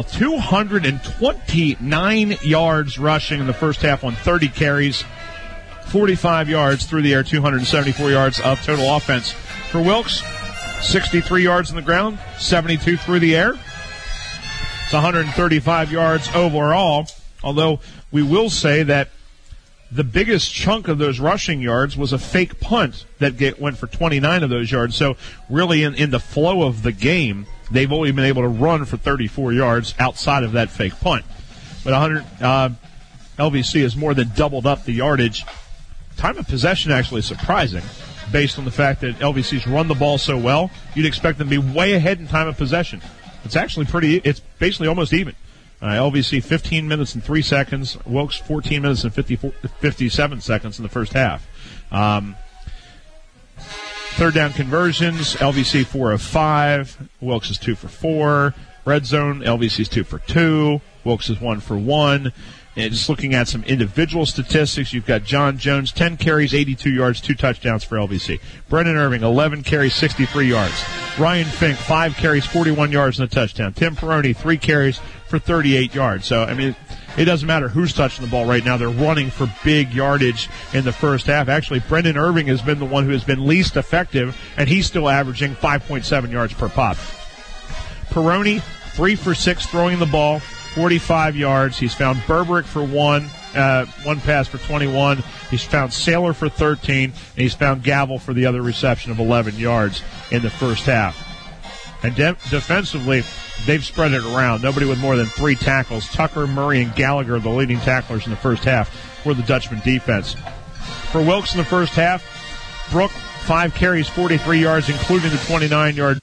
[SPEAKER 6] 229 yards rushing in the first half on 30 carries, 45 yards through the air, 274 yards of total offense. For Wilkes, 63 yards on the ground, 72 through the air. It's 135 yards overall, although we will say that the biggest chunk of those rushing yards was a fake punt that went for 29 of those yards. So really in the flow of the game, they've only been able to run for 34 yards outside of that fake punt. But LVC has more than doubled up the yardage. Time of possession actually surprising based on the fact that LVC's run the ball so well. You'd expect them to be way ahead in time of possession. It's actually it's basically almost even. LVC 15 minutes and 3 seconds. Wilkes 14 minutes and 57 seconds in the first half. Third down conversions, LVC 4 of 5. Wilkes is 2 for 4. Red zone, LVC is 2 for 2. Wilkes is 1 for 1. And just looking at some individual statistics, you've got John Jones, 10 carries, 82 yards, 2 touchdowns for LVC. Brendan Irving, 11 carries, 63 yards. Ryan Fink, 5 carries, 41 yards and a touchdown. Tim Perrone, 3 carries for 38 yards. So, I mean, it doesn't matter who's touching the ball right now. They're running for big yardage in the first half. Actually, Brendan Irving has been the one who has been least effective, and he's still averaging 5.7 yards per pop. Perrone, 3 for 6 throwing the ball, 45 yards. He's found Berberick for one pass for 21. He's found Saylor for 13, and he's found Gavel for the other reception of 11 yards in the first half. And defensively, they've spread it around. Nobody with more than 3 tackles. Tucker, Murray, and Gallagher, the leading tacklers in the first half, for the Dutchman defense. For Wilkes in the first half, Brook, 5 carries, 43 yards, including the 29-yard.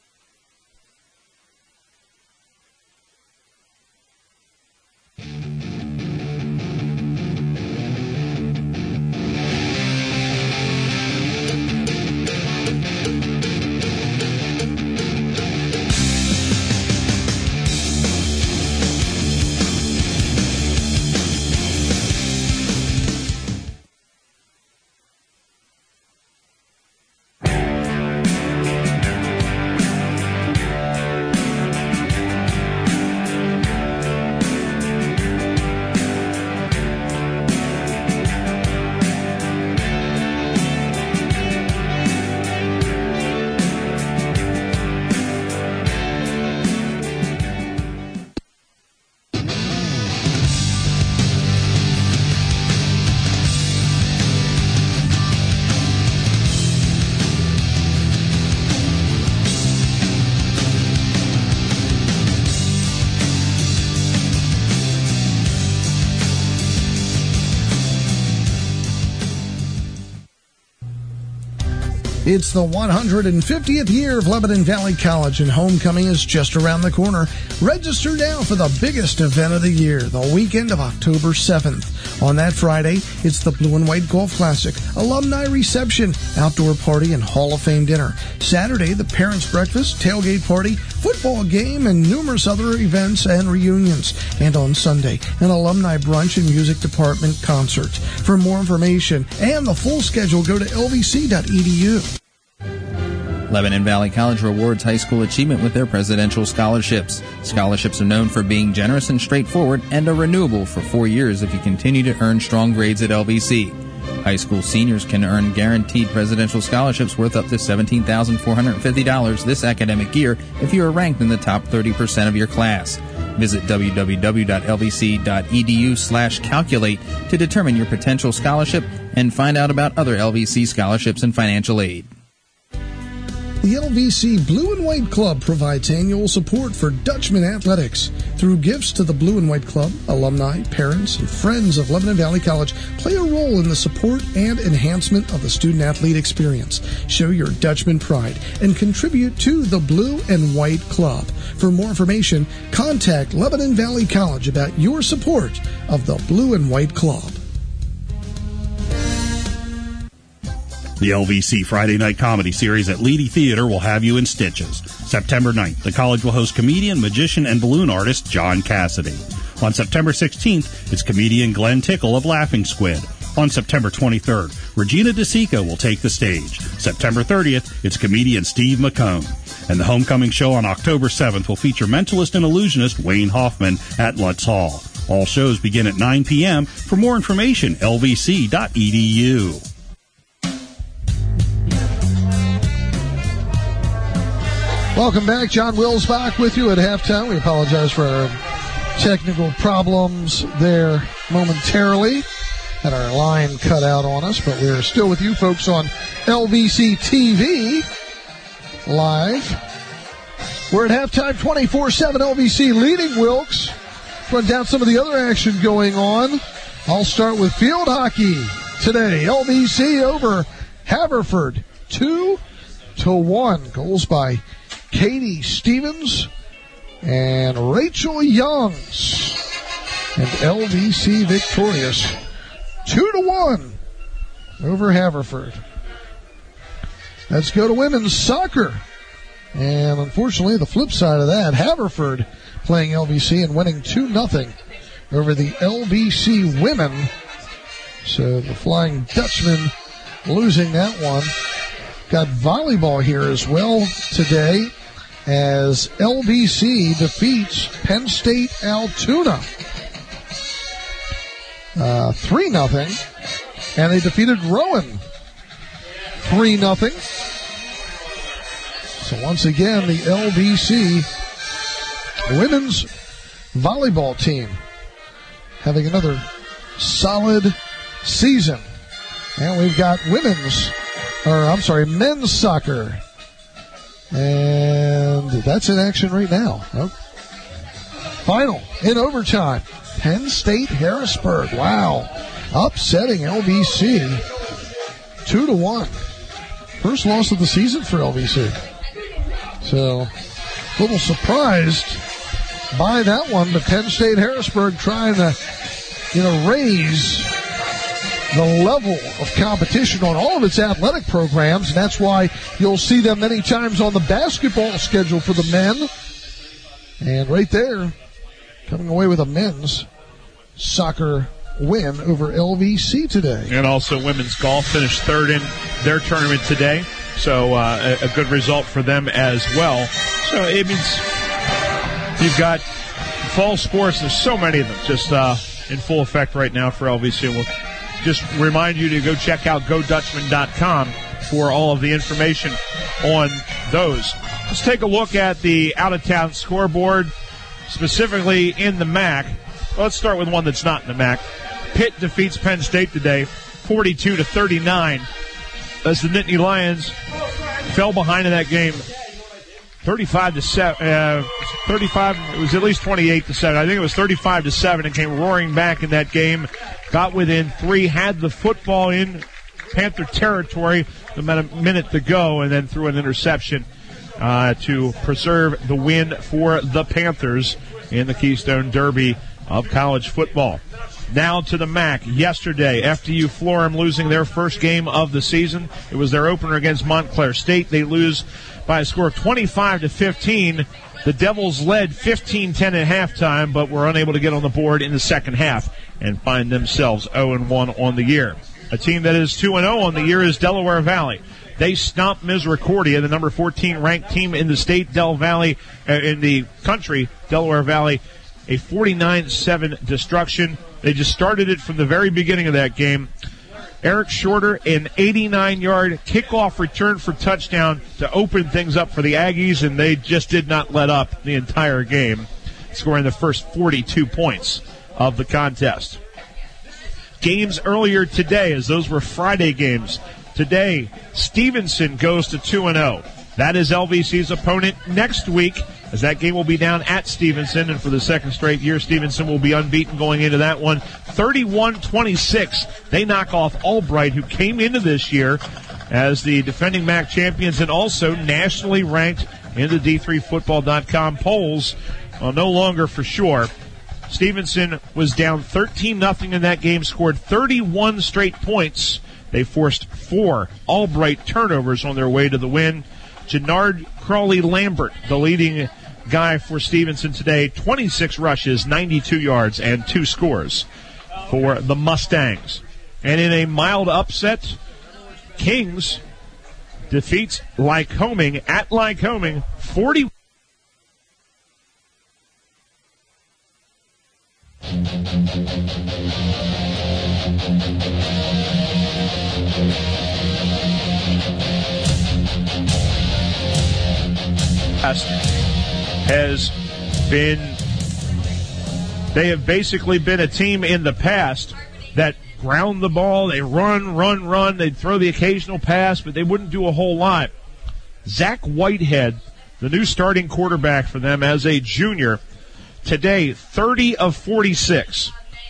[SPEAKER 1] It's the 150th year of Lebanon Valley College, and homecoming is just around the corner. Register now for the biggest event of the year, the weekend of October 7th. On that Friday, it's the Blue and White Golf Classic, alumni reception, outdoor party, and Hall of Fame dinner. Saturday, the parents' breakfast, tailgate party, football game, and numerous other events and reunions. And on Sunday, an alumni brunch and music department concert. For more information and the full schedule, go to lvc.edu.
[SPEAKER 2] Lebanon Valley College rewards high school achievement with their presidential scholarships. Scholarships are known for being generous and straightforward and are renewable for 4 years if you continue to earn strong grades at LVC. High school seniors can earn guaranteed presidential scholarships worth up to $17,450 this academic year if you are ranked in the top 30% of your class. Visit www.lvc.edu/calculate to determine your potential scholarship and find out about other LVC scholarships and financial aid.
[SPEAKER 1] The LVC Blue and White Club provides annual support for Dutchman athletics. Through gifts to the Blue and White Club, alumni, parents, and friends of Lebanon Valley College play a role in the support and enhancement of the student-athlete experience. Show your Dutchman pride and contribute to the Blue and White Club. For more information, contact Lebanon Valley College about your support of the Blue and White Club.
[SPEAKER 5] The LVC Friday Night Comedy Series at Leedy Theater will have you in stitches. September 9th, the college will host comedian, magician, and balloon artist John Cassidy. On September 16th, it's comedian Glenn Tickle of Laughing Squid. On September 23rd, Regina DeSica will take the stage. September 30th, it's comedian Steve McCone. And the homecoming show on October 7th will feature mentalist and illusionist Wayne Hoffman at Lutz Hall. All shows begin at 9 p.m. For more information, lvc.edu.
[SPEAKER 1] Welcome back. John Wilsbach with you at halftime. We apologize for our technical problems there momentarily. Had our line cut out on us, but we're still with you folks on LVC TV live. We're at halftime, 24-7 LVC leading Wilkes. Run down some of the other action going on. I'll start with field hockey today. LVC over Haverford, 2-1. Goals by Katie Stevens and Rachel Youngs. And LVC victorious 2-1 over Haverford. Let's go to women's soccer. And unfortunately, the flip side of that, Haverford playing LVC and winning 2-0 over the LVC women. So the Flying Dutchman losing that one. Got volleyball here as well today as LVC defeats Penn State Altoona 3-0, and they defeated Rowan 3-0. So once again, the LVC women's volleyball team having another solid season. And we've got men's soccer. And that's in action right now. Oh. Final in overtime. Penn State Harrisburg. Wow. Upsetting LVC 2-1. First loss of the season for LVC. So, a little surprised by that one, but Penn State Harrisburg trying to, raise the level of competition on all of its athletic programs, and that's why you'll see them many times on the basketball schedule for the men. And right there, coming away with a men's soccer win over LVC today.
[SPEAKER 6] And also women's golf finished third in their tournament today, so a good result for them as well. So it means you've got fall sports. There's so many of them just in full effect right now for LVC. We'll just remind you to go check out GoDutchman.com for all of the information on those. Let's take a look at the out-of-town scoreboard, specifically in the MAC. Let's start with one that's not in the MAC. Pitt defeats Penn State today, 42-39, as the Nittany Lions fell behind in that game, 35-7. 35. It was at least 28-7. I think it was 35-7, and came roaring back in that game. Got within 3, had the football in Panther territory, about a minute to go, and then threw an interception to preserve the win for the Panthers in the Keystone Derby of college football. Now to the MAC. Yesterday, FDU Florham losing their first game of the season. It was their opener against Montclair State. They lose by a score of 25-15. The Devils led 15-10 at halftime, but were unable to get on the board in the second half and find themselves 0-1 on the year. A team that is 2-0 on the year is Delaware Valley. They stomped Misericordia, the number 14 ranked team in the state, in the country, Delaware Valley, a 49-7 destruction. They just started it from the very beginning of that game. Eric Shorter, an 89-yard kickoff return for touchdown to open things up for the Aggies, and they just did not let up the entire game, scoring the first 42 points of the contest. Games earlier today, as those were Friday games. Today, Stevenson goes to 2-0. That is LVC's opponent next week, as that game will be down at Stevenson, and for the second straight year, Stevenson will be unbeaten going into that one. 31-26, they knock off Albright, who came into this year as the defending MAC champions and also nationally ranked in the D3Football.com polls. Well, no longer for sure. Stevenson was down 13-0 in that game, scored 31 straight points. They forced 4 Albright turnovers on their way to the win. Jannard Crawley-Lambert, the leading guy for Stevenson today, 26 rushes, 92 yards, and 2 scores for the Mustangs. And in a mild upset, Kings defeats Lycoming at Lycoming, 40. They have basically been a team in the past that ground the ball, they run, they'd throw the occasional pass, but they wouldn't do a whole lot. Zach Whitehead, the new starting quarterback for them as a junior, today 30 of 46,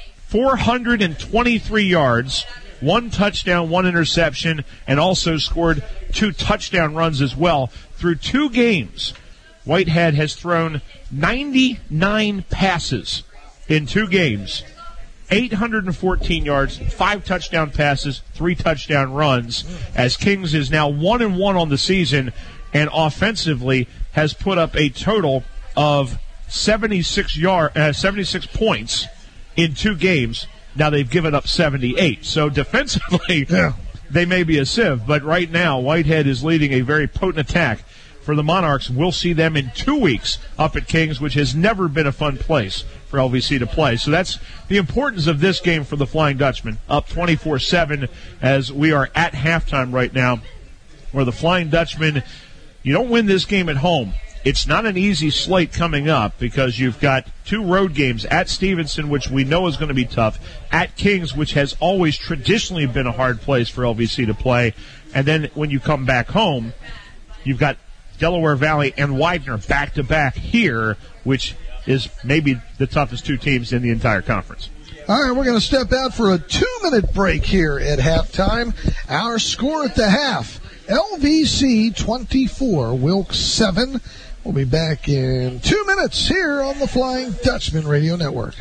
[SPEAKER 6] 423 yards, 1 touchdown, 1 interception, and also scored 2 touchdown runs as well. Through 2 games, Whitehead has thrown 99 passes in 2 games, 814 yards, 5 touchdown passes, 3 touchdown runs, as Kings is now 1-1 on the season, and offensively has put up a total of 76 points in 2 games. Now they've given up 78. So defensively, they may be a sieve, but right now Whitehead is leading a very potent attack for the Monarchs. We'll see them in 2 weeks up at Kings, which has never been a fun place for LVC to play. So that's the importance of this game for the Flying Dutchman, up 24-7 as we are at halftime right now, where the Flying Dutchman, you don't win this game at home. it's not an easy slate coming up because you've got 2 road games at Stevenson, which we know is going to be tough, at Kings, which has always traditionally been a hard place for LVC to play, and then when you come back home, you've got Delaware Valley and Widener back-to-back here, which is maybe the toughest 2 teams in the entire conference.
[SPEAKER 1] All right, we're going to step out for a 2-minute break here at halftime. Our score at the half, LVC 24, Wilkes 7. We'll be back in 2 minutes here on the Flying Dutchman Radio Network.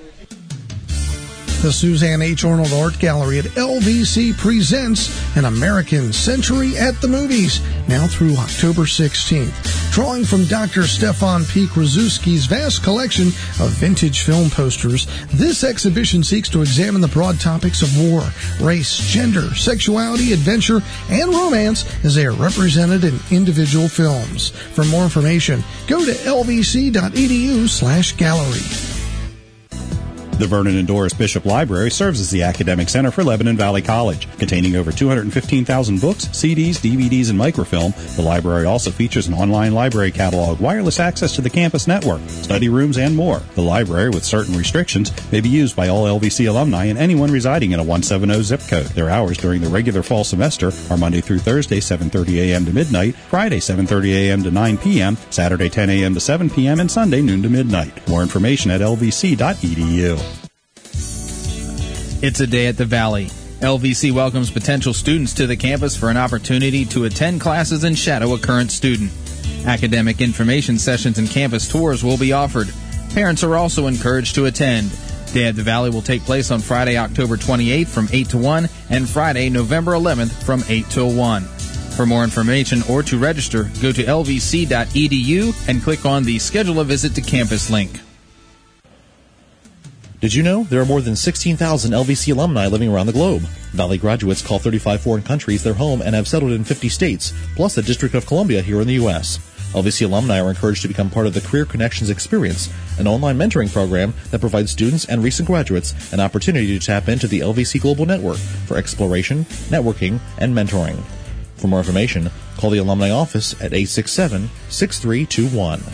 [SPEAKER 1] The Suzanne H. Arnold Art Gallery at LVC presents An American Century at the Movies, now through October 16th. Drawing from Dr. Stefan P. Krasuski's vast collection of vintage film posters, this exhibition seeks to examine the broad topics of war, race, gender, sexuality, adventure, and romance as they are represented in individual films. For more information, go to lvc.edu/gallery.
[SPEAKER 5] The Vernon and Doris Bishop Library serves as the academic center for Lebanon Valley College. Containing over 215,000 books, CDs, DVDs, and microfilm, the library also features an online library catalog, wireless access to the campus network, study rooms, and more. The library, with certain restrictions, may be used by all LVC alumni and anyone residing in a 170 zip code. Their hours during the regular fall semester are Monday through Thursday, 7:30 a.m. to midnight, Friday, 7:30 a.m. to 9 p.m., Saturday, 10 a.m. to 7 p.m., and Sunday, noon to midnight. More information at lvc.edu.
[SPEAKER 2] It's a day at the Valley. LVC welcomes potential students to the campus for an opportunity to attend classes and shadow a current student. Academic information sessions and campus tours will be offered. Parents are also encouraged to attend. Day at the Valley will take place on Friday, October 28th from 8 to 1 and Friday, November 11th from 8 till 1. For more information or to register, go to lvc.edu and click on the Schedule a Visit to Campus link.
[SPEAKER 7] Did you know there are more than 16,000 LVC alumni living around the globe? Valley graduates call 35 foreign countries their home and have settled in 50 states, plus the District of Columbia here in the U.S. LVC alumni are encouraged to become part of the Career Connections Experience, an online mentoring program that provides students and recent graduates an opportunity to tap into the LVC Global Network for exploration, networking, and mentoring. For more information, call the Alumni Office at 867-6321.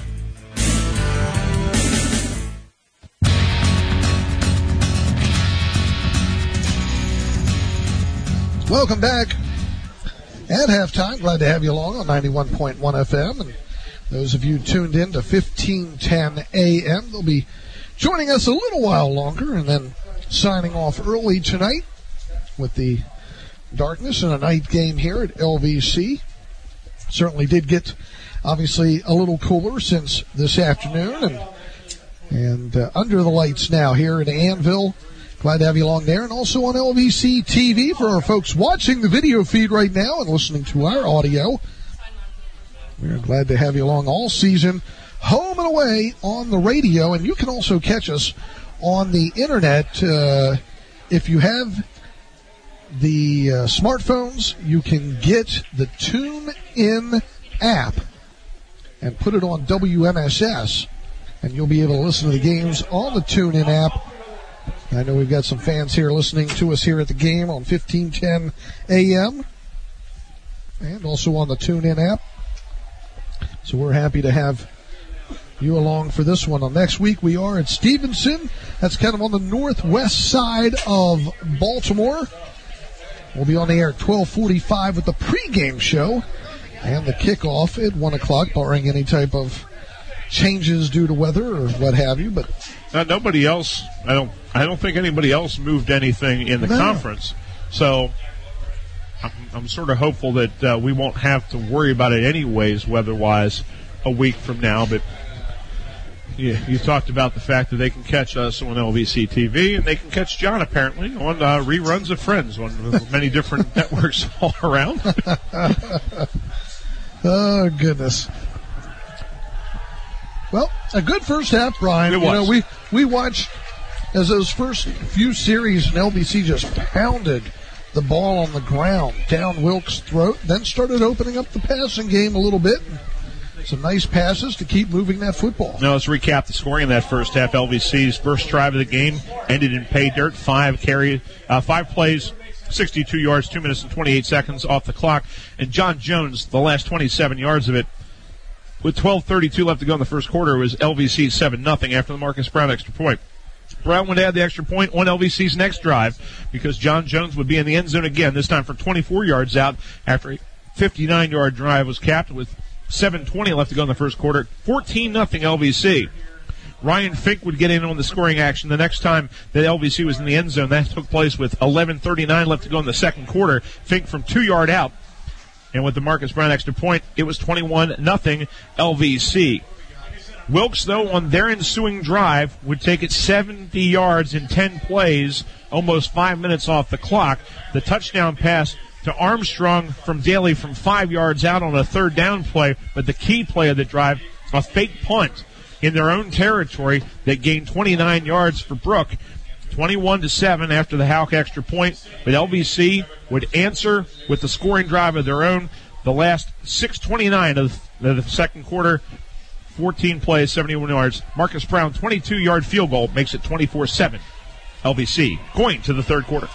[SPEAKER 1] Welcome back at halftime. Glad to have you along on 91.1 FM. And those of you tuned in to 1510 AM, they'll be joining us a little while longer and then signing off early tonight with the darkness and a night game here at LVC. Certainly did get, obviously, a little cooler since this afternoon and under the lights now here in Annville. Glad to have you along there, and also on LVC TV for our folks watching the video feed right now and listening to our audio. We're glad to have you along all season, home and away on the radio, and you can also catch us on the internet. If you have the smartphones, you can get the TuneIn app and put it on WMSS, and you'll be able to listen to the games on the TuneIn app. I know we've got some fans here listening to us here at the game on 1510 AM and also on the TuneIn app. So we're happy to have you along for this one. Next week we are at Stevenson. That's kind of on the northwest side of Baltimore. We'll be on the air at 12:45 with the pregame show and the kickoff at 1 o'clock, barring any type of changes due to weather or what have you. But
[SPEAKER 6] nobody else, I don't think anybody else moved anything in the conference. So I'm sort of hopeful that we won't have to worry about it anyways, weather-wise, a week from now. But you talked about the fact that they can catch us on LVC TV, and they can catch John, apparently, on reruns of Friends on many different networks all around.
[SPEAKER 1] Oh, goodness. Well, a good first half, Brian.
[SPEAKER 6] It was.
[SPEAKER 1] You know, we watched as those first few series and LVC just pounded the ball on the ground down Wilkes' throat, then started opening up the passing game a little bit. Some nice passes to keep moving that football.
[SPEAKER 6] Now let's recap the scoring in that first half. LVC's first drive of the game ended in pay dirt. 5 plays, 62 yards, 2 minutes and 28 seconds off the clock. And John Jones, the last 27 yards of it, With 12:32 left to go in the first quarter, it was LVC 7-0 after the Marcus Brown extra point. Brown would add the extra point on LVC's next drive because John Jones would be in the end zone again, this time for 24 yards out after a 59-yard drive was capped with 7:20 left to go in the first quarter. 14-0 LVC. Ryan Fink would get in on the scoring action the next time that LVC was in the end zone. That took place with 11:39 left to go in the second quarter. Fink from 2-yard out. And with the Marcus Brown extra point, it was 21-0 LVC. Wilkes, though, on their ensuing drive, would take it 70 yards in 10 plays, almost 5 minutes off the clock. The touchdown pass to Armstrong from Daly from 5 yards out on a third down play, but the key play of the drive, a fake punt in their own territory that gained 29 yards for Brook. 21-7 after the Houck extra point, but LVC would answer with the scoring drive of their own. The last 6:29 of the second quarter, 14 plays, 71 yards. Marcus Brown, 22-yard field goal, makes it 24-7. LVC going to the third quarter.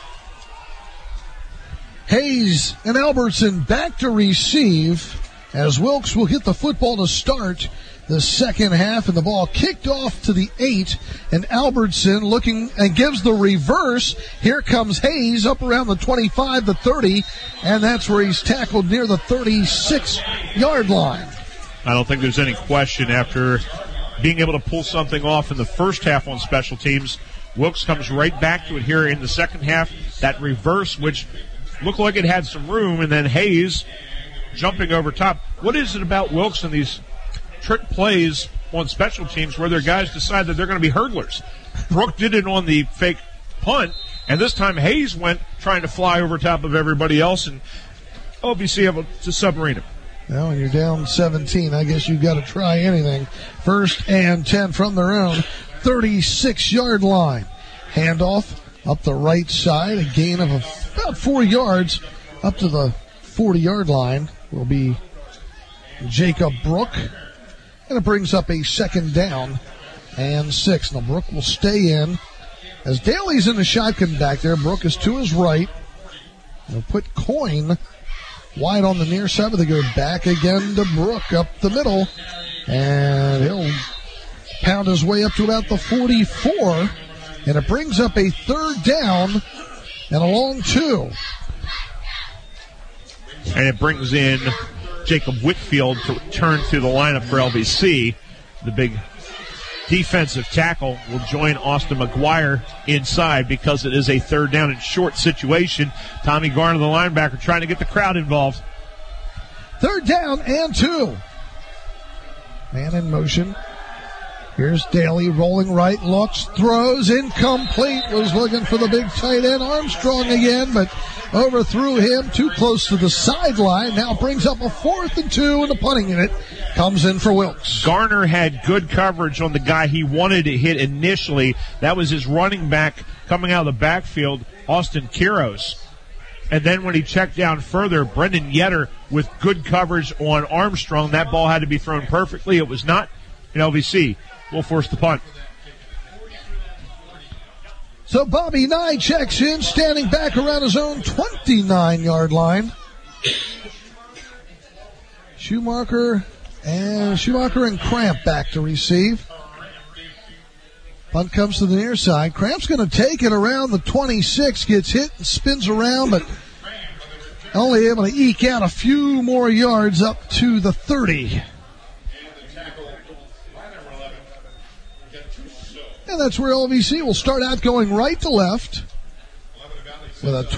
[SPEAKER 1] Hayes and Albertson back to receive as Wilkes will get the football to start the second half, and the ball kicked off to the 8, and Albertson looking and gives the reverse. Here comes Hayes up around the 25, the 30, and that's where he's tackled near the 36-yard line.
[SPEAKER 6] I don't think there's any question after being able to pull something off in the first half on special teams. Wilkes comes right back to it here in the second half. That reverse, which looked like it had some room, and then Hayes jumping over top. What is it about Wilkes and these trick plays on special teams where their guys decide that they're going to be hurdlers? Brook did it on the fake punt, and this time Hayes went trying to fly over top of everybody else, and LVC able to submarine him.
[SPEAKER 1] Well, when you're down 17, I guess you've got to try anything. 1st and 10 from their own 36-yard line. Handoff up the right side, a gain of about 4 yards up to the 40-yard line will be Jacob Brook. And it brings up a second down and 6. Now Brook will stay in. As Daly's in the shotgun back there, Brook is to his right. They'll put Coyne wide on the near side, but they go back again to Brook up the middle. And he'll pound his way up to about the 44. And it brings up a third down and a long 2.
[SPEAKER 6] And it brings in Jacob Whitfield to turn through the lineup for LVC. The big defensive tackle will join Austin McGuire inside because it is a third down and short situation. Tommy Garner, the linebacker, trying to get the crowd involved.
[SPEAKER 1] Third down and 2. Man in motion. Here's Daly rolling right, looks, throws, incomplete. Was looking for the big tight end Armstrong again, but overthrew him too close to the sideline. Now brings up a 4th and 2, and the punting unit comes in for Wilkes.
[SPEAKER 6] Garner had good coverage on the guy he wanted to hit initially. That was his running back coming out of the backfield, Austin Quiros. And then when he checked down further, Brendan Yetter with good coverage on Armstrong. That ball had to be thrown perfectly. It was not. And LVC will force the punt.
[SPEAKER 1] So Bobby Nye checks in, standing back around his own 29-yard line. Schumacher and Cramp back to receive. Punt comes to the near side. Cramp's going to take it around the 26, gets hit and spins around, but only able to eke out a few more yards up to the 30. And that's where LVC will start out going right to left with a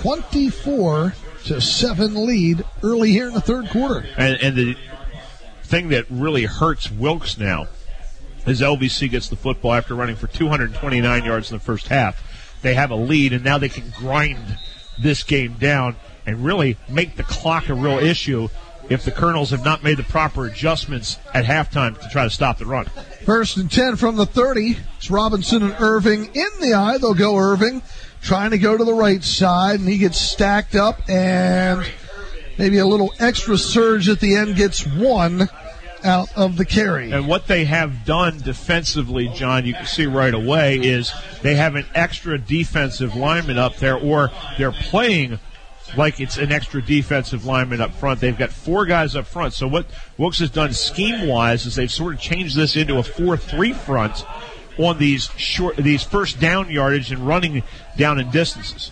[SPEAKER 1] 24-7 lead early here in the third quarter.
[SPEAKER 6] And the thing that really hurts Wilkes now is LVC gets the football after running for 229 yards in the first half. They have a lead, and now they can grind this game down and really make the clock a real issue if the Colonels have not made the proper adjustments at halftime to try to stop the run.
[SPEAKER 1] 1st and 10 from the 30. It's Robinson and Irving in the eye. They'll go Irving, trying to go to the right side, and he gets stacked up, and maybe a little extra surge at the end gets 1 out of the carry.
[SPEAKER 6] And what they have done defensively, John, you can see right away, is they have an extra defensive lineman up there, or they're playing like it's an extra defensive lineman up front. They've got 4 guys up front. So what Wilkes has done scheme-wise is they've sort of changed this into a 4-3 front on these first down yardage and running down in distances.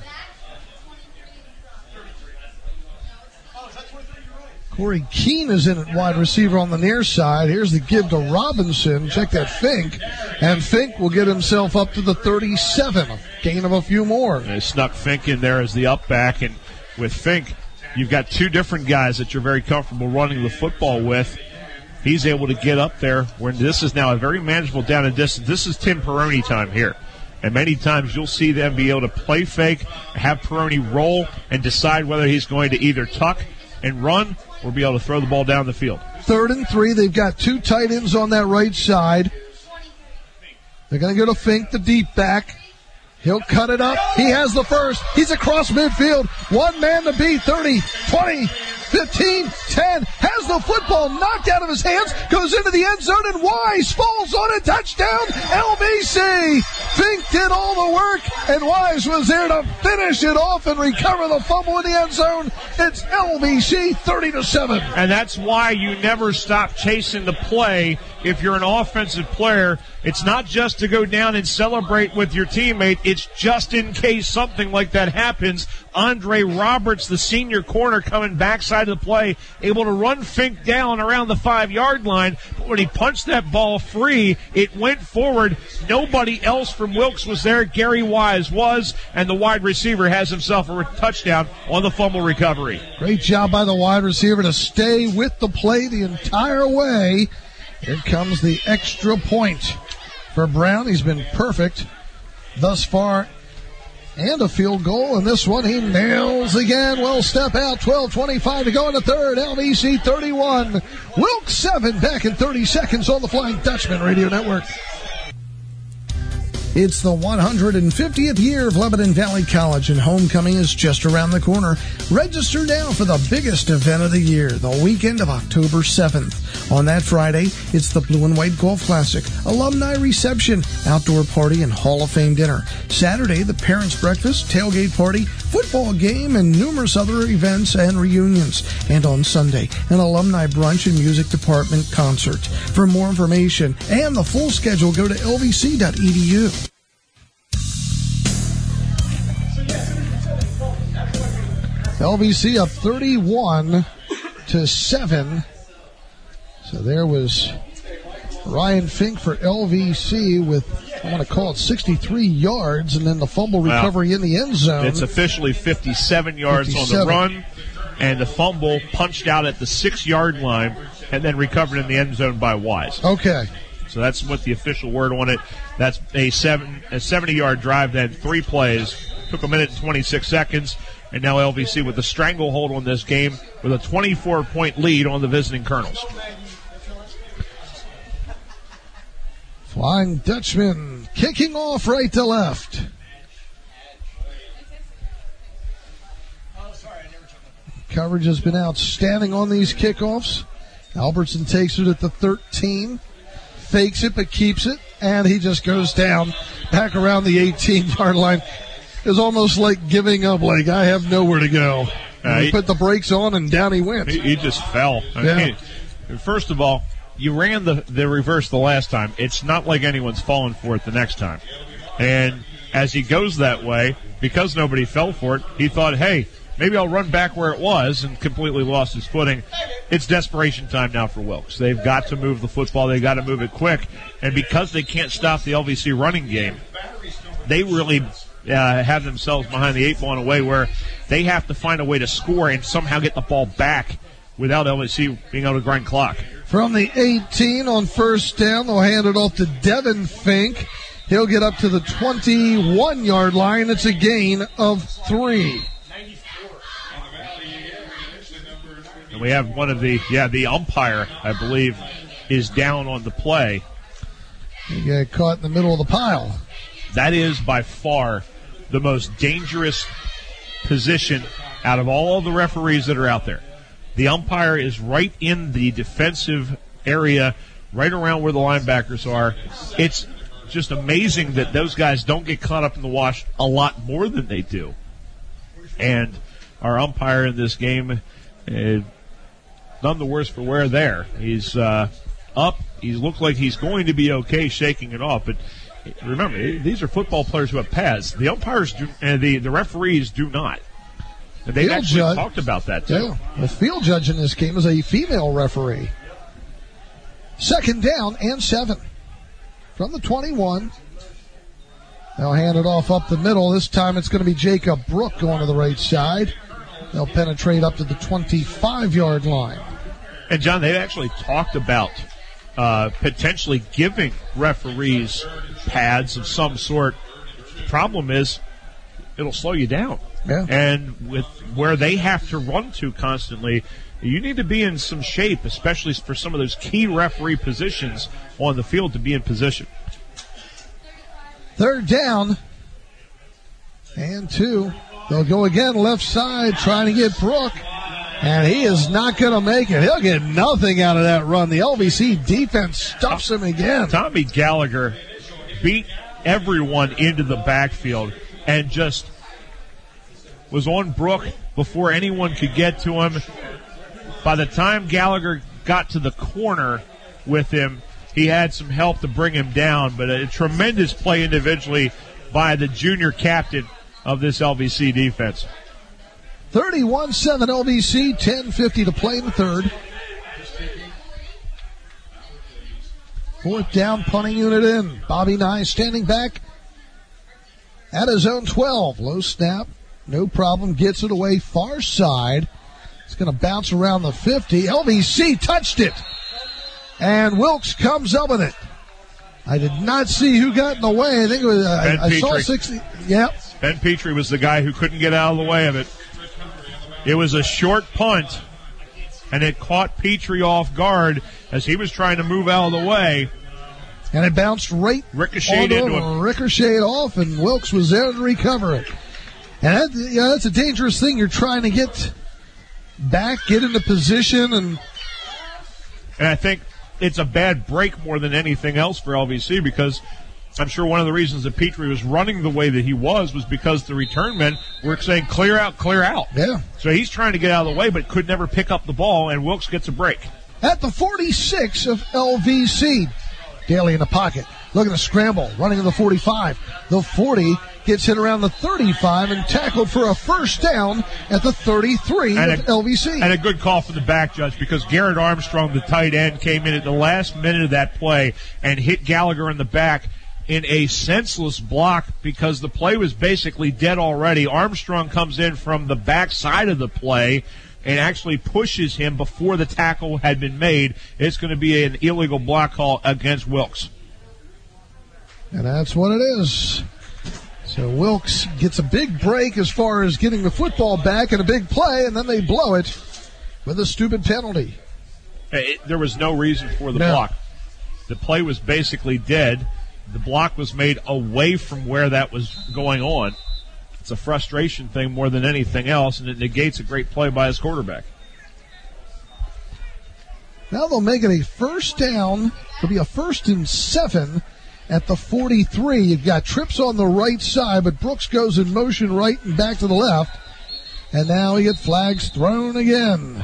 [SPEAKER 1] Corey Keene is in at wide receiver on the near side. Here's the give to Robinson. Check that Fink. And Fink will get himself up to the 37. A gain of a few more.
[SPEAKER 6] They snuck Fink in there as the up back. And with Fink, you've got 2 different guys that you're very comfortable running the football with. He's able to get up there when this is now a very manageable down and distance. This is Tim Perrone time here. And many times you'll see them be able to play fake, have Perrone roll, and decide whether he's going to either tuck and run or be able to throw the ball down the field.
[SPEAKER 1] 3rd and 3. They've got 2 tight ends on that right side. They're going to go to Fink, the deep back. He'll cut it up. He has the first. He's across midfield. 1 man to beat. 30, 20, 15, 10. Has the football knocked out of his hands. Goes into the end zone, and Wise falls on it. Touchdown, LBC. Fink did all the work, and Wise was there to finish it off and recover the fumble in the end zone. It's LBC 30-7.
[SPEAKER 6] And that's why you never stop chasing the play if you're an offensive player. It's not just to go down and celebrate with your teammate. It's just in case something like that happens. Andre Roberts, the senior corner, coming backside of the play, able to run Fink down around the 5-yard line. But when he punched that ball free, it went forward. Nobody else from Wilkes was there. Gary Wise was, and the wide receiver has himself a touchdown on the fumble recovery.
[SPEAKER 1] Great job by the wide receiver to stay with the play the entire way. Here comes the extra point for Brown. He's been perfect thus far. And a field goal, and this one he nails again. Well, step out, 12:25 to go in the third. LVC 31, Wilkes 7, back in 30 seconds on the Flying Dutchman Radio Network. It's the 150th year of Lebanon Valley College, and homecoming is just around the corner. Register now for the biggest event of the year, the weekend of October 7th. On that Friday, it's the Blue and White Golf Classic, alumni reception, outdoor party, and Hall of Fame dinner. Saturday, the parents' breakfast, tailgate party, football game, and numerous other events and reunions. And on Sunday, an alumni brunch and music department concert. For more information and the full schedule, go to lvc.edu. LVC up 31-7. So there was Ryan Fink for LVC with, I want to call it 63 yards, and then the fumble recovery in the end zone.
[SPEAKER 6] It's officially 57 yards 57. On the run, and the fumble punched out at the 6-yard line and then recovered in the end zone by Wise.
[SPEAKER 1] Okay.
[SPEAKER 6] So that's what the official word on it. That's a 70-yard drive, then 3 plays. Took a minute and 26 seconds. And now LVC with the stranglehold on this game with a 24-point lead on the visiting Colonels.
[SPEAKER 1] Flying Dutchman kicking off right to left. Coverage has been outstanding on these kickoffs. Albertson takes it at the 13. Fakes it but keeps it. And he just goes down back around the 18-yard line. It's almost like giving up, like, I have nowhere to go. He put the brakes on, and down he went.
[SPEAKER 6] He just fell.
[SPEAKER 1] Yeah.
[SPEAKER 6] First of all, you ran the reverse the last time. It's not like anyone's falling for it the next time. And as he goes that way, because nobody fell for it, he thought, hey, maybe I'll run back where it was, and completely lost his footing. It's desperation time now for Wilkes. They've got to move the football. They've got to move it quick. And because they can't stop the LVC running game, they really have themselves behind the 8 ball in a way where they have to find a way to score and somehow get the ball back without LVC being able to grind clock.
[SPEAKER 1] From the 18 on first down, they'll hand it off to Devin Fink. He'll get up to the 21-yard line. It's a gain of 3.
[SPEAKER 6] And we have one of the umpire, I believe, is down on the play.
[SPEAKER 1] He got caught in the middle of the pile.
[SPEAKER 6] That is by far the most dangerous position out of all of the referees that are out there. The umpire is right in the defensive area, right around where the linebackers are. It's just amazing that those guys don't get caught up in the wash a lot more than they do. And our umpire in this game, none the worse for wear there. He's up. He looked like he's going to be okay shaking it off, but remember, these are football players who have pads. The umpires do, and the referees do not. And they've actually talked about that, too.
[SPEAKER 1] Yeah, the field judge in this game is a female referee. 2nd down and 7 from the 21. They'll hand it off up the middle. This time it's going to be Jacob Brook going to the right side. They'll penetrate up to the 25-yard line.
[SPEAKER 6] And, John, they've actually talked about potentially giving referees pads of some sort. Problem is, it'll slow you down.
[SPEAKER 1] Yeah.
[SPEAKER 6] And with where they have to run to constantly, you need to be in some shape, especially for some of those key referee positions on the field to be in position.
[SPEAKER 1] 3rd down and 2. They'll go again left side trying to get Brook, and he is not going to make it. He'll get nothing out of that run. The LVC defense stuffs him again.
[SPEAKER 6] Tommy Gallagher beat everyone into the backfield and just was on Brook before anyone could get to him. By the time Gallagher got to the corner with him, he had some help to bring him down, but a tremendous play individually by the junior captain of this LVC defense.
[SPEAKER 1] 31-7 LVC, 10:50 to play in the 3rd. 4th down, punting unit in. Bobby Nye standing back at his own 12. Low snap, no problem, gets it away far side. It's going to bounce around the 50. LVC touched it. And Wilkes comes up with it. I did not see who got in the way. I think it was, I saw 60. Yep.
[SPEAKER 6] Ben Petrie was the guy who couldn't get out of the way of it. It was a short punt, and it caught Petrie off guard as he was trying to move out of the way.
[SPEAKER 1] And it bounced
[SPEAKER 6] ricocheted into him.
[SPEAKER 1] Ricocheted off, and Wilkes was there to recover it. And that's a dangerous thing. You're trying to get back, get into position, and
[SPEAKER 6] I think it's a bad break more than anything else for LVC, because I'm sure one of the reasons that Petrie was running the way that he was because the return men were saying, clear out, clear out.
[SPEAKER 1] Yeah.
[SPEAKER 6] So he's trying to get out of the way, but could never pick up the ball, and Wilkes gets a break.
[SPEAKER 1] At the 46 of LVC, Daly in the pocket, looking to scramble, running to the 45. The 40 gets hit around the 35 and tackled for a 1st down at the 33 of LVC.
[SPEAKER 6] And a good call from the back judge, because Garrett Armstrong, the tight end, came in at the last minute of that play and hit Gallagher in the back in a senseless block because the play was basically dead already. Armstrong comes in from the back side of the play and actually pushes him before the tackle had been made. It's going to be an illegal block call against Wilkes.
[SPEAKER 1] And that's what it is. So Wilkes gets a big break as far as getting the football back and a big play, and then they blow it with a stupid penalty.
[SPEAKER 6] There was no reason for the block. The play was basically dead. The block was made away from where that was going on. It's a frustration thing more than anything else, and it negates a great play by his quarterback.
[SPEAKER 1] Now they'll make it a 1st down. It'll be a 1st and 7 at the 43. You've got trips on the right side, but Brooks goes in motion right and back to the left. And now we get flags thrown again.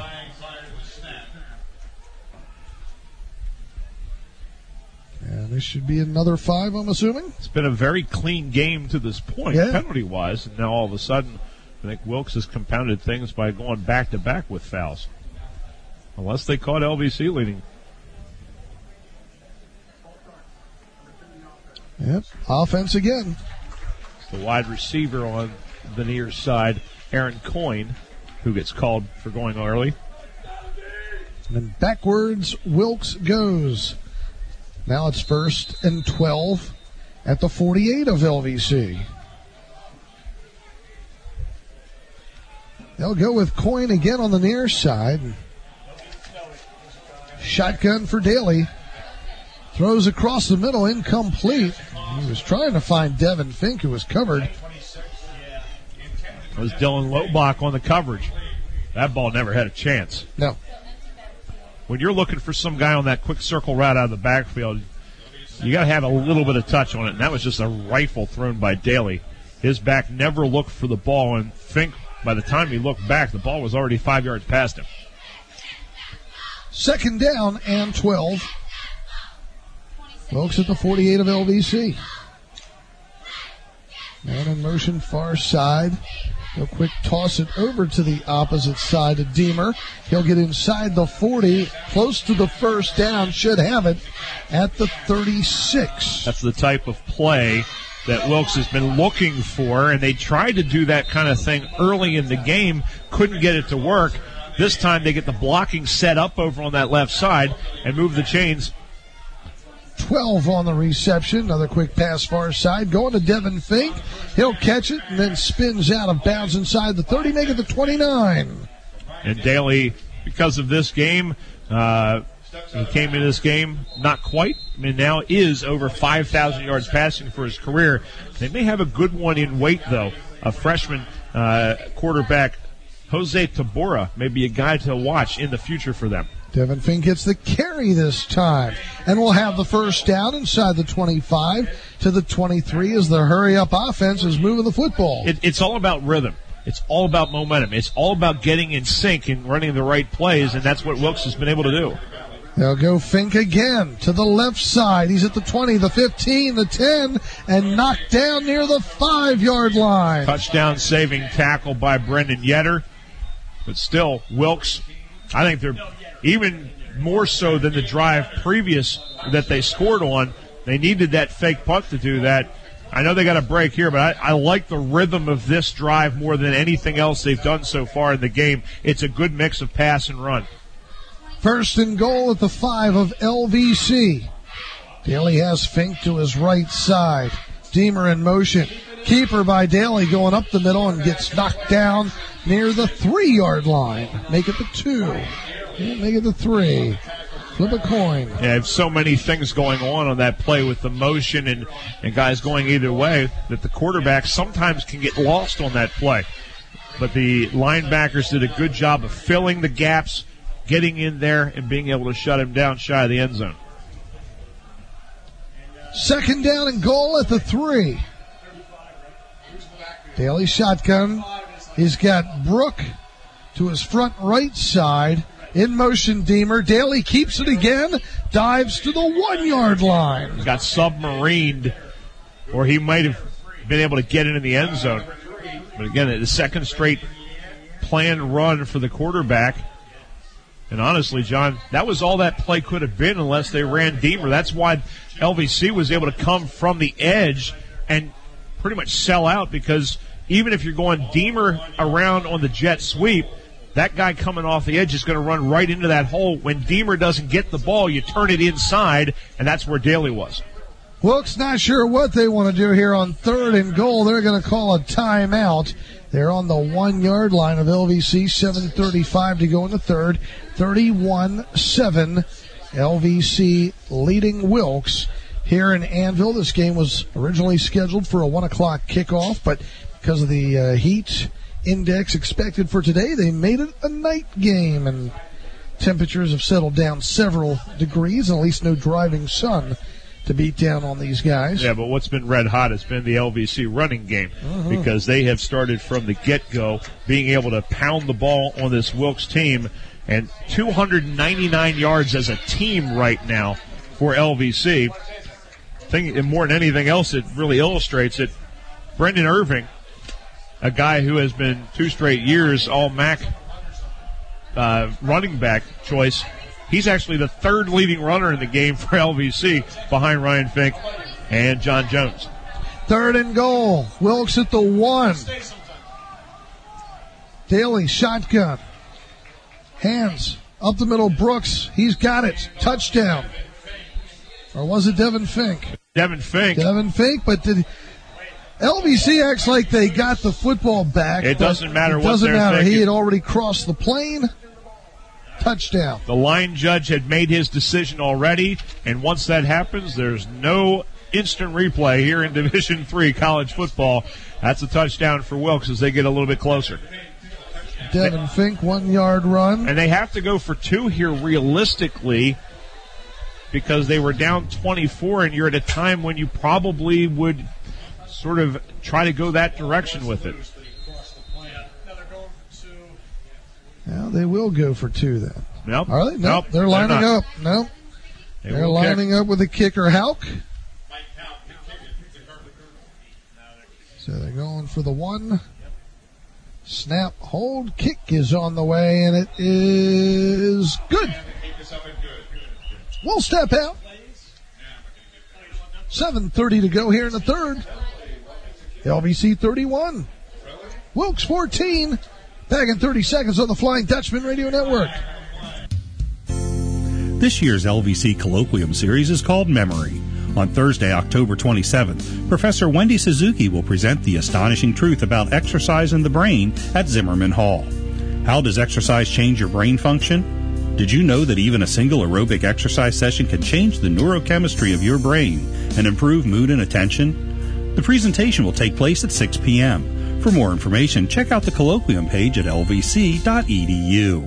[SPEAKER 1] And this should be another 5, I'm assuming.
[SPEAKER 6] It's been a very clean game to this point, penalty-wise. And now all of a sudden, I think Wilkes has compounded things by going back-to-back with fouls. Unless they caught LVC leading.
[SPEAKER 1] Yep, offense again.
[SPEAKER 6] It's the wide receiver on the near side, Aaron Coyne, who gets called for going early.
[SPEAKER 1] And then backwards, Wilkes goes. Now it's 1st and 12 at the 48 of LVC. They'll go with Coyne again on the near side. Shotgun for Daly. Throws across the middle, incomplete. He was trying to find Devin Fink, who was covered.
[SPEAKER 6] It was Dylan Lobach on the coverage. That ball never had a chance.
[SPEAKER 1] No.
[SPEAKER 6] When you're looking for some guy on that quick circle route out of the backfield, you got to have a little bit of touch on it, and that was just a rifle thrown by Daly. His back never looked for the ball, and Fink by the time he looked back, the ball was already 5 yards past him.
[SPEAKER 1] 2nd down and 12. Wilkes at the 48 of LVC. Man in motion, far side. He'll quick toss it over to the opposite side to Deemer. He'll get inside the 40, close to the first down, should have it at the 36.
[SPEAKER 6] That's the type of play that Wilkes has been looking for, and they tried to do that kind of thing early in the game, couldn't get it to work. This time they get the blocking set up over on that left side and move the chains.
[SPEAKER 1] 12 on the reception. Another quick pass far side. Going to Devin Fink. He'll catch it and then spins out of bounds inside the 30, make it the 29.
[SPEAKER 6] And Daly, because of this game, he came into this game not quite. I mean, now is over 5,000 yards passing for his career. They may have a good one in wait, though. A freshman quarterback, Jose Tabora, may be a guy to watch in the future for them.
[SPEAKER 1] Devin Fink gets the carry this time. And we'll have the first down inside the 25 to the 23 as the hurry-up offense is moving the football.
[SPEAKER 6] It's all about rhythm. It's all about momentum. It's all about getting in sync and running the right plays, and that's what Wilkes has been able to do.
[SPEAKER 1] They'll go Fink again to the left side. He's at the 20, the 15, the 10, and knocked down near the 5-yard line.
[SPEAKER 6] Touchdown saving tackle by Brendan Yetter. But still, Wilkes, I think they're even more so than the drive previous that they scored on. They needed that fake punt to do that. I know they got a break here, but I like the rhythm of this drive more than anything else they've done so far in the game. It's a good mix of pass and run.
[SPEAKER 1] 1st and goal at the 5 of LVC. Daly has Fink to his right side. Deemer in motion. Keeper by Daly going up the middle and gets knocked down near the 3-yard line. Make it the 2. Make it the 3. Flip a coin.
[SPEAKER 6] Yeah, there's so many things going on that play with the motion and guys going either way that the quarterback sometimes can get lost on that play. But the linebackers did a good job of filling the gaps, getting in there, and being able to shut him down shy of the end zone.
[SPEAKER 1] 2nd down and goal at the 3. Daly shotgun. He's got Brook to his front right side. In motion, Deemer. Daly keeps it again. Dives to the 1-yard line.
[SPEAKER 6] Got submarined, or he might have been able to get it in the end zone. But again, the second straight planned run for the quarterback. And honestly, John, that was all that play could have been unless they ran Deemer. That's why LVC was able to come from the edge and pretty much sell out, because even if you're going Deemer around on the jet sweep, that guy coming off the edge is going to run right into that hole. When Deemer doesn't get the ball, you turn it inside, and that's where Daly was.
[SPEAKER 1] Wilkes not sure what they want to do here on 3rd and goal. They're going to call a timeout. They're on the 1-yard line of LVC. 7:35 to go in the 3rd. 31-7. LVC leading Wilkes here in Annville. This game was originally scheduled for a 1 o'clock kickoff, but because of the heat index expected for today, they made it a night game, and temperatures have settled down several degrees, and at least no driving sun to beat down on these guys.
[SPEAKER 6] Yeah, but what's been red hot has been the LVC running game, because they have started from the get-go being able to pound the ball on this Wilkes team, and 299 yards as a team right now for LVC. And more than anything else, it really illustrates it. Brendan Irving, a guy who has been 2 straight years All-MAC running back choice, he's actually the 3rd leading runner in the game for LVC behind Ryan Fink and John Jones.
[SPEAKER 1] 3rd and goal. Wilkes at the 1. Daly shotgun. Hands up the middle. Brooks. He's got it. Touchdown. Or was it Devin Fink?
[SPEAKER 6] Devin Fink, but
[SPEAKER 1] did LVC acts like they got the football back.
[SPEAKER 6] It doesn't matter what
[SPEAKER 1] doesn't
[SPEAKER 6] they're
[SPEAKER 1] matter.
[SPEAKER 6] thinking.
[SPEAKER 1] He had already crossed the plane. Touchdown.
[SPEAKER 6] The line judge had made his decision already, and once that happens, there's no instant replay here in Division III college football. That's a touchdown for Wilkes as they get a little bit closer.
[SPEAKER 1] Devin Fink, 1-yard run.
[SPEAKER 6] And they have to go for 2 here realistically, because they were down 24, and you're at a time when you probably would sort of try to go that direction with it.
[SPEAKER 1] Well, they will go for 2 then.
[SPEAKER 6] Nope.
[SPEAKER 1] Are they? Nope. They're lining up. Nope. They're lining up with the kicker, Hauk. So they're going for the 1. Snap, hold, kick is on the way, and it is good. We'll step out. 7:30 to go here in the third. LVC 31. Wilkes 14. Back in 30 seconds on the Flying Dutchman Radio Network.
[SPEAKER 5] This year's LVC Colloquium Series is called Memory. On Thursday, October 27th, Professor Wendy Suzuki will present the astonishing truth about exercise and the brain at Zimmerman Hall. How does exercise change your brain function? Did you know that even a single aerobic exercise session can change the neurochemistry of your brain and improve mood and attention? The presentation will take place at 6 p.m. For more information, check out the colloquium page at lvc.edu.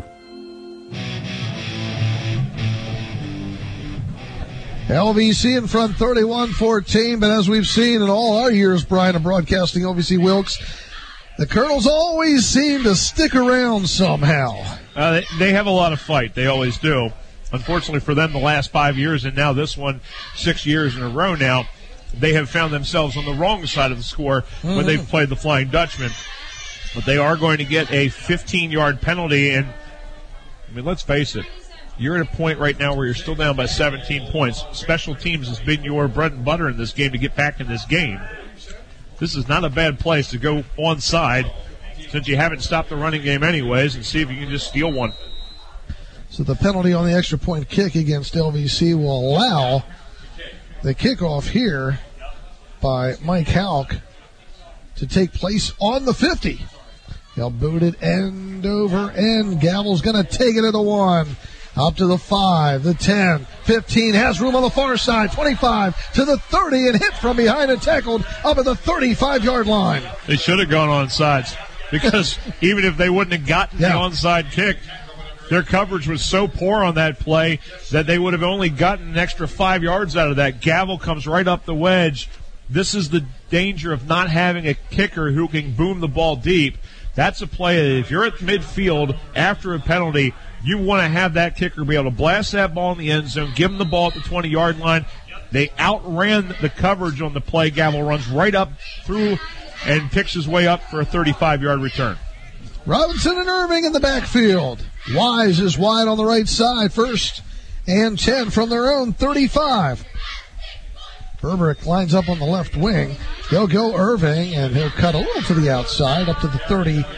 [SPEAKER 1] LVC in front 31-14, but as we've seen in all our years, Brian, of broadcasting LVC Wilkes, the Colonels always seem to stick around somehow.
[SPEAKER 6] They have a lot of fight. They always do. Unfortunately for them, the last 5 years, and now this one, 6 years in a row now, they have found themselves on the wrong side of the score when they've played the Flying Dutchman. But they are going to get a 15-yard penalty, and, I mean, let's face it. You're at a point right now where you're still down by 17 points. Special teams has been your bread and butter in this game to get back in this game. This is not a bad place to go onside since you haven't stopped the running game anyways and see if you can just steal one.
[SPEAKER 1] So the penalty on the extra point kick against LVC will allow the kickoff here by Mike Hauk to take place on the 50. He'll boot it end over end. Gavel's going to take it to the 1. Up to the 5, the 10, 15, has room on the far side, 25 to the 30, and hit from behind and tackled up at the 35-yard line.
[SPEAKER 6] They should have gone on sides because even if they wouldn't have gotten the onside kick, their coverage was so poor on that play that they would have only gotten an extra 5 yards out of that. Gavel comes right up the wedge. This is the danger of not having a kicker who can boom the ball deep. That's a play that if you're at midfield after a penalty, you want to have that kicker be able to blast that ball in the end zone, give them the ball at the 20-yard line. They outran the coverage on the play. Gavel runs right up through and picks his way up for a 35-yard return.
[SPEAKER 1] Robinson and Irving in the backfield. Wise is wide on the right side. 1st and 10 from their own 35. Berberick lines up on the left wing. He'll go Irving, and he'll cut a little to the outside, up to the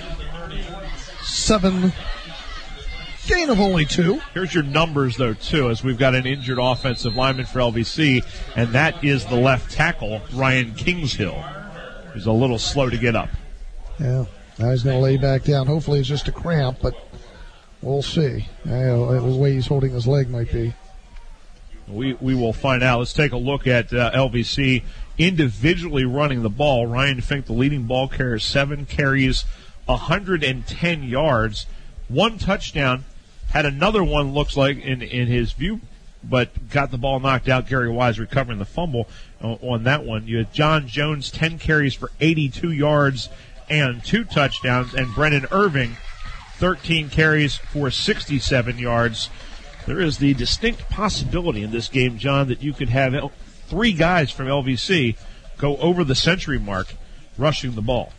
[SPEAKER 1] 37. Gain of only 2.
[SPEAKER 6] Here's your numbers, though, too, as we've got an injured offensive lineman for LVC, and that is the left tackle, Ryan Kingshill, who's a little slow to get up.
[SPEAKER 1] Yeah, now he's going to lay back down. Hopefully it's just a cramp, but we'll see. The way he's holding his leg might be.
[SPEAKER 6] We will find out. Let's take a look at LVC individually running the ball. Ryan Fink, the leading ball carrier, 7 carries, 110 yards, 1 touchdown. Had another one, looks like, in his view, but got the ball knocked out. Gary Wise recovering the fumble on that one. You had John Jones, 10 carries for 82 yards and 2 touchdowns, and Brennan Irving, 13 carries for 67 yards. There is the distinct possibility in this game, John, that you could have 3 guys from LVC go over the century mark rushing the ball.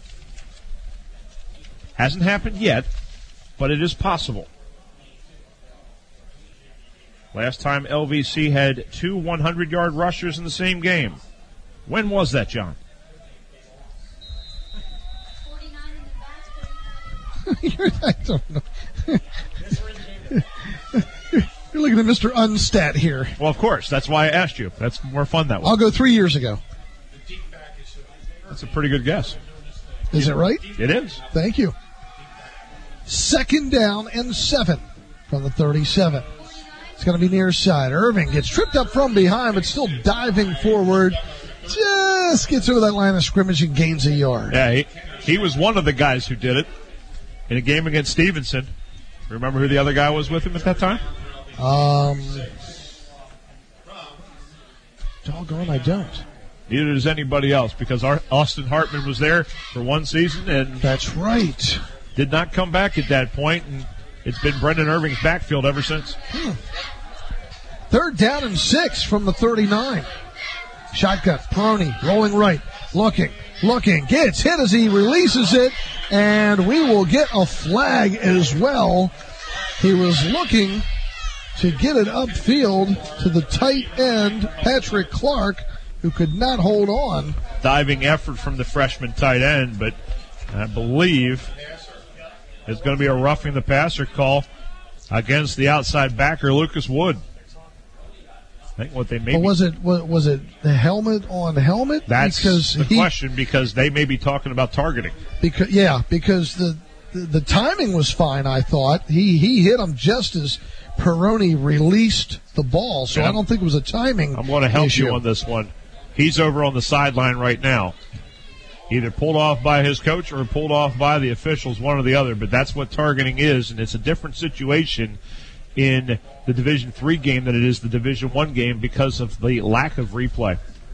[SPEAKER 6] Hasn't happened yet, but it is possible. Last time LVC had 2 100-yard rushers in the same game. When was that, John?
[SPEAKER 1] 49 I don't know. You're looking at Mr. Unstat here.
[SPEAKER 6] Well, of course. That's why I asked you. That's more fun that way.
[SPEAKER 1] I'll go 3 years ago.
[SPEAKER 6] That's a pretty good guess.
[SPEAKER 1] Is it right?
[SPEAKER 6] It is.
[SPEAKER 1] Thank you. 2nd down and 7 from the 37. It's going to be near side. Irving gets tripped up from behind, but still diving forward. Just gets over that line of scrimmage and gains a yard.
[SPEAKER 6] Yeah, he was one of the guys who did it in a game against Stevenson. Remember who the other guy was with him at that time?
[SPEAKER 1] Doggone, I don't.
[SPEAKER 6] Neither does anybody else, because Austin Hartman was there for one season and
[SPEAKER 1] that's right.
[SPEAKER 6] Did not come back at that point, and it's been Brendan Irving's backfield ever since.
[SPEAKER 1] 3rd down and 6 from the 39. Shotgun, Peroni, rolling right, looking, gets hit as he releases it, and we will get a flag as well. He was looking to get it upfield to the tight end, Patrick Clark, who could not hold on.
[SPEAKER 6] Diving effort from the freshman tight end, but I believe it's going to be a roughing the passer call against the outside backer, Lucas Wood. I think what they may
[SPEAKER 1] was it the helmet on helmet?
[SPEAKER 6] That's the question, because they may be talking about targeting.
[SPEAKER 1] Because the timing was fine, I thought. He hit him just as Peroni released the ball, so I don't think it was a timing
[SPEAKER 6] I'm going to help
[SPEAKER 1] issue.
[SPEAKER 6] you on this one. He's over on the sideline right now. Either pulled off by his coach or pulled off by the officials, one or the other, but that's what targeting is, and it's a different situation in the Division III game than it is the Division I game because of the lack of replay.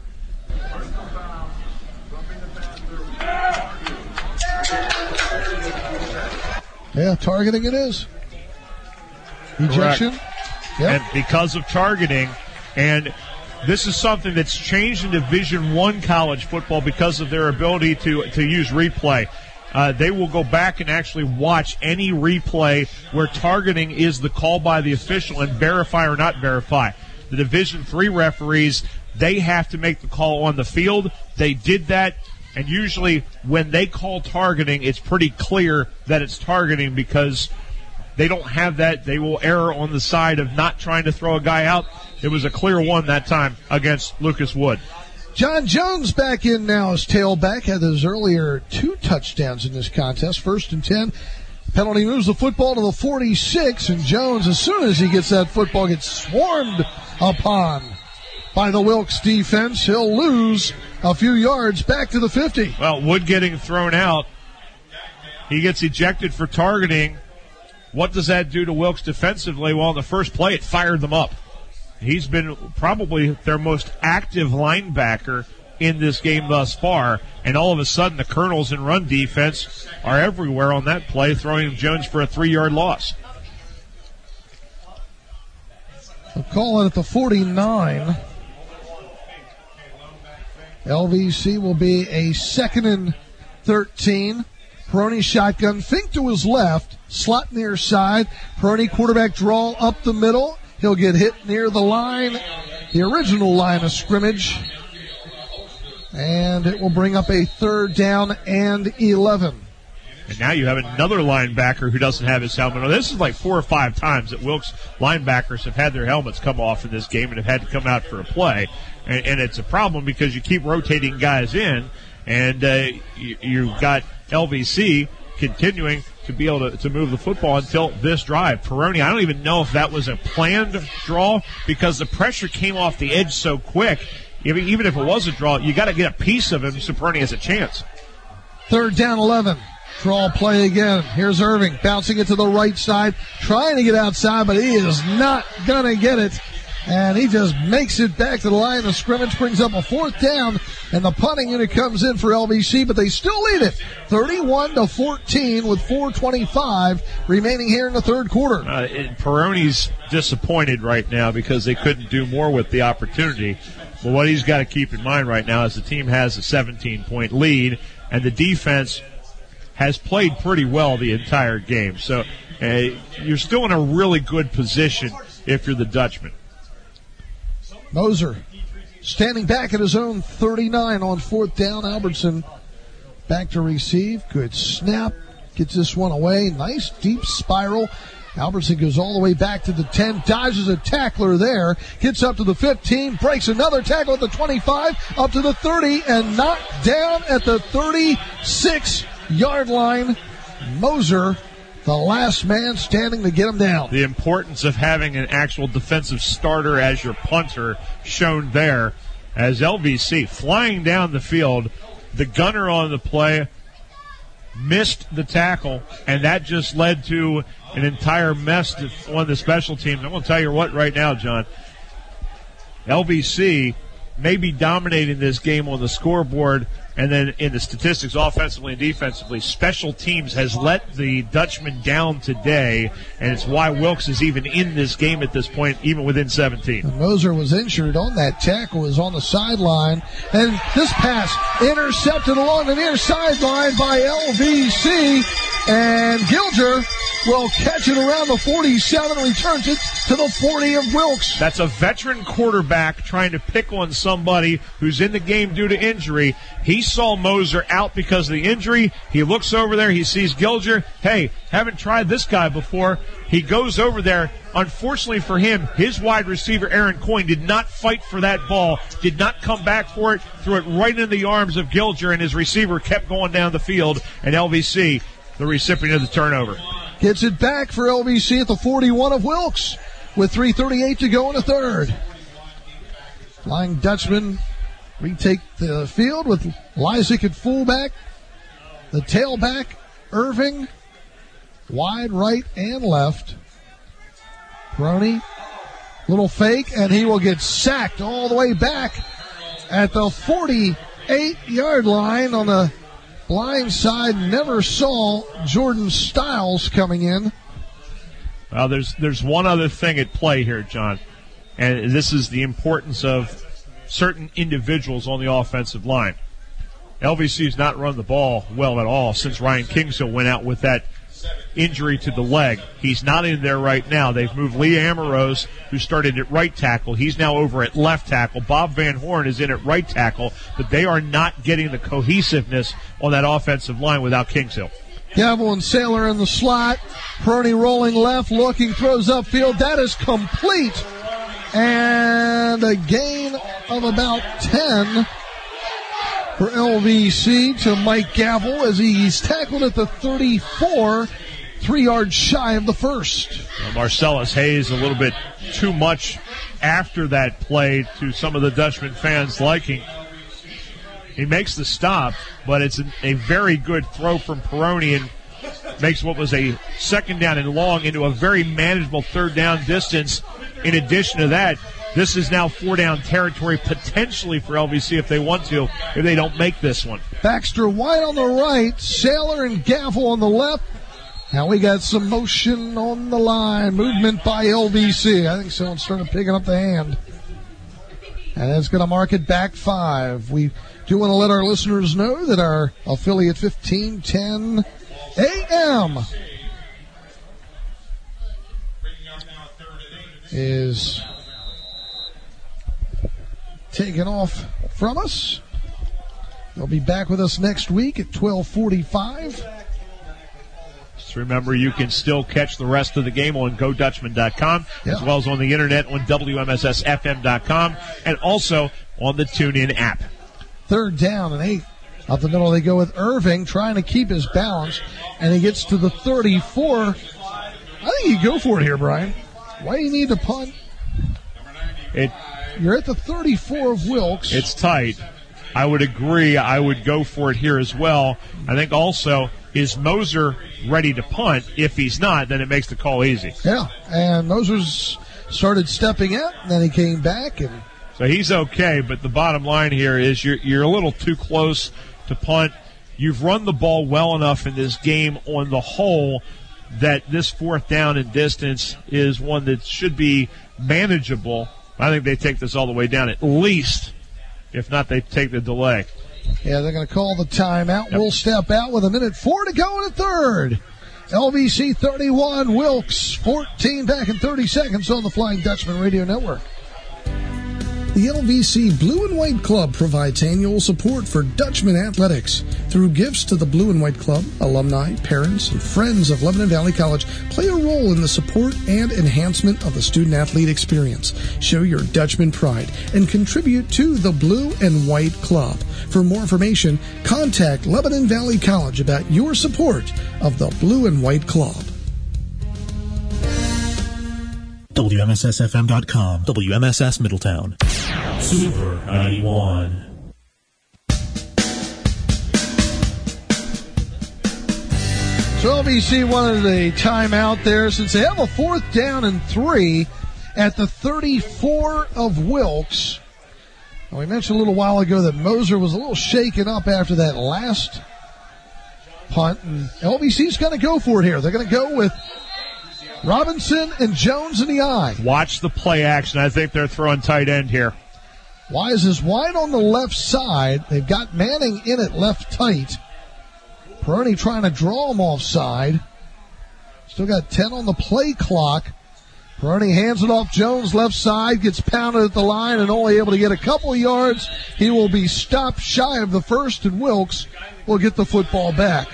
[SPEAKER 1] Yeah, targeting it is. Ejection.
[SPEAKER 6] Yep. And because of targeting, and this is something that's changed in Division I college football because of their ability to use replay. They will go back and actually watch any replay where targeting is the call by the official and verify or not verify. The Division III referees, they have to make the call on the field. They did that, and usually when they call targeting, it's pretty clear that it's targeting because they don't have that. They will err on the side of not trying to throw a guy out. It was a clear one that time against Lucas Wood.
[SPEAKER 1] John Jones back in now as tailback. Had those earlier 2 touchdowns in this contest. 1st and 10. Penalty moves the football to the 46, and Jones, as soon as he gets that football, gets swarmed upon by the Wilkes defense. He'll lose a few yards back to the 50.
[SPEAKER 6] Well, Wood getting thrown out. He gets ejected for targeting. What does that do to Wilkes defensively? Well, in the first play, it fired them up. He's been probably their most active linebacker in this game thus far, and all of a sudden the Colonels in run defense are everywhere on that play, throwing Jones for a 3-yard loss.
[SPEAKER 1] They'll call it at the 49. LVC will be a 2nd and 13. Peroni shotgun, Fink to his left, slot near side. Peroni quarterback draw up the middle. He'll get hit near the line, the original line of scrimmage. And it will bring up a 3rd down and 11.
[SPEAKER 6] And now you have another linebacker who doesn't have his helmet on. This is like 4 or 5 times that Wilkes linebackers have had their helmets come off in this game and have had to come out for a play. And it's a problem because you keep rotating guys in, and you've got LVC continuing to be able to move the football until this drive. Peroni, I don't even know if that was a planned draw because the pressure came off the edge so quick. Even if it was a draw, you got to get a piece of him so Peroni has a chance.
[SPEAKER 1] 3rd down, 11. Draw play again. Here's Irving bouncing it to the right side, trying to get outside, but he is not going to get it. And he just makes it back to the line of scrimmage, brings up a 4th down, and the punting unit comes in for LVC, but they still lead it 31-14 with 4:25 remaining here in the 3rd quarter.
[SPEAKER 6] Peroni's disappointed right now because they couldn't do more with the opportunity. But what he's got to keep in mind right now is the team has a 17-point lead, and the defense has played pretty well the entire game. So you're still in a really good position if you're the Dutchman.
[SPEAKER 1] Moser standing back at his own 39 on 4th down. Albertson back to receive. Good snap. Gets this one away. Nice deep spiral. Albertson goes all the way back to the 10. Dodges a tackler there. Gets up to the 15. Breaks another tackle at the 25. Up to the 30. And knocked down at the 36-yard line. Moser, the last man standing to get him down.
[SPEAKER 6] The importance of having an actual defensive starter as your punter shown there as LVC flying down the field. The gunner on the play missed the tackle, and that just led to an entire mess on the special teams. I'm going to tell you what right now, John. LVC maybe dominating this game on the scoreboard, and then in the statistics, offensively and defensively, special teams has let the Dutchman down today, and it's why Wilkes is even in this game at this point, even within 17.
[SPEAKER 1] And Moser was injured on that tackle, was on the sideline, and this pass intercepted along the near sideline by LVC, and Gilger will catch it around the 47 and returns it to the 40 of Wilkes.
[SPEAKER 6] That's a veteran quarterback trying to pick on somebody who's in the game due to injury. He saw Moser out because of the injury. He looks over there. He sees Gilger. Hey, haven't tried this guy before. He goes over there. Unfortunately for him, his wide receiver, Aaron Coyne, did not fight for that ball, did not come back for it, threw it right into the arms of Gilger, and his receiver kept going down the field, and LVC, the recipient of the turnover.
[SPEAKER 1] Gets it back for LVC at the 41 of Wilkes with 3:38 to go in the third. Flying Dutchman retake the field with Lysick at fullback. The tailback, Irving, wide right and left. Peroni, little fake, and he will get sacked all the way back at the 48-yard line on the blind side. Never saw Jordan Stiles coming in.
[SPEAKER 6] Well, there's one other thing at play here, John, and this is the importance of certain individuals on the offensive line. LVC's not run the ball well at all since Ryan Kingshill went out with that injury to the leg. He's not in there right now. They've moved Lee Amorose, who started at right tackle. He's now over at left tackle. Bob Van Horn is in at right tackle, but they are not getting the cohesiveness on that offensive line without Kingshill.
[SPEAKER 1] Gavel and Saylor in the slot. Peroni rolling left, looking, throws upfield. That is complete. And a gain of about 10 for LVC to Mike Gavel as he's tackled at the 34, 3 yards shy of the first.
[SPEAKER 6] Marcellus Hayes a little bit too much after that play to some of the Dutchman fans' liking. He makes the stop, but it's a very good throw from Peroni and makes what was a second down and long into a very manageable third down distance. In addition to that, this is now 4-down territory potentially for LVC if they want to, if they don't make this one.
[SPEAKER 1] Baxter White on the right, Saylor and Gavel on the left. Now we got some motion on the line, movement by LVC. I think someone started picking up the hand. And it's going to mark it back 5. We do want to let our listeners know that our affiliate 1510 AM is taken off from us. They'll be back with us next week at 12:45.
[SPEAKER 6] Just remember, you can still catch the rest of the game on GoDutchman.com, as well as on the internet on WMSSFM.com, and also on the TuneIn app. 3rd
[SPEAKER 1] down and 8. Up the middle they go with Irving trying to keep his balance, and he gets to the 34. I think you go for it here, Brian. Why do you need to punt? You're at the 34 of Wilkes.
[SPEAKER 6] It's tight. I would agree. I would go for it here as well. I think also, is Moser ready to punt? If he's not, then it makes the call easy.
[SPEAKER 1] Yeah, and Moser's started stepping out, and then he came back. And
[SPEAKER 6] so he's okay, but the bottom line here is you're a little too close to punt. You've run the ball well enough in this game on the whole that this 4th down and distance is one that should be manageable. I think they take this all the way down at least. If not, they take the delay.
[SPEAKER 1] Yeah, they're going to call the timeout. Yep. We'll step out with 1:04 to go in the third. LVC 31, Wilkes 14, back in 30 seconds on the Flying Dutchman Radio Network. The LVC Blue and White Club provides annual support for Dutchman athletics. Through gifts to the Blue and White Club, alumni, parents, and friends of Lebanon Valley College play a role in the support and enhancement of the student-athlete experience. Show your Dutchman pride and contribute to the Blue and White Club. For more information, contact Lebanon Valley College about your support of the Blue and White Club.
[SPEAKER 8] WMSSFM.com, WMSS Middletown. Super 91.
[SPEAKER 1] So LVC wanted a timeout there since they have a 4th down and 3 at the 34 of Wilkes. We mentioned a little while ago that Moser was a little shaken up after that last punt, and LVC's going to go for it here. They're going to go with Robinson and Jones in the I.
[SPEAKER 6] Watch the play action. I think they're throwing tight end here.
[SPEAKER 1] Wise is wide on the left side. They've got Manning in at left tight. Peroni trying to draw him offside. Still got 10 on the play clock. Peroni hands it off Jones left side, gets pounded at the line and only able to get a couple of yards. He will be stopped shy of the first, and Wilkes will get the football back.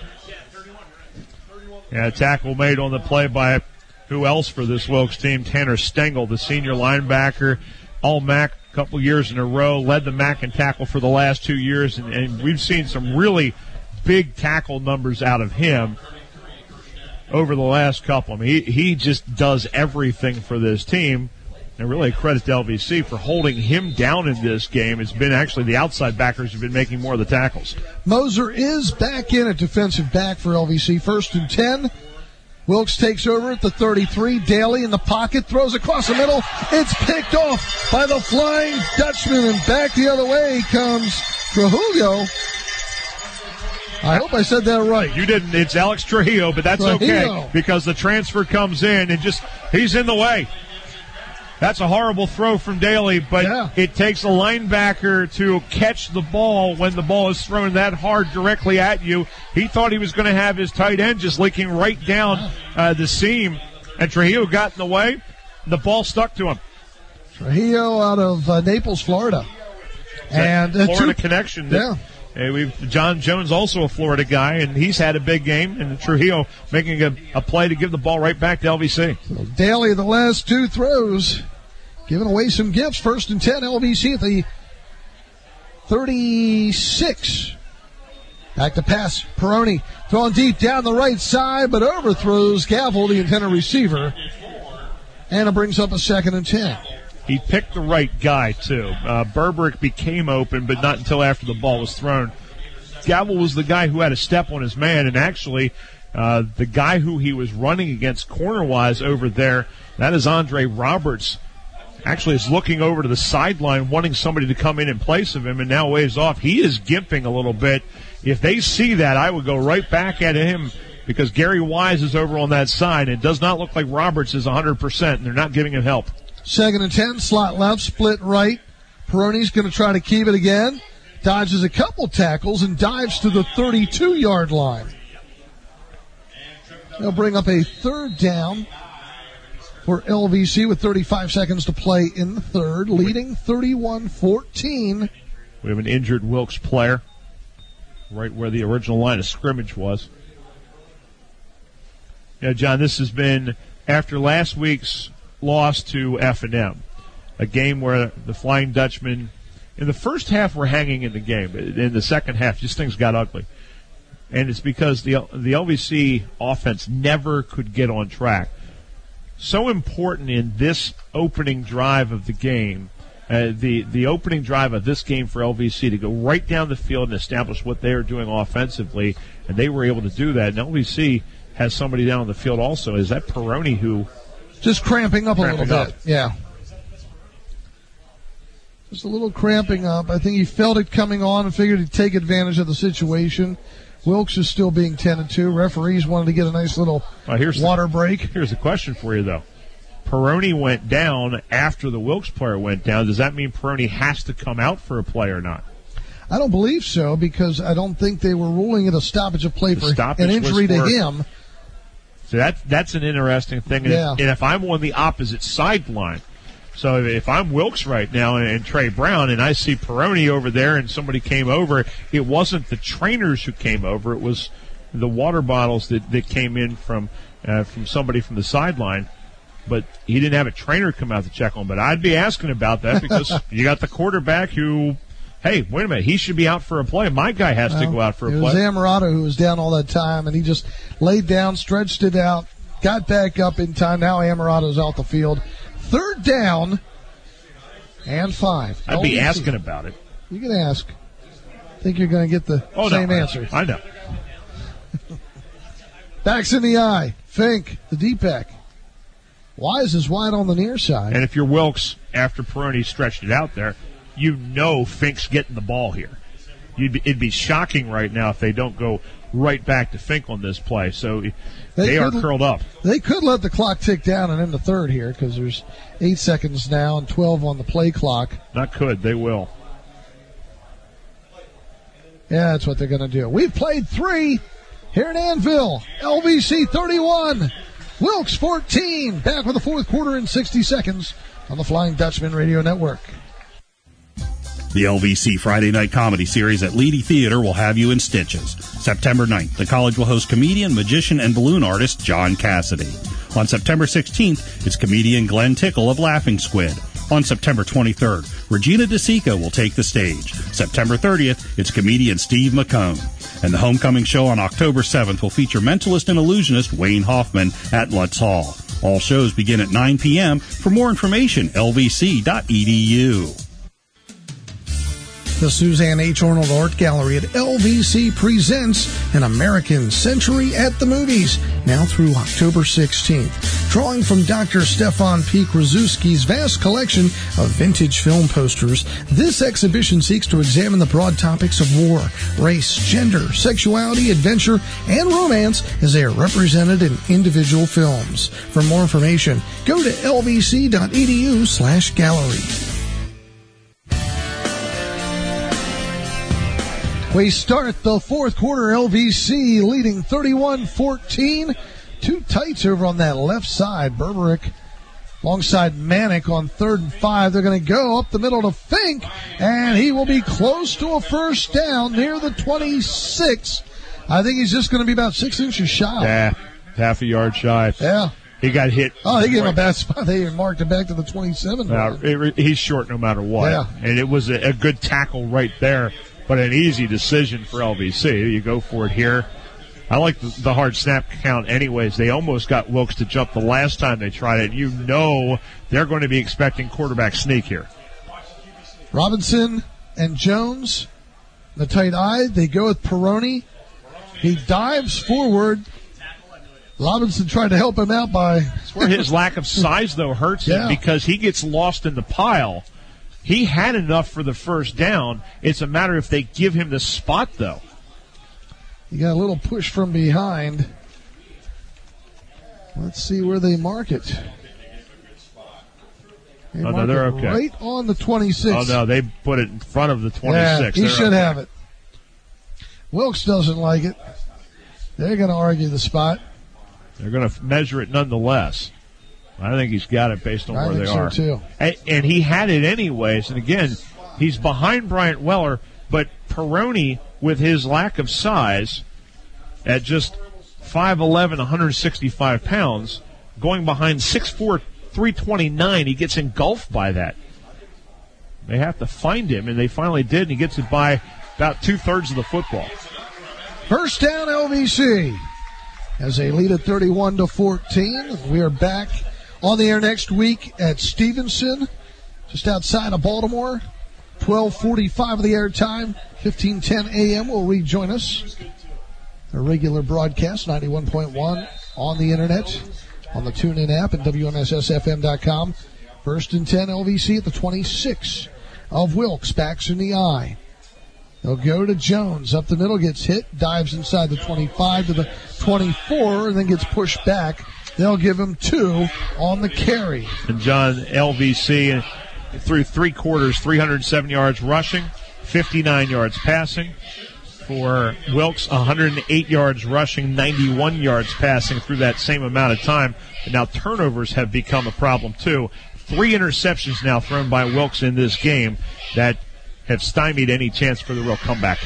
[SPEAKER 6] Yeah, tackle made on the play by who else for this Wilkes team? Tanner Stengel, the senior linebacker, All-MAC a couple years in a row, led the MAC in tackle for the last 2 years, and we've seen some really big tackle numbers out of him over the last couple. I mean, he just does everything for this team, and really credit to LVC for holding him down in this game. It's been actually the outside backers who've been making more of the tackles.
[SPEAKER 1] Moser is back in at defensive back for LVC. 1st and 10. Wilkes takes over at the 33. Daly in the pocket, throws across the middle. It's picked off by the Flying Dutchman, and back the other way comes Trujillo. I hope I said that right.
[SPEAKER 6] You didn't. It's Alex Trujillo, but that's okay because the transfer comes in and he's in the way. That's a horrible throw from Daly, but It takes a linebacker to catch the ball when the ball is thrown that hard directly at you. He thought he was going to have his tight end just leaking right down the seam, and Trujillo got in the way. The ball stuck to him.
[SPEAKER 1] Trujillo out of Naples, Florida.
[SPEAKER 6] And Florida connection.
[SPEAKER 1] Yeah.
[SPEAKER 6] John Jones, also a Florida guy, and he's had a big game, and Trujillo making a play to give the ball right back to LVC.
[SPEAKER 1] So Daly, the last 2 throws, giving away some gifts. 1st and 10, LVC at the 36. Back to pass, Peroni throwing deep down the right side, but overthrows Gavel, the intended receiver, and it brings up a 2nd and 10.
[SPEAKER 6] He picked the right guy, too. Berberick became open, but not until after the ball was thrown. Gavel was the guy who had a step on his man, and actually the guy who he was running against corner-wise over there, that is Andre Roberts, actually is looking over to the sideline, wanting somebody to come in place of him, and now waves off. He is gimping a little bit. If they see that, I would go right back at him because Gary Wise is over on that side. It does not look like Roberts is 100%, and they're not giving him help.
[SPEAKER 1] 2nd and 10, slot left, split right. Peroni's going to try to keep it again. Dodges a couple tackles and dives to the 32-yard line. They'll bring up a 3rd down for LVC with 35 seconds to play in the 3rd, leading 31-14.
[SPEAKER 6] We have an injured Wilkes player right where the original line of scrimmage was. Yeah, John, this has been after last week's loss to F&M, a game where the Flying Dutchman in the first half were hanging in the game. In the second half, just things got ugly. And it's because the LVC offense never could get on track. So important in this opening drive of the game, the opening drive of this game for LVC to go right down the field and establish what they are doing offensively, and they were able to do that. And LVC has somebody down on the field also. Is that Peroni who...
[SPEAKER 1] Just cramping up a little bit. Yeah. Just a little cramping up. I think he felt it coming on and figured he'd take advantage of the situation. Wilkes is still being 10-2. Referees wanted to get a nice little water break.
[SPEAKER 6] Here's a question for you, though. Peroni went down after the Wilkes player went down. Does that mean Peroni has to come out for a play or not?
[SPEAKER 1] I don't believe so, because I don't think they were ruling it a stoppage of play for an injury to him.
[SPEAKER 6] So that's an interesting thing.
[SPEAKER 1] Yeah.
[SPEAKER 6] And if I'm on the opposite sideline, so if I'm Wilkes right now and Trey Brown and I see Peroni over there and somebody came over, it wasn't the trainers who came over, it was the water bottles that came in from somebody from the sideline. But he didn't have a trainer come out to check on. But I'd be asking about that because you got the quarterback who, hey, wait a minute, he should be out for a play. My guy has to go out for a play.
[SPEAKER 1] It was Amarato who was down all that time, and he just laid down, stretched it out, got back up in time. Now Amarato's out the field. 3rd down and 5.
[SPEAKER 6] I'd be asking about it.
[SPEAKER 1] You can ask. I think you're going to get the same answer.
[SPEAKER 6] I know.
[SPEAKER 1] Backs in the eye. Fink, the D-back. Wise is wide on the near side.
[SPEAKER 6] And if you're Wilkes, after Peroni stretched it out there, you know Fink's getting the ball here. It'd be shocking right now if they don't go right back to Fink on this play. So they are curled up.
[SPEAKER 1] They could let the clock tick down and end the third here because there's 8 seconds now and 12 on the play clock.
[SPEAKER 6] Not could. They will.
[SPEAKER 1] Yeah, that's what they're going to do. We've played 3 here in Annville. LVC 31, Wilkes 14. Back with the fourth quarter in 60 seconds on the Flying Dutchman Radio Network.
[SPEAKER 5] The LVC Friday Night Comedy Series at Leedy Theater will have you in stitches. September 9th, the college will host comedian, magician, and balloon artist John Cassidy. On September 16th, it's comedian Glenn Tickle of Laughing Squid. On September 23rd, Regina DeSico will take the stage. September 30th, it's comedian Steve McCone. And the homecoming show on October 7th will feature mentalist and illusionist Wayne Hoffman at Lutz Hall. All shows begin at 9 p.m. For more information, lvc.edu.
[SPEAKER 1] The Suzanne H. Arnold Art Gallery at LVC presents An American Century at the Movies, now through October 16th. Drawing from Dr. Stefan P. Krasuski's vast collection of vintage film posters, this exhibition seeks to examine the broad topics of war, race, gender, sexuality, adventure, and romance as they are represented in individual films. For more information, go to lvc.edu/gallery. We start the fourth quarter, LVC leading 31-14. 2 tights over on that left side. Berberick alongside Manick on 3rd and 5. They're going to go up the middle to Fink, and he will be close to a first down near the 26. I think he's just going to be about 6 inches shy.
[SPEAKER 6] Yeah, half a yard shy.
[SPEAKER 1] Yeah.
[SPEAKER 6] He got hit.
[SPEAKER 1] Oh, they gave him a bad spot. They marked it back to the 27.
[SPEAKER 6] He's short no matter what.
[SPEAKER 1] Yeah.
[SPEAKER 6] And it was a good tackle right there. But an easy decision for LVC. You go for it here. I like the hard snap count anyways. They almost got Wilkes to jump the last time they tried it. You know they're going to be expecting quarterback sneak here.
[SPEAKER 1] Robinson and Jones, the tight eye, they go with Peroni. He dives forward. Robinson tried to help him out by...
[SPEAKER 6] That's where his lack of size, though, hurts him because he gets lost in the pile. He had enough for the first down. It's a matter if they give him the spot, though.
[SPEAKER 1] You got a little push from behind. Let's see where they mark it.
[SPEAKER 6] They're okay.
[SPEAKER 1] Right on the 26.
[SPEAKER 6] Oh, no, they put it in front of the 26.
[SPEAKER 1] Yeah, he should have it. Wilkes doesn't like it. They're going to argue the spot.
[SPEAKER 6] They're going to measure it nonetheless. I think he's got it based on where they are.
[SPEAKER 1] I think so, too.
[SPEAKER 6] And he had it anyways. And, again, he's behind Bryant Weller, but Peroni, with his lack of size, at just 5'11", 165 pounds, going behind 6'4", 329, he gets engulfed by that. They have to find him, and they finally did, and he gets it by about 2/3 of the football.
[SPEAKER 1] First down, LVC, as they lead at 31-14. We are back on the air next week at Stevenson, just outside of Baltimore. 12:45 of the air time, 15:10 a.m. will rejoin us. A regular broadcast, 91.1 on the internet, on the TuneIn app, and WMSSFM.com. First and 10, LVC at the 26 of Wilkes, backs in the eye. They'll go to Jones, up the middle, gets hit, dives inside the 25 to the 24, and then gets pushed back. They'll give him 2 on the carry.
[SPEAKER 6] And John, LVC through 3 quarters, 307 yards rushing, 59 yards passing. For Wilkes, 108 yards rushing, 91 yards passing through that same amount of time. And now turnovers have become a problem too. 3 interceptions now thrown by Wilkes in this game that have stymied any chance for the real comeback.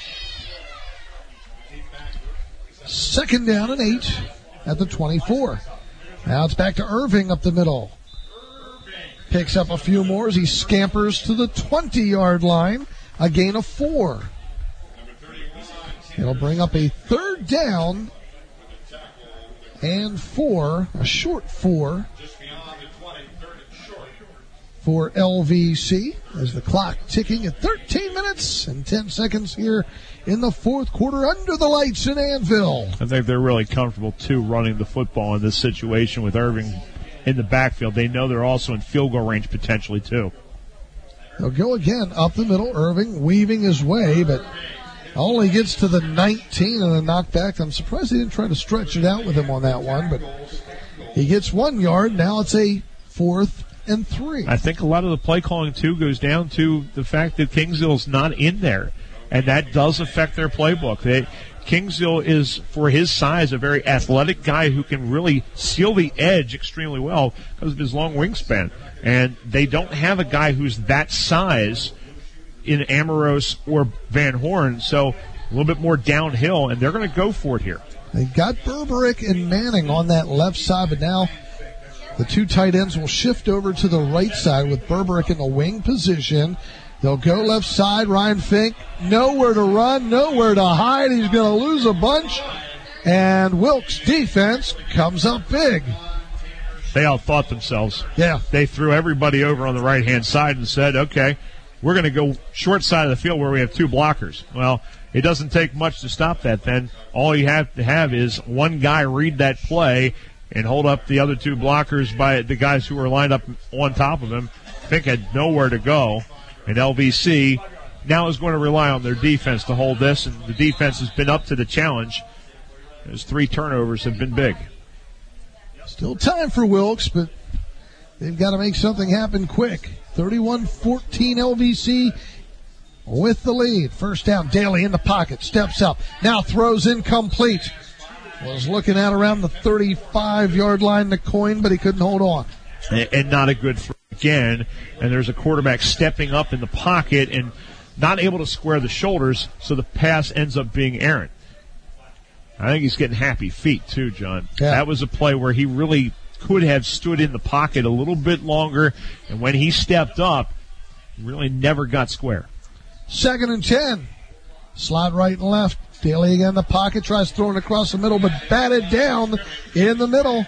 [SPEAKER 1] Second down and 8 at the 24. Now it's back to Irving up the middle. Picks up a few more as he scampers to the 20-yard line. A gain of 4. It'll bring up a third down and 4, a short 4 for LVC as the clock ticking at 13 minutes and 10 seconds here in the fourth quarter under the lights in Annville.
[SPEAKER 6] I think they're really comfortable, too, running the football in this situation with Irving in the backfield. They know they're also in field goal range potentially, too.
[SPEAKER 1] They'll go again up the middle. Irving weaving his way, but only gets to the 19 and a knockback. I'm surprised he didn't try to stretch it out with him on that one, but he gets 1 yard. Now it's a 4th and 3.
[SPEAKER 6] I think a lot of the play calling, too, goes down to the fact that Kingsville's not in there, and that does affect their playbook. Kingsville is, for his size, a very athletic guy who can really seal the edge extremely well because of his long wingspan. And they don't have a guy who's that size in Amoros or Van Horn, so a little bit more downhill, and they're going to go for it here.
[SPEAKER 1] They got Berberick and Manning on that left side, but now the two tight ends will shift over to the right side with Berberick in the wing position. They'll go left side. Ryan Fink, nowhere to run, nowhere to hide. He's going to lose a bunch. And Wilkes' defense comes up big.
[SPEAKER 6] They outthought themselves.
[SPEAKER 1] Yeah.
[SPEAKER 6] They threw everybody over on the right-hand side and said, okay, we're going to go short side of the field where we have 2 blockers. Well, it doesn't take much to stop that then. All you have to have is one guy read that play and hold up the other 2 blockers by the guys who were lined up on top of him. Fink had nowhere to go. And LVC now is going to rely on their defense to hold this, and the defense has been up to the challenge. Those 3 turnovers have been big.
[SPEAKER 1] Still time for Wilkes, but they've got to make something happen quick. 31-14 LVC with the lead. First down, Daly in the pocket, steps up, now throws incomplete. Was looking at around the 35-yard line, the coin, but he couldn't hold on.
[SPEAKER 6] And not a good throw again, and there's a quarterback stepping up in the pocket and not able to square the shoulders, so the pass ends up being errant. I think he's getting happy feet too, John.
[SPEAKER 1] Yeah.
[SPEAKER 6] That was a play where he really could have stood in the pocket a little bit longer, and when he stepped up, really never got square.
[SPEAKER 1] 2nd and 10. Slot right and left. Daly again in the pocket, tries throwing across the middle, but batted down in the middle.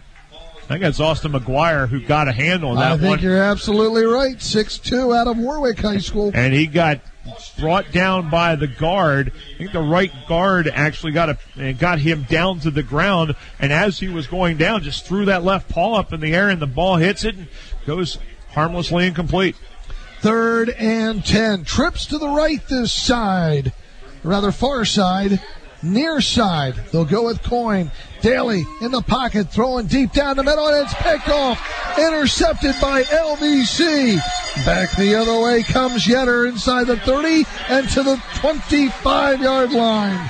[SPEAKER 6] I think that's Austin McGuire who got a handle on that one.
[SPEAKER 1] I think you're absolutely right. 6'2" out of Warwick High School.
[SPEAKER 6] And he got brought down by the guard. I think the right guard actually got him down to the ground, and as he was going down, just threw that left paw up in the air, and the ball hits it and goes harmlessly incomplete.
[SPEAKER 1] 3rd and 10. Trips to the right this side. Rather far side. Near side. They'll go with Coyne. Daly in the pocket, throwing deep down the middle, and it's picked off. Intercepted by LVC. Back the other way comes Yetter inside the 30 and to the 25-yard line.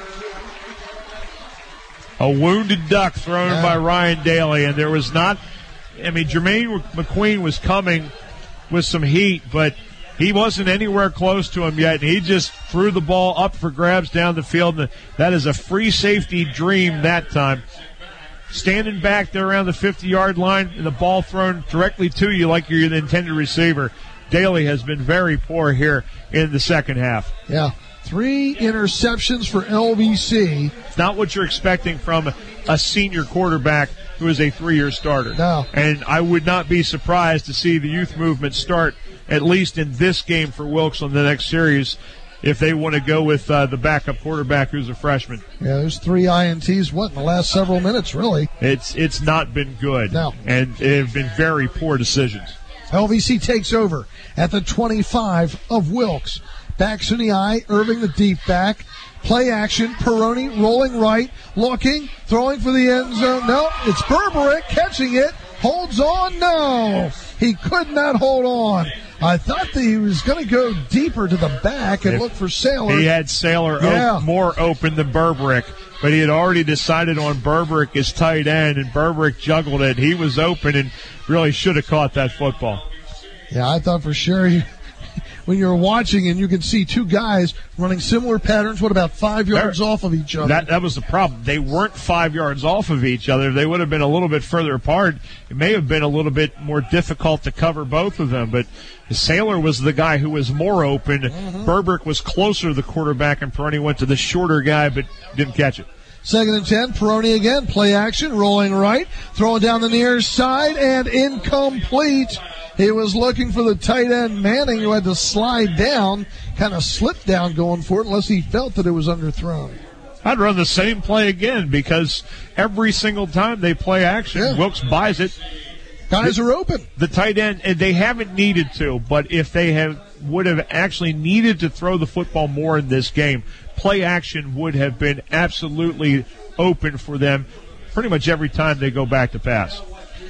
[SPEAKER 6] A wounded duck thrown by Ryan Daly, and there was not, Jermaine McQueen was coming with some heat, but he wasn't anywhere close to him yet, and he just threw the ball up for grabs down the field, and that is a free safety dream that time. Standing back there around the 50-yard line, and the ball thrown directly to you like you're the intended receiver. Daly has been very poor here in the second half.
[SPEAKER 1] Yeah, 3 interceptions for LVC.
[SPEAKER 6] It's not what you're expecting from a senior quarterback who is a 3-year starter.
[SPEAKER 1] No.
[SPEAKER 6] And I would not be surprised to see the youth movement start at least in this game for Wilkes on the next series if they want to go with the backup quarterback who's a freshman.
[SPEAKER 1] Yeah, there's 3 INTs, in the last several minutes, really.
[SPEAKER 6] It's not been good.
[SPEAKER 1] No.
[SPEAKER 6] And it have been very poor decisions.
[SPEAKER 1] LVC takes over at the 25 of Wilkes. Backs in the eye, Irving the deep back. Play action, Peroni rolling right, looking, throwing for the end zone. No, it's Berberick catching it. Holds on, no. He could not hold on. I thought that he was going to go deeper to the back and look for Saylor.
[SPEAKER 6] He had Saylor more open than Berberick, but he had already decided on Berberick as tight end, and Berberick juggled it. He was open and really should have caught that football.
[SPEAKER 1] Yeah, I thought for sure when you're watching and you can see 2 guys running similar patterns, about 5 yards off of each other?
[SPEAKER 6] That was the problem. They weren't 5 yards off of each other. If they would have been a little bit further apart, it may have been a little bit more difficult to cover both of them. But Saylor was the guy who was more open. Berberick was closer to the quarterback, and Peroni went to the shorter guy but didn't catch it.
[SPEAKER 1] 2nd and 10, Peroni again, play action, rolling right, throwing down the near side, and incomplete. He was looking for the tight end Manning, who had to slide down, kind of slipped down going for it, unless he felt that it was underthrown.
[SPEAKER 6] I'd run the same play again because every single time they play action, Wilkes buys it.
[SPEAKER 1] Guys are open.
[SPEAKER 6] The tight end, and they haven't needed to, but if they would have actually needed to throw the football more in this game, play action would have been absolutely open for them pretty much every time they go back to pass.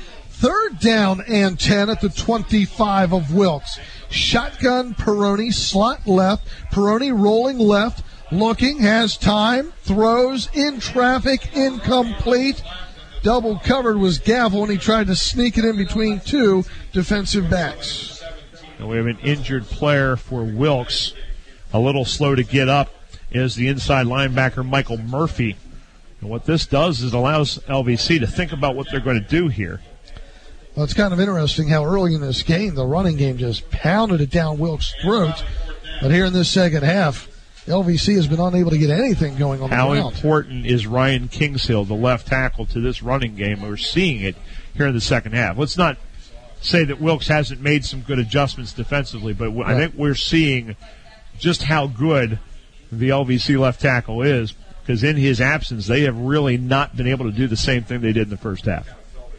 [SPEAKER 1] 3rd down and 10 at the 25 of Wilkes. Shotgun Peroni, slot left. Peroni rolling left, looking, has time, throws, in traffic, incomplete. Double covered was Gavel, and he tried to sneak it in between 2 defensive backs.
[SPEAKER 6] And we have an injured player for Wilkes. A little slow to get up is the inside linebacker, Michael Murphy. And what this does is it allows LVC to think about what they're going to do here.
[SPEAKER 1] Well, it's kind of interesting how early in this game the running game just pounded it down Wilkes' throat. But here in this second half, LVC has been unable to get anything going on the ground.
[SPEAKER 6] How important is Ryan Kingshill, the left tackle, to this running game? We're seeing it here in the second half. Let's not say that Wilkes hasn't made some good adjustments defensively, but I think we're seeing just how good the LVC left tackle is, because in his absence, they have really not been able to do the same thing they did in the first half.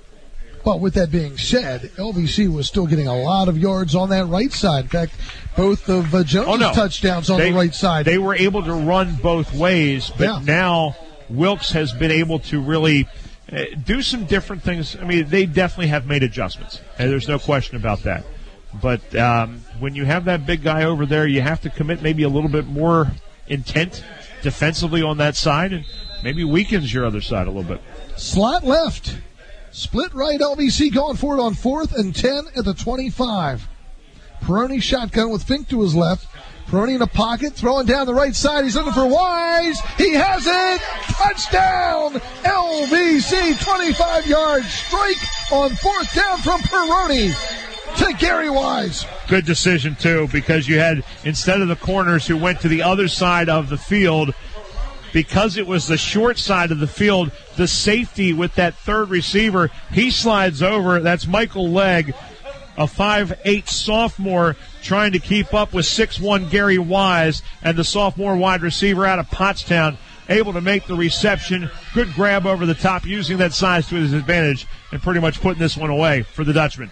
[SPEAKER 1] But with that being said, LVC was still getting a lot of yards on that right side. In fact, both of Jones' touchdowns on the right side.
[SPEAKER 6] They were able to run both ways, but now Wilkes has been able to really do some different things. I mean, they definitely have made adjustments, and there's no question about that. But when you have that big guy over there, you have to commit maybe a little bit more intent defensively on that side, and maybe weakens your other side a little bit.
[SPEAKER 1] Slot left. Split right, LVC going for it on 4th and 10 at the 25. Peroni shotgun with Fink to his left. Peroni in a pocket, throwing down the right side. He's looking for Wise. He has it. Touchdown. LVC 25-yard strike on 4th down from Peroni to Gary Wise.
[SPEAKER 6] Good decision, too, because you had, instead of the corners who went to the other side of the field, because it was the short side of the field, the safety with that third receiver, he slides over. That's Michael Legg, a 5'8 sophomore, trying to keep up with 6'1 Gary Wise, and the sophomore wide receiver out of Pottstown able to make the reception. Good grab over the top, using that size to his advantage, and pretty much putting this one away for the Dutchman.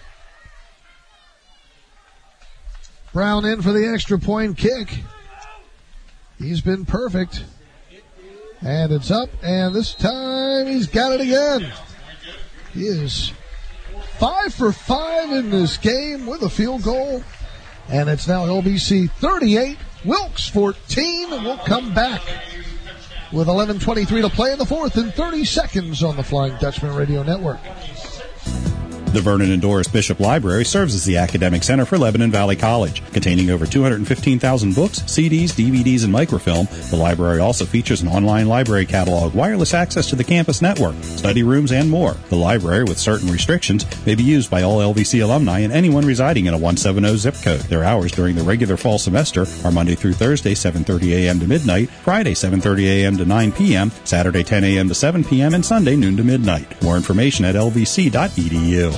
[SPEAKER 1] Brown in for the extra point kick. He's been perfect. And it's up, and this time he's got it again. He is 5 for 5 in this game with a field goal. And it's now LBC 38, Wilkes 14. And we'll come back with 11:23 to play in the 4th and 30 seconds on the Flying Dutchman Radio Network.
[SPEAKER 5] The Vernon and Doris Bishop Library serves as the academic center for Lebanon Valley College. Containing over 215,000 books, CDs, DVDs, and microfilm, the library also features an online library catalog, wireless access to the campus network, study rooms, and more. The library, with certain restrictions, may be used by all LVC alumni and anyone residing in a 170 zip code. Their hours during the regular fall semester are Monday through Thursday, 7:30 a.m. to midnight, Friday, 7:30 a.m. to 9 p.m., Saturday, 10 a.m. to 7 p.m., and Sunday, noon to midnight. More information at lvc.edu.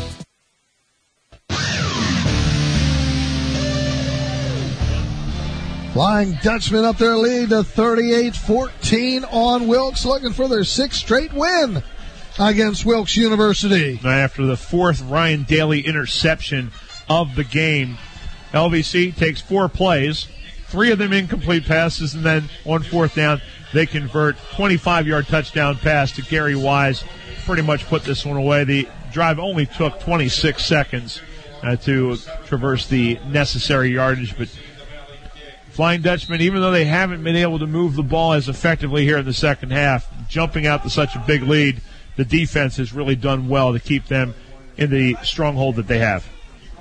[SPEAKER 1] Flying Dutchman up their lead to 38-14 on Wilkes, looking for their 6th straight win against Wilkes University.
[SPEAKER 6] After the 4th Ryan Daly interception of the game, LVC takes 4 plays, 3 of them incomplete passes, and then on 4th down, they convert 25-yard touchdown pass to Gary Wise. Pretty much put this one away. The drive only took 26 seconds to traverse the necessary yardage, but Flying Dutchman, even though they haven't been able to move the ball as effectively here in the second half, jumping out to such a big lead, the defense has really done well to keep them in the stronghold that they have.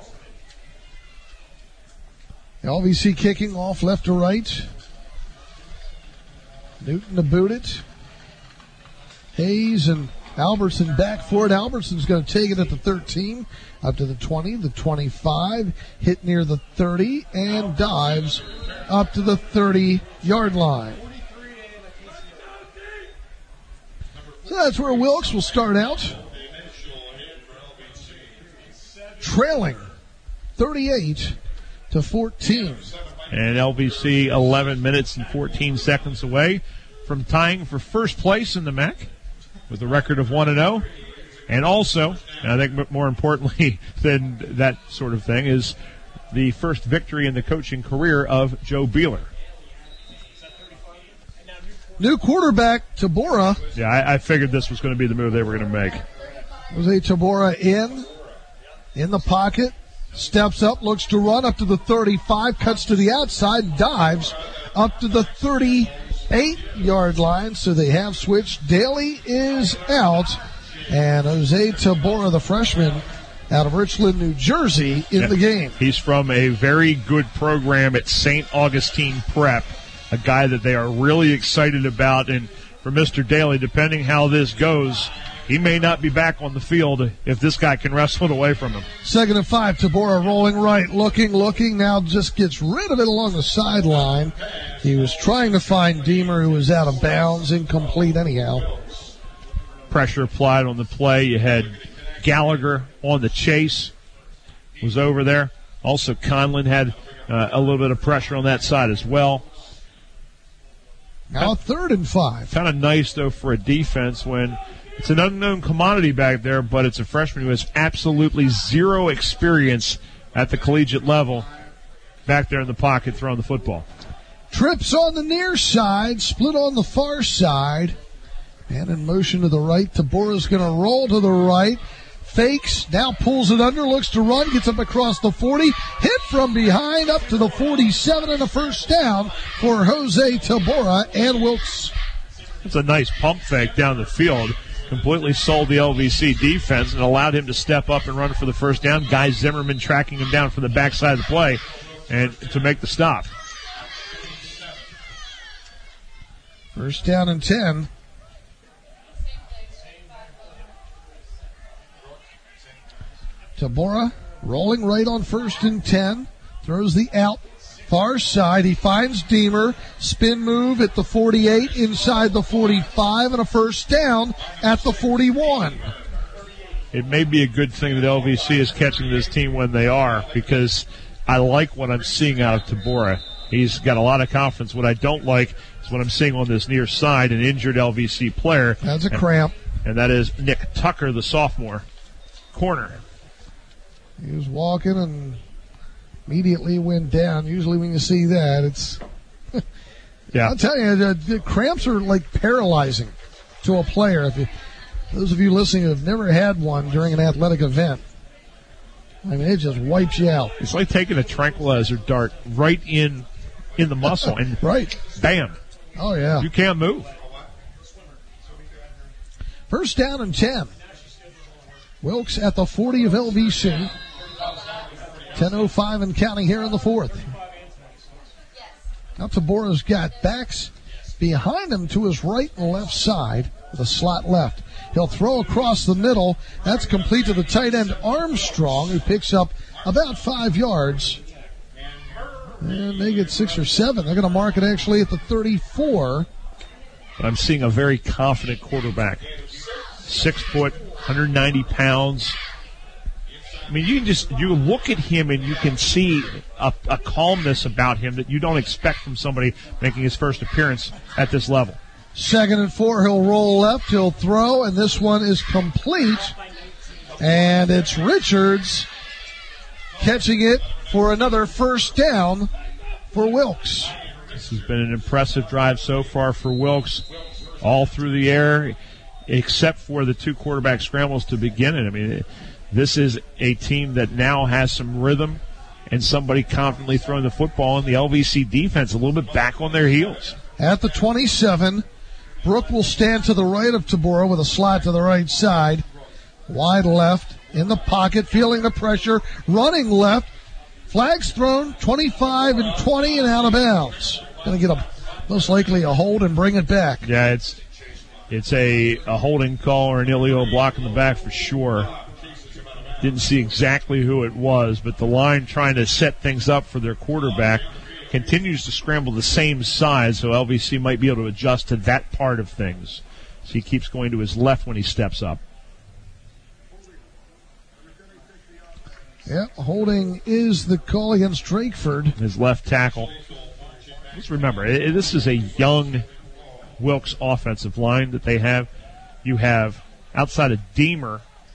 [SPEAKER 1] LVC kicking off left to right. Newton to boot it. Hayes and Albertson back for it. Albertson's going to take it at the 13, up to the 20, the 25, hit near the 30, and dives up to the 30-yard line. So that's where Wilkes will start out. Trailing 38-14.
[SPEAKER 6] And LVC 11 minutes and 14 seconds away from tying for first place in the MAC with a record of 1-0. And also, and I think more importantly than that sort of thing, is the first victory in the coaching career of Joe Beeler.
[SPEAKER 1] New quarterback, Tabora.
[SPEAKER 6] Yeah, I figured this was going to be the move they were going to make.
[SPEAKER 1] Jose Tabora in the pocket, steps up, looks to run up to the 35, cuts to the outside, dives up to the 38-yard line. So they have switched. Daly is out, and Jose Tabora, the freshman out of Richland, New Jersey, in the game.
[SPEAKER 6] He's from a very good program at St. Augustine Prep, a guy that they are really excited about. And for Mr. Daly, depending how this goes, he may not be back on the field if this guy can wrestle it away from him.
[SPEAKER 1] 2nd and 5, Tabora rolling right, looking, now just gets rid of it along the sideline. He was trying to find Deemer, who was out of bounds, incomplete anyhow.
[SPEAKER 6] Pressure applied on the play. You had Gallagher on the chase, was over there. Also, Conlon had a little bit of pressure on that side as well.
[SPEAKER 1] Now 3rd and 5.
[SPEAKER 6] Kind of nice, though, for a defense when it's an unknown commodity back there, but it's a freshman who has absolutely zero experience at the collegiate level back there in the pocket throwing the football.
[SPEAKER 1] Trips on the near side, split on the far side, and in motion to the right. Tabora's going to roll to the right. Fakes, now pulls it under, looks to run, gets up across the 40, hit from behind up to the 47, and a first down for Jose Tabora and Wilkes.
[SPEAKER 6] It's a nice pump fake down the field. Completely sold the LVC defense and allowed him to step up and run for the first down. Guy Zimmerman tracking him down from the backside of the play and to make the stop.
[SPEAKER 1] First down and 10. Tabora rolling right on 1st and 10. Throws the out. Far side, he finds Deemer. Spin move at the 48, inside the 45, and a first down at the 41.
[SPEAKER 6] It may be a good thing that LVC is catching this team when they are, because I like what I'm seeing out of Tabora. He's got a lot of confidence. What I don't like is what I'm seeing on this near side, an injured LVC player.
[SPEAKER 1] That's a cramp.
[SPEAKER 6] And that is Nick Tucker, the sophomore corner.
[SPEAKER 1] He was walking and immediately went down. Usually when you see that, it's...
[SPEAKER 6] yeah.
[SPEAKER 1] I'll tell you, the cramps are like paralyzing to a player. Those of you listening who have never had one during an athletic event, I mean, it just wipes you out.
[SPEAKER 6] It's like taking a tranquilizer dart right in the muscle and
[SPEAKER 1] right,
[SPEAKER 6] bam.
[SPEAKER 1] Oh, yeah.
[SPEAKER 6] You can't move.
[SPEAKER 1] First down and 10. Wilkes at the 40 of LVC. 10:05 and counting here in the 4th. Now Tabora's got backs behind him to his right and left side with a slot left. He'll throw across the middle. That's complete to the tight end Armstrong, who picks up about 5 yards. And they get 6 or 7. They're going to mark it actually at the 34.
[SPEAKER 6] But I'm seeing a very confident quarterback. 6 foot, 190 pounds. I mean, you look at him and you can see a calmness about him that you don't expect from somebody making his first appearance at this level.
[SPEAKER 1] 2nd and 4, he'll roll left, he'll throw, and this one is complete. And it's Richards catching it for another first down for Wilkes.
[SPEAKER 6] This has been an impressive drive so far for Wilkes, all through the air, except for the 2 quarterback scrambles to begin it. I mean, this is a team that now has some rhythm and somebody confidently throwing the football, and the LVC defense a little bit back on their heels.
[SPEAKER 1] At the 27, Brook will stand to the right of Tabora with a slot to the right side. Wide left, in the pocket, feeling the pressure, running left. Flags thrown, 25 and 20 and out of bounds. Going to get most likely a hold and bring it back.
[SPEAKER 6] Yeah, it's a holding call or an illegal block in the back for sure. Didn't see exactly who it was, but the line trying to set things up for their quarterback continues to scramble the same side, so LVC might be able to adjust to that part of things. So he keeps going to his left when he steps up.
[SPEAKER 1] Yeah, holding is the call against Drakeford.
[SPEAKER 6] His left tackle. Let's remember, this is a young Wilkes offensive line that they have. You have, outside of Deemer,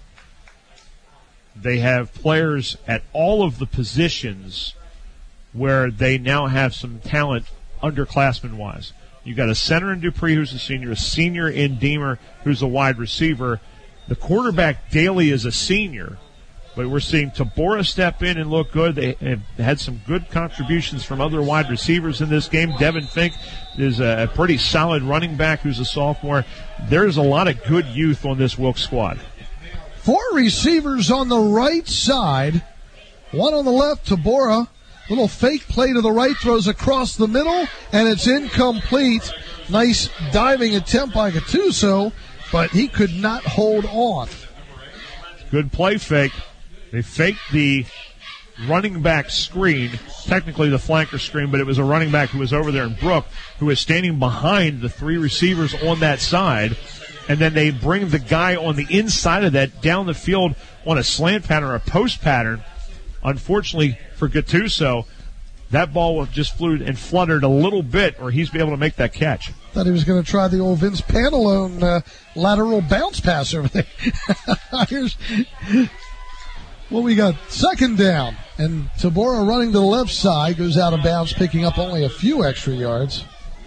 [SPEAKER 6] They have players at all of the positions where they now have some talent underclassmen-wise. You've got a center in Dupree who's a senior in Deemer who's a wide receiver. The quarterback, Daly, is a senior, but we're seeing Tabora step in and look good. They have had some good contributions from other wide receivers in this game. Devin Fink is a pretty solid running back who's a sophomore. There's a lot of good youth on this Wilkes squad.
[SPEAKER 1] 4 receivers on the right side, 1 on the left. Tabora, little fake play to the right, throws across the middle, and it's incomplete. Nice diving attempt by Gattuso, but he could not hold on.
[SPEAKER 6] Good play fake. They faked the running back screen, technically the flanker screen, but it was a running back who was over there in Brook, who was standing behind the 3 receivers on that side. And then they bring the guy on the inside of that down the field on a slant pattern or a post pattern. Unfortunately for Gattuso, that ball just flew and fluttered a little bit, or he's be able to make that catch.
[SPEAKER 1] Thought he was going to try the old Vince Pantalone lateral bounce pass over there. Here's what we got. Second down, and Tabora running to the left side, goes out of bounds, picking up only a few extra yards.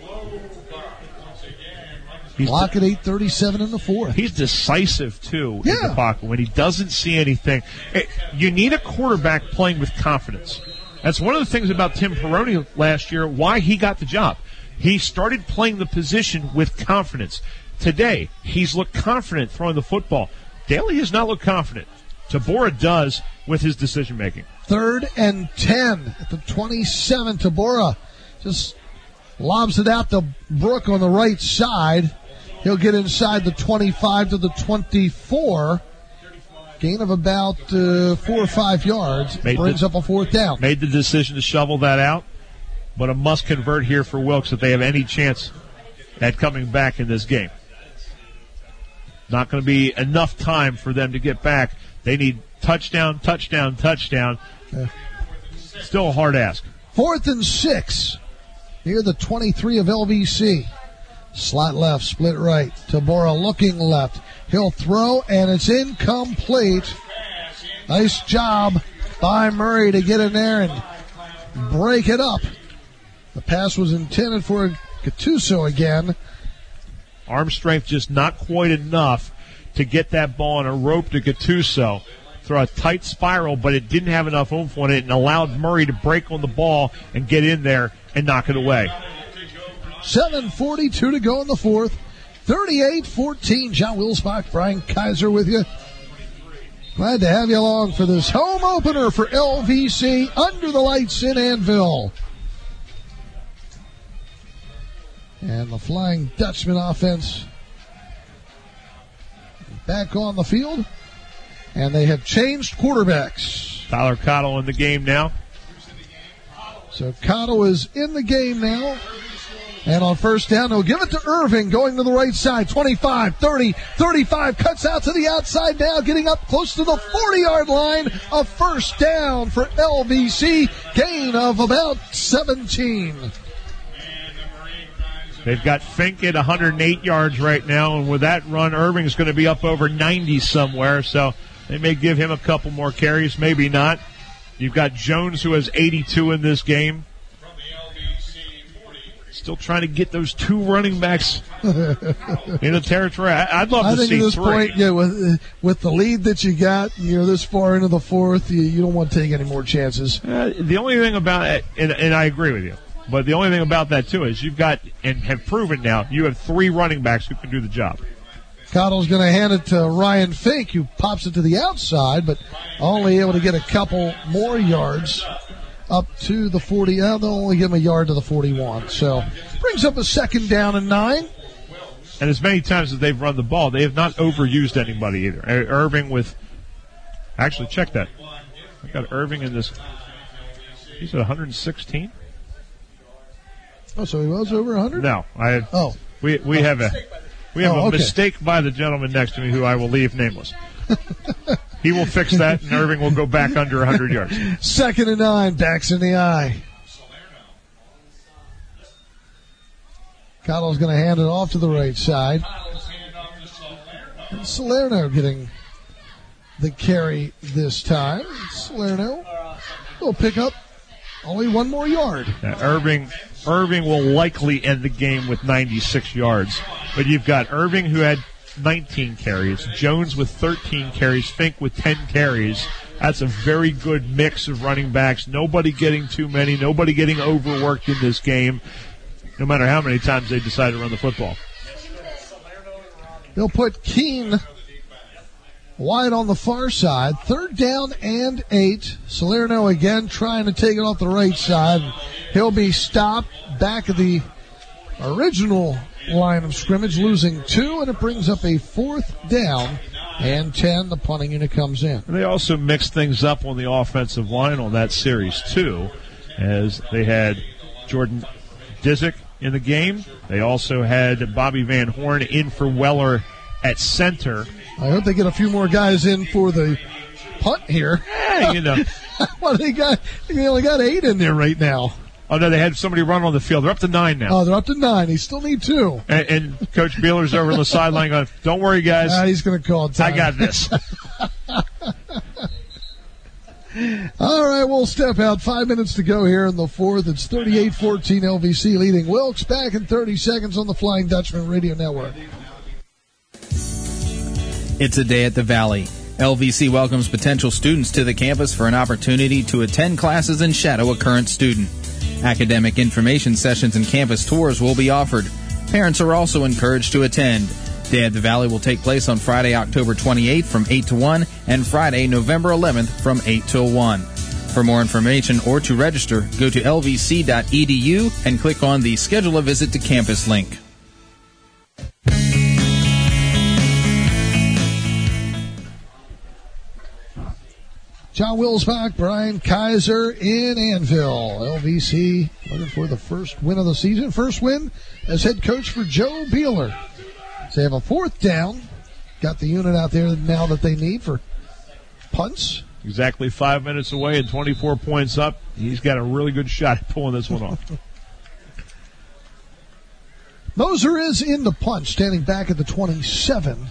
[SPEAKER 1] Clock at 8:37 in the fourth.
[SPEAKER 6] He's decisive, too, in the pocket when he doesn't see anything. You need a quarterback playing with confidence. That's one of the things about Tim Perrone last year, why he got the job. He started playing the position with confidence. Today, he's looked confident throwing the football. Daly has not looked confident. Tabora does with his decision-making.
[SPEAKER 1] 3rd and 10 at the 27. Tabora just lobs it out to Brook on the right side. He'll get inside the 25 to the 24. Gain of about 4 or 5 yards. Brings up a 4th down.
[SPEAKER 6] Made the decision to shovel that out, but a must convert here for Wilkes if they have any chance at coming back in this game. Not going to be enough time for them to get back. They need touchdown, touchdown, touchdown. Still a hard ask.
[SPEAKER 1] 4th and 6. Near the 23 of LVC. Slot left, split right. Tabora looking left. He'll throw, and it's incomplete. Nice job by Murray to get in there and break it up. The pass was intended for Gattuso again.
[SPEAKER 6] Arm strength just not quite enough to get that ball on a rope to Gattuso. Throw a tight spiral, but it didn't have enough oomph on it and allowed Murray to break on the ball and get in there and knock it away.
[SPEAKER 1] 7:42 to go in the fourth. 38-14. John Wilsbach, Brian Kaiser with you. Glad to have you along for this home opener for LVC under the lights in Annville. And the Flying Dutchman offense back on the field. And they have changed quarterbacks.
[SPEAKER 6] Tyler Cottle in the game now.
[SPEAKER 1] So Cottle is in the game now. And on first down, they'll give it to Irving going to the right side. 25, 30, 35, cuts out to the outside now, getting up close to the 40-yard line. A first down for LVC. Gain of about 17.
[SPEAKER 6] They've got Fink at 108 yards right now, and with that run, Irving's going to be up over 90 somewhere, so they may give him a couple more carries, maybe not. You've got Jones, who has 82 in this game. Still trying to get those 2 running backs in the territory. I'd love to see 3. I think
[SPEAKER 1] at this point, yeah, with the lead that you got, you're this far into the fourth, you don't want to take any more chances.
[SPEAKER 6] The only thing about it, and I agree with you, but the only thing about that, too, is you've got, and have proven now, you have 3 running backs who can do the job.
[SPEAKER 1] Cottle's going to hand it to Ryan Fink, who pops it to the outside, but only able to get a couple more yards up to the 40. They'll only give him a yard to the 41. So brings up a second down and 9.
[SPEAKER 6] And as many times as they've run the ball, they have not overused anybody either. Irving with, actually check that. I got Irving in this. He's at 116.
[SPEAKER 1] Oh, so he was over 100?
[SPEAKER 6] No, we have a mistake by the gentleman next to me, who I will leave nameless. He will fix that, and Irving will go back under 100 yards.
[SPEAKER 1] Second and 9, backs in the eye. Cottle's going to hand it off to the right side. And Salerno getting the carry this time. Salerno will pick up only one more yard.
[SPEAKER 6] Irving will likely end the game with 96 yards. But you've got Irving, who had 19 carries, Jones with 13 carries, Fink with 10 carries. That's a very good mix of running backs. Nobody getting too many, nobody getting overworked in this game, no matter how many times they decide to run the football.
[SPEAKER 1] They'll put Keene wide on the far side. 3rd down and 8. Salerno again trying to take it off the right side. He'll be stopped back at the original line of scrimmage, losing 2, and it brings up a 4th down and 10. The punting unit comes in.
[SPEAKER 6] They also mixed things up on the offensive line on that series, too, as they had Jordan Disick in the game. They also had Bobby Van Horn in for Weller at center.
[SPEAKER 1] I hope they get a few more guys in for the punt here.
[SPEAKER 6] Hey, you know.
[SPEAKER 1] What they got? They only got 8 in there right now.
[SPEAKER 6] Oh, no, they had somebody run on the field. They're up to 9 now.
[SPEAKER 1] Oh, they're up to 9. They still need 2.
[SPEAKER 6] And Coach Beeler's over on the sideline going, don't worry, guys.
[SPEAKER 1] He's going to call time.
[SPEAKER 6] I got this.
[SPEAKER 1] All right, we'll step out. 5 minutes to go here in the 4th. It's 38-14 LVC leading Wilkes. Back in 30 seconds on the Flying Dutchman Radio Network.
[SPEAKER 2] It's a day at the Valley. LVC welcomes potential students to the campus for an opportunity to attend classes and shadow a current student. Academic information sessions and campus tours will be offered. Parents are also encouraged to attend. Day at the Valley will take place on Friday, October 28th from 8 to 1 and Friday, November 11th from 8 till 1. For more information or to register, go to lvc.edu and click on the Schedule a Visit to Campus link.
[SPEAKER 1] John Wilsbach, Brian Kaiser in Annville. LVC looking for the first win of the season. First win as head coach for Joe Beeler. So they have a 4th down. Got the unit out there now that they need for punts.
[SPEAKER 6] Exactly 5 minutes away and 24 points up. He's got a really good shot at pulling this one off.
[SPEAKER 1] Moser is in the punt, standing back at the 27.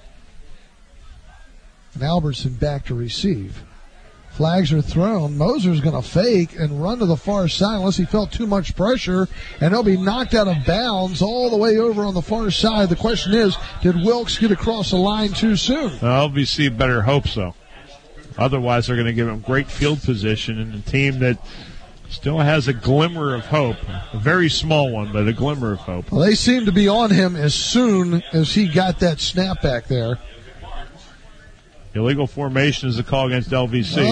[SPEAKER 1] And Albertson back to receive. Flags are thrown. Moser's going to fake and run to the far side unless he felt too much pressure, and he'll be knocked out of bounds all the way over on the far side. The question is, did Wilkes get across the line too soon?
[SPEAKER 6] LVC better hope so. Otherwise, they're going to give him great field position, and a team that still has a glimmer of hope. A very small one, but a glimmer of hope.
[SPEAKER 1] Well, they seem to be on him as soon as he got that snap back there.
[SPEAKER 6] Illegal formation is a call against LVC.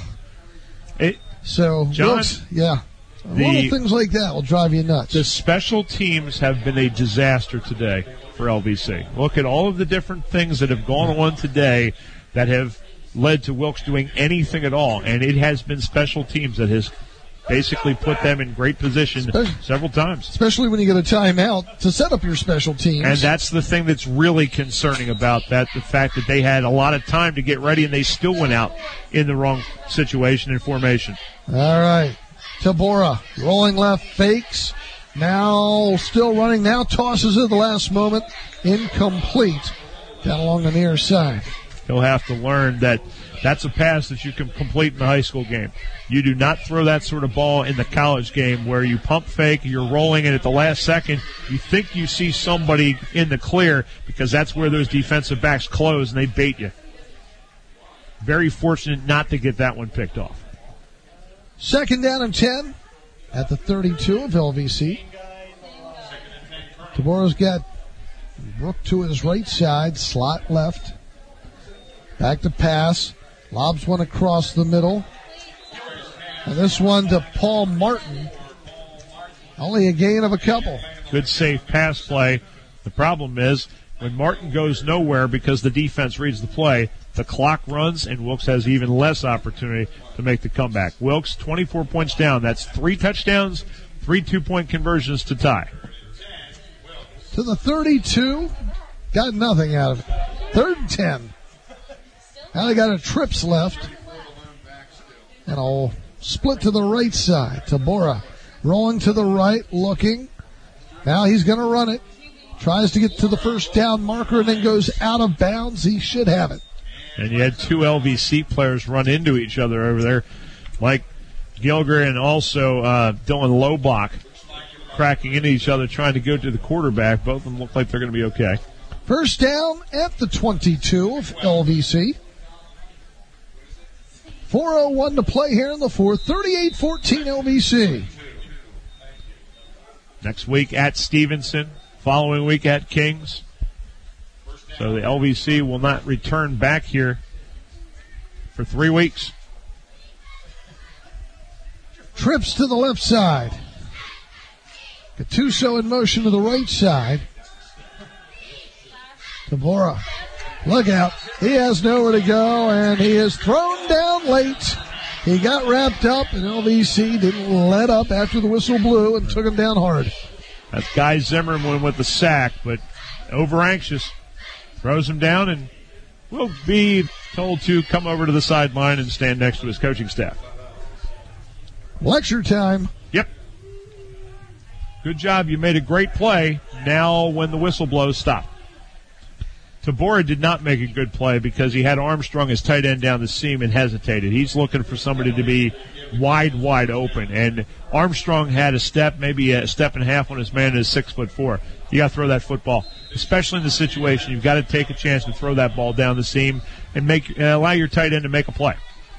[SPEAKER 1] So
[SPEAKER 6] John,
[SPEAKER 1] Wilkes, yeah. Little things like that will drive you nuts.
[SPEAKER 6] The special teams have been a disaster today for LVC. Look at all of the different things that have gone on today that have led to Wilkes doing anything at all, and it has been special teams that has basically put them in great position several times.
[SPEAKER 1] Especially when you get a timeout to set up your special teams.
[SPEAKER 6] And that's the thing that's really concerning about that, the fact that they had a lot of time to get ready and they still went out in the wrong situation and formation.
[SPEAKER 1] All right. Tabora rolling left, fakes. Now still running, now tosses it at the last moment. Incomplete. Down along the near side.
[SPEAKER 6] He'll have to learn that that's a pass that you can complete in the high school game. You do not throw that sort of ball in the college game where you pump fake, you're rolling, and at the last second, you think you see somebody in the clear because that's where those defensive backs close and they bait you. Very fortunate not to get that one picked off.
[SPEAKER 1] 2nd down and 10 at the 32 of LVC. Tabora's got Brook to his right side, slot left. Back to pass. Lobs one across the middle. And this one to Paul Martin. Only a gain of a couple.
[SPEAKER 6] Good safe pass play. The problem is when Martin goes nowhere because the defense reads the play, the clock runs and Wilkes has even less opportunity to make the comeback. Wilkes, 24 points down. That's 3 touchdowns, 3 2-point conversions to tie.
[SPEAKER 1] To the 32. Got nothing out of it. 3rd and 10. Now they got a trips left. And a split to the right side. Tabora rolling to the right, looking. Now he's going to run it. Tries to get to the first down marker and then goes out of bounds. He should have it.
[SPEAKER 6] And you had two LVC players run into each other over there. Mike Gilger and also Dylan Lobach cracking into each other, trying to go to the quarterback. Both of them look like they're going to be okay.
[SPEAKER 1] First down at the 22 of LVC. 4:01 to play here in the fourth. 38-14 LVC.
[SPEAKER 6] Next week at Stevenson. Following week at Kings. So the LVC will not return back here for 3 weeks.
[SPEAKER 1] Trips to the left side. Gattuso in motion to the right side. Tabora, look out. He has nowhere to go, and he is thrown down late. He got wrapped up, and LVC didn't let up after the whistle blew and took him down hard.
[SPEAKER 6] That's Guy Zimmerman with the sack, but over anxious. Throws him down and will be told to come over to the sideline and stand next to his coaching staff.
[SPEAKER 1] Lecture time.
[SPEAKER 6] Yep. Good job. You made a great play. Now when the whistle blows, stop. Tabora did not make a good play because he had Armstrong as tight end down the seam and hesitated. He's looking for somebody to be wide open. And Armstrong had a step, maybe a step and a half on his man that is 6'4". You got to throw that football, especially in the situation. You've got to take a chance to throw that ball down the seam and allow your tight end to make a play.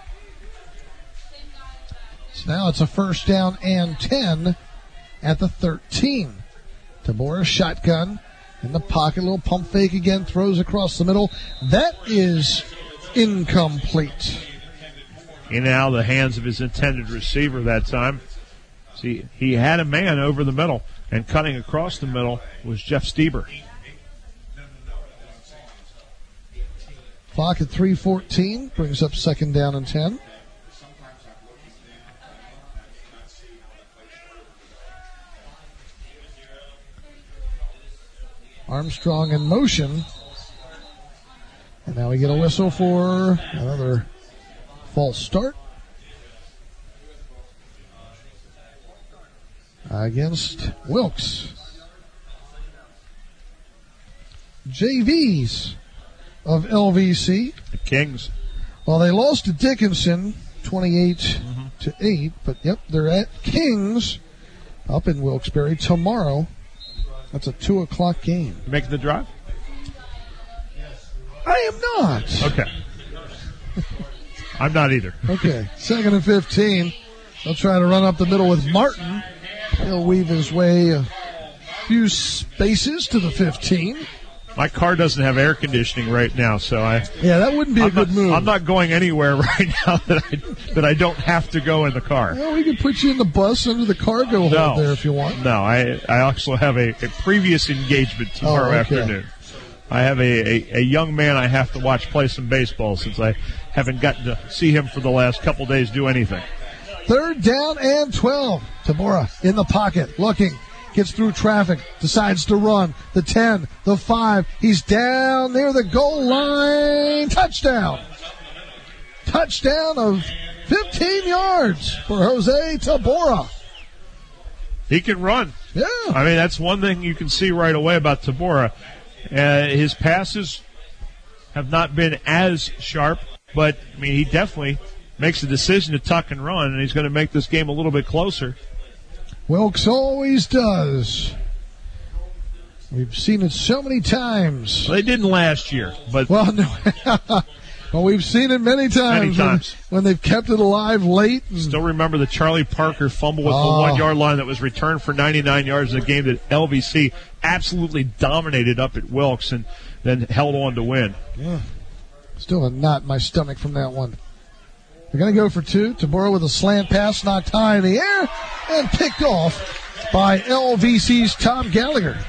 [SPEAKER 1] So now it's a first down and 10 at the 13. Tabora shotgun in the pocket, little pump fake again, throws across the middle. That is incomplete.
[SPEAKER 6] In and out of the hands of his intended receiver that time. See, he had a man over the middle, and cutting across the middle was Jeff Stieber.
[SPEAKER 1] Clock at 3:14 brings up second down and 10. Armstrong in motion. And now we get a whistle for another false start against Wilkes. JVs of LVC.
[SPEAKER 6] The Kings.
[SPEAKER 1] Well, they lost to Dickinson 28-8, but yep, they're at Kings up in Wilkes-Barre tomorrow. That's a 2:00 game.
[SPEAKER 6] You making the drive?
[SPEAKER 1] I am not.
[SPEAKER 6] Okay. I'm not either.
[SPEAKER 1] Okay. Second and 15. They'll try to run up the middle with Martin. He'll weave his way a few spaces to the 15.
[SPEAKER 6] My car doesn't have air conditioning right now, so
[SPEAKER 1] that wouldn't be a good move.
[SPEAKER 6] I'm not going anywhere right now that I don't have to go in the car.
[SPEAKER 1] Well, we could put you in the bus under the cargo hold there if you want.
[SPEAKER 6] No, I also have a previous engagement tomorrow afternoon. I have a young man I have to watch play some baseball since I haven't gotten to see him for the last couple days do anything.
[SPEAKER 1] Third down and 12. Tabora in the pocket, looking. Gets through traffic, decides to run. The 10, the 5. He's down near the goal line. Touchdown. Touchdown of 15 yards for Jose Tabora.
[SPEAKER 6] He can run.
[SPEAKER 1] Yeah.
[SPEAKER 6] I mean, that's one thing you can see right away about Tabora. His passes have not been as sharp, but, I mean, he definitely makes a decision to tuck and run, and he's going to make this game a little bit closer.
[SPEAKER 1] Wilkes always does. We've seen it so many times.
[SPEAKER 6] Well, they didn't last year, but
[SPEAKER 1] well, no. Well, we've seen it many times. When they've kept it alive late.
[SPEAKER 6] Still remember the Charlie Parker fumble with the 1 yard line that was returned for 99 yards in a game that LVC absolutely dominated up at Wilkes and then held on to win.
[SPEAKER 1] Yeah. Still a knot in my stomach from that one. They're going to go for two. Tabora with a slant pass, knocked high in the air, and picked off by LVC's Tom Gallagher.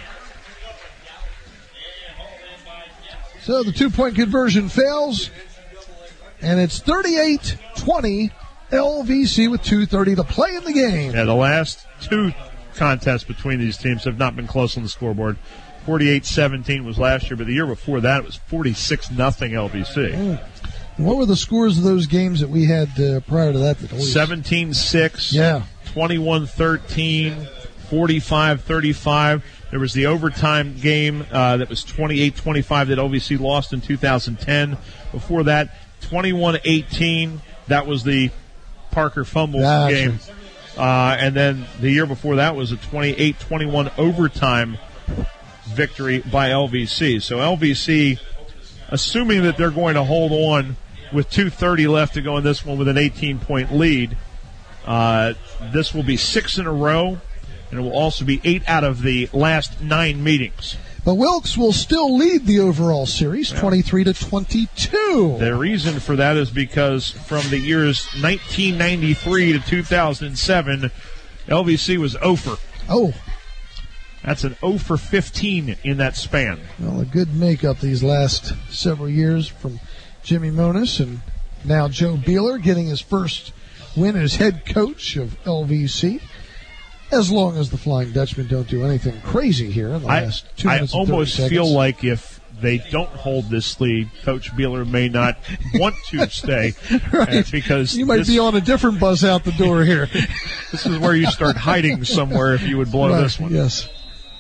[SPEAKER 1] So the 2-point conversion fails, and it's 38-20 LVC with 2:30 to play in the game.
[SPEAKER 6] Yeah, the last two contests between these teams have not been close on the scoreboard. 48-17 was last year, but the year before that it was 46-0 LVC.
[SPEAKER 1] What were the scores of those games that we had prior to that?
[SPEAKER 6] 17-6,
[SPEAKER 1] yeah,
[SPEAKER 6] 21-13, 45-35. There was the overtime game that was 28-25 that LVC lost in 2010. Before that, 21-18. That was the Parker fumble game. And then the year before that was a 28-21 overtime victory by LVC. So LVC, assuming that they're going to hold on with 2:30 left to go in this one with an 18-point lead, this will be 6 in a row, and it will also be 8 out of the last 9 meetings.
[SPEAKER 1] But Wilkes will still lead the overall series, 23-22.
[SPEAKER 6] The reason for that is because from the years 1993 to 2007, LVC was 0 for.
[SPEAKER 1] Oh.
[SPEAKER 6] That's an 0 for 15 in that span.
[SPEAKER 1] Well, a good makeup these last several years from Jimmy Monis, and now Joe Beeler getting his first win as head coach of LVC. As long as the Flying Dutchmen don't do anything crazy here in the last 2 minutes
[SPEAKER 6] I
[SPEAKER 1] and 30
[SPEAKER 6] almost
[SPEAKER 1] seconds.
[SPEAKER 6] feel like if they don't hold this lead, Coach Beeler may not want to stay.
[SPEAKER 1] Right.
[SPEAKER 6] Because
[SPEAKER 1] you might be on a different bus out the door here.
[SPEAKER 6] This is where you start hiding somewhere if you would blow this one.
[SPEAKER 1] Yes.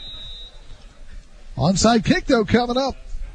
[SPEAKER 1] Onside kick, though, coming up.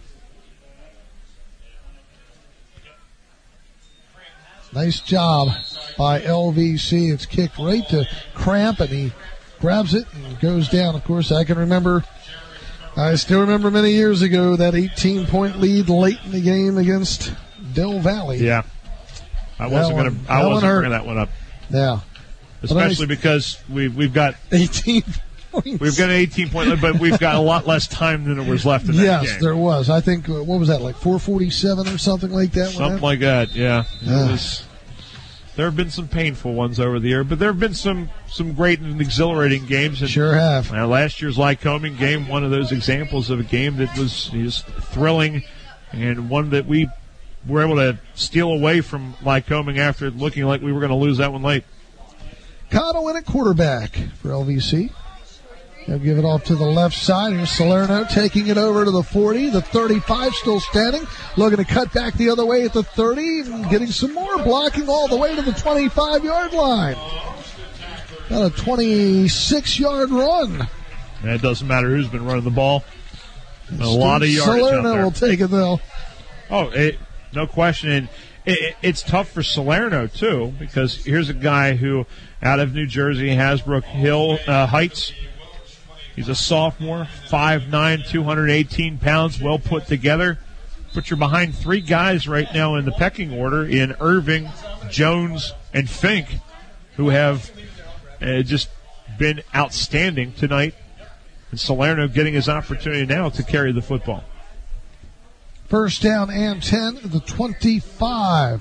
[SPEAKER 1] Nice job by LVC. It's kicked right to Cramp, and he grabs it and goes down. Of course, I still remember many years ago that 18-point lead late in the game against Del Valley.
[SPEAKER 6] Yeah. I wasn't going to bring that one up.
[SPEAKER 1] Yeah.
[SPEAKER 6] Especially because we've got
[SPEAKER 1] 18 points.
[SPEAKER 6] We've got an 18-point lead, but we've got a lot less time than there was left in that game.
[SPEAKER 1] Yes, there was. I think, what was that, like 4:47 or something like that?
[SPEAKER 6] Something like that, yeah. There have been some painful ones over the year, but there have been some great and exhilarating games. And,
[SPEAKER 1] sure have.
[SPEAKER 6] Last year's Lycoming game, one of those examples of a game that was just thrilling, and one that we were able to steal away from Lycoming after looking like we were going to lose that one late.
[SPEAKER 1] Cotto in at quarterback for LVC. They'll give it off to the left side. Here's Salerno taking it over to the 40. The 35 still standing. Looking to cut back the other way at the 30 and getting some more blocking all the way to the 25-yard line. Got a 26-yard run.
[SPEAKER 6] And it doesn't matter who's been running the ball. A lot of yards
[SPEAKER 1] Salerno
[SPEAKER 6] out there.
[SPEAKER 1] will take it, though.
[SPEAKER 6] Oh, no question. And it's tough for Salerno, too, because here's a guy who, out of New Jersey, Hasbrook Heights. He's a sophomore, 5'9", 218 pounds, well put together. But you're behind 3 guys right now in the pecking order in Irving, Jones, and Fink, who have just been outstanding tonight. And Salerno getting his opportunity now to carry the football.
[SPEAKER 1] First down and 10 at the 25.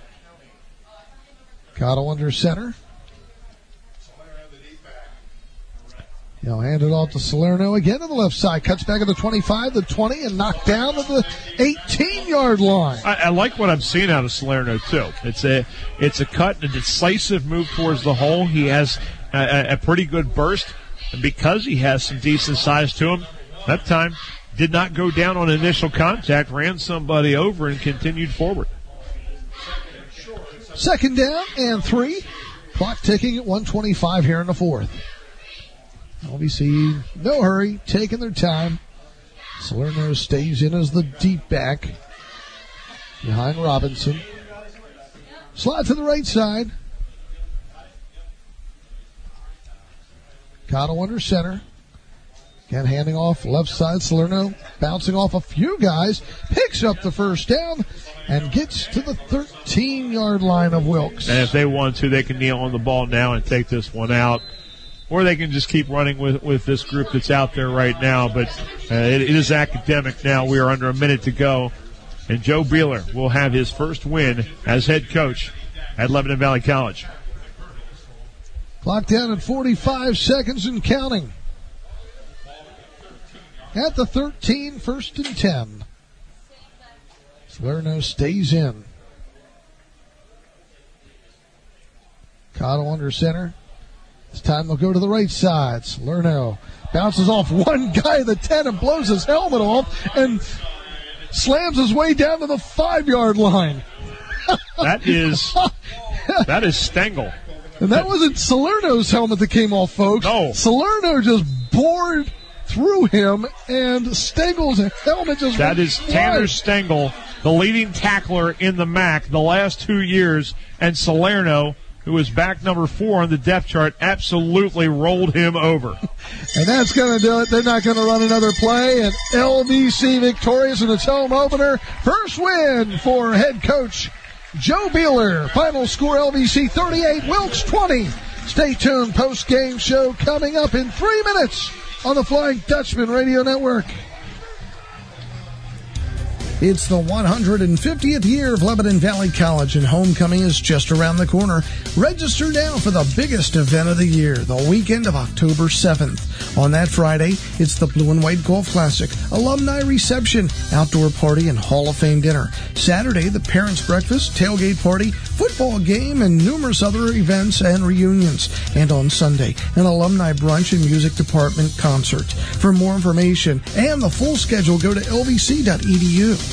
[SPEAKER 1] Cotto under center. He'll hand it off to Salerno again to the left side. Cuts back at the 25, the 20, and knocked down at the 18-yard line.
[SPEAKER 6] I like what I'm seeing out of Salerno, too. It's a cut and a decisive move towards the hole. He has a pretty good burst, and because he has some decent size to him, that time did not go down on initial contact, ran somebody over, and continued forward.
[SPEAKER 1] Second down and 3. Clock ticking at 1:25 here in the fourth. LVC, no hurry, taking their time. Salerno stays in as the deep back behind Robinson. Slide to the right side. Cotto under center. Again, handing off left side. Salerno bouncing off a few guys. Picks up the first down and gets to the 13-yard line of Wilkes.
[SPEAKER 6] And if they want to, they can kneel on the ball now and take this one out. Or they can just keep running with this group that's out there right now. But it is academic now. We are under a minute to go. And Joe Beeler will have his first win as head coach at Lebanon Valley College.
[SPEAKER 1] Clock down at 45 seconds and counting. At the 13, first and 10. Salerno stays in. Cotto under center. This time they'll go to the right side. Salerno bounces off one guy at the 10 and blows his helmet off and slams his way down to the 5-yard line.
[SPEAKER 6] That is Stengel.
[SPEAKER 1] And that wasn't Salerno's helmet that came off, folks.
[SPEAKER 6] No.
[SPEAKER 1] Salerno just bored through him, and Stengel's helmet just
[SPEAKER 6] That is Tanner Stengel, the leading tackler in the MAC the last 2 years, and Salerno, who is back number 4 on the depth chart, absolutely rolled him over.
[SPEAKER 1] And that's going to do it. They're not going to run another play. And LVC victorious in its home opener. First win for head coach Joe Beeler. Final score LVC 38, Wilkes 20. Stay tuned. Post-game show coming up in 3 minutes on the Flying Dutchman Radio Network. It's the 150th year of Lebanon Valley College, and homecoming is just around the corner. Register now for the biggest event of the year, the weekend of October 7th. On that Friday, it's the Blue and White Golf Classic, alumni reception, outdoor party, and Hall of Fame dinner. Saturday, the parents' breakfast, tailgate party, football game, and numerous other events and reunions. And on Sunday, an alumni brunch and music department concert. For more information and the full schedule, go to lvc.edu.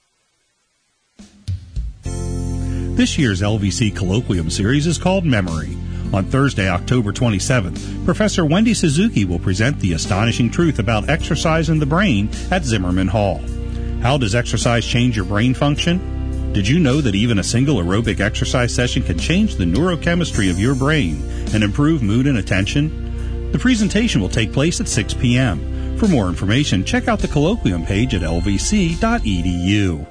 [SPEAKER 5] This year's LVC Colloquium Series is called Memory. On Thursday, October 27th, Professor Wendy Suzuki will present the astonishing truth about exercise in the brain at Zimmerman Hall. How does exercise change your brain function? Did you know that even a single aerobic exercise session can change the neurochemistry of your brain and improve mood and attention? The presentation will take place at 6 p.m. For more information, check out the colloquium page at lvc.edu.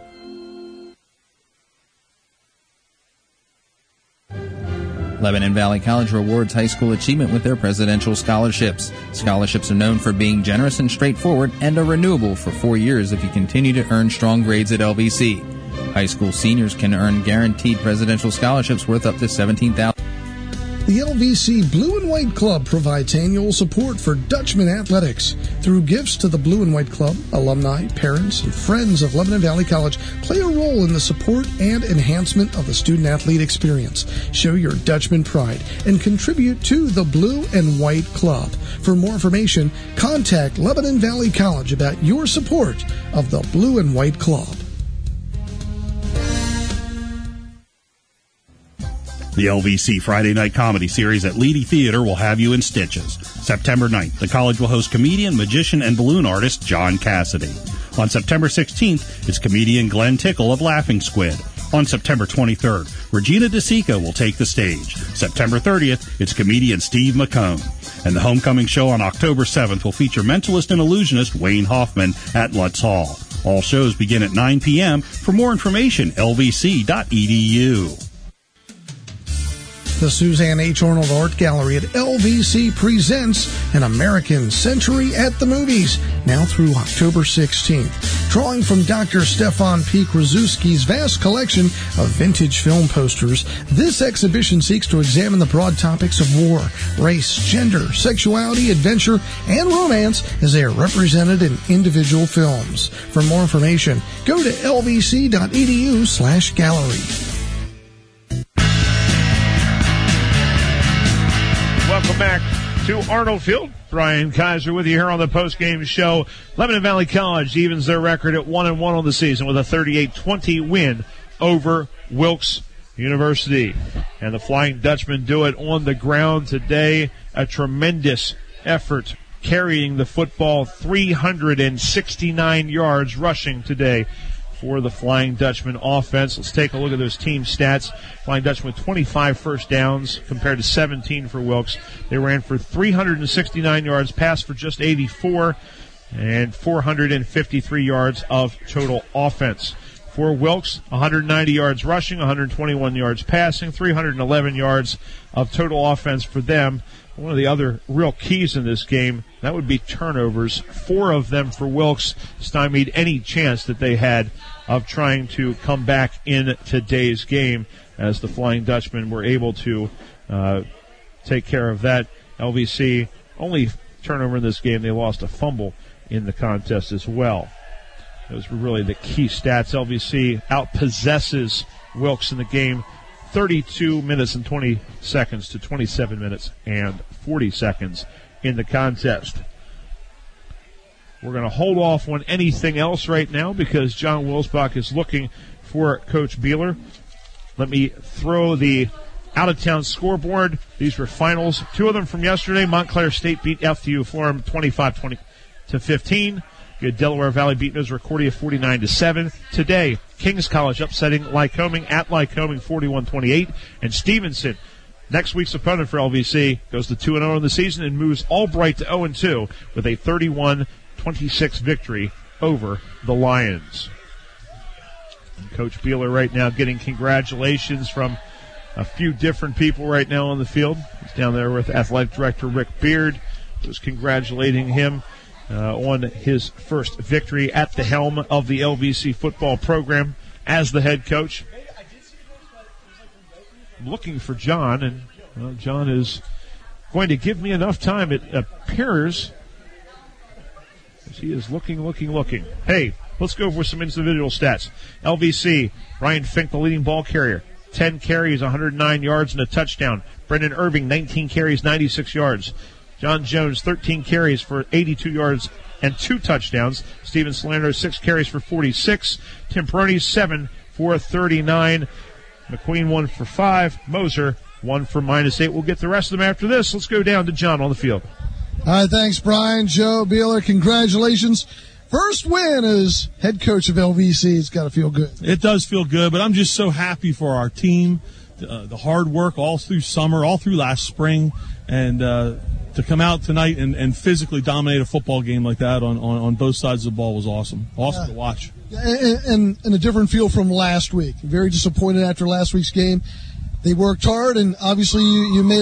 [SPEAKER 2] Lebanon Valley College rewards high school achievement with their presidential scholarships. Scholarships are known for being generous and straightforward and are renewable for 4 years if you continue to earn strong grades at LVC. High school seniors can earn guaranteed presidential scholarships worth up to $17,000.
[SPEAKER 1] The LVC Blue and White Club provides annual support for Dutchman athletics. Through gifts to the Blue and White Club, alumni, parents, and friends of Lebanon Valley College play a role in the support and enhancement of the student-athlete experience. Show your Dutchman pride and contribute to the Blue and White Club. For more information, contact Lebanon Valley College about your support of the Blue and White Club.
[SPEAKER 5] The LVC Friday Night Comedy Series at Leedy Theater will have you in stitches. September 9th, the college will host comedian, magician, and balloon artist John Cassidy. On September 16th, it's comedian Glenn Tickle of Laughing Squid. On September 23rd, Regina DeSica will take the stage. September 30th, it's comedian Steve McCone. And the homecoming show on October 7th will feature mentalist and illusionist Wayne Hoffman at Lutz Hall. All shows begin at 9 p.m. For more information, lvc.edu.
[SPEAKER 1] The Suzanne H. Arnold Art Gallery at LVC presents An American Century at the Movies, now through October 16th. Drawing from Dr. Stefan P. Krasuski's vast collection of vintage film posters, this exhibition seeks to examine the broad topics of war, race, gender, sexuality, adventure, and romance as they are represented in individual films. For more information, go to lvc.edu/gallery.
[SPEAKER 6] Welcome back to Arnold Field. Brian Kaiser with you here on the post-game show. Lebanon Valley College evens their record at 1-1 on the season with a 38-20 win over Wilkes University. And the Flying Dutchman do it on the ground today. A tremendous effort carrying the football, 369 yards rushing today for the Flying Dutchman offense. Let's take a look at those team stats. Flying Dutchman with 25 first downs compared to 17 for Wilkes. They ran for 369 yards, passed for just 84, and 453 yards of total offense. For Wilkes, 190 yards rushing, 121 yards passing, 311 yards of total offense for them. One of the other real keys in this game, that would be turnovers. 4 of them for Wilkes stymied any chance that they had of trying to come back in today's game, as the Flying Dutchmen were able to take care of that. LVC, only turnover in this game, they lost a fumble in the contest as well. Those were really the key stats. LVC outpossesses Wilkes in the game 32 minutes and 20 seconds to 27 minutes and 40 seconds in the contest. We're going to hold off on anything else right now because John Wilsbach is looking for Coach Beeler. Let me throw the out-of-town scoreboard. These were finals. 2 of them from yesterday. Montclair State beat FU Florham 25-20. 20-15. You had Delaware Valley beating Misericordia 49-7. Today, Kings College upsetting Lycoming at Lycoming 41-28. And Stevenson, next week's opponent for LVC, goes to 2-0 in the season and moves Albright to 0-2 with a 31-26 victory over the Lions. And Coach Beeler right now getting congratulations from a few different people right now on the field. He's down there with Athletic Director Rick Beard, who's congratulating him on his first victory at the helm of the LVC football program as the head coach. I'm looking for John, and John is going to give me enough time, it appears, as he is looking. Hey, let's go over some individual stats. LVC, Ryan Fink, the leading ball carrier. 10 carries, 109 yards, and a touchdown. Brendan Irving, 19 carries, 96 yards. John Jones, 13 carries for 82 yards and 2 touchdowns. Steven Solander, 6 carries for 46. Tim Peroni, 7 for 39. McQueen, 1 for 5. Moser, 1 for -8. We'll get the rest of them after this. Let's go down to John on the field.
[SPEAKER 1] All right, thanks, Brian. Joe Beeler, congratulations. First win as head coach of LVC. It's got to feel good.
[SPEAKER 4] It does feel good, but I'm just so happy for our team, the hard work all through summer, all through last spring, and to come out tonight and physically dominate a football game like that on both sides of the ball was awesome. Awesome to watch.
[SPEAKER 1] And a different feel from last week. Very disappointed after last week's game. They worked hard, and obviously you made a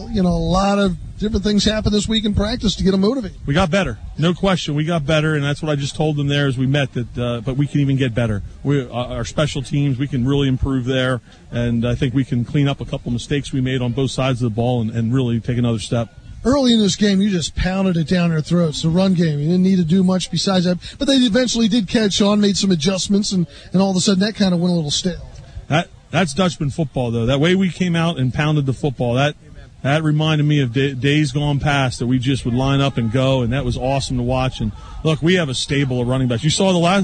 [SPEAKER 1] lot of different things happen this week in practice to get them motivated.
[SPEAKER 4] We got better, no question. We got better, and that's what I just told them there as we met. But we can even get better. Our special teams, we can really improve there, and I think we can clean up a couple mistakes we made on both sides of the ball and really take another step.
[SPEAKER 1] Early in this game, you just pounded it down their throats. The run game, you didn't need to do much besides that. But they eventually did catch on, made some adjustments, and all of a sudden that kind of went a little stale.
[SPEAKER 4] That's Dutchman football, though. That way we came out and pounded the football. That reminded me of days gone past that we just would line up and go, and that was awesome to watch. And look, we have a stable of running backs. You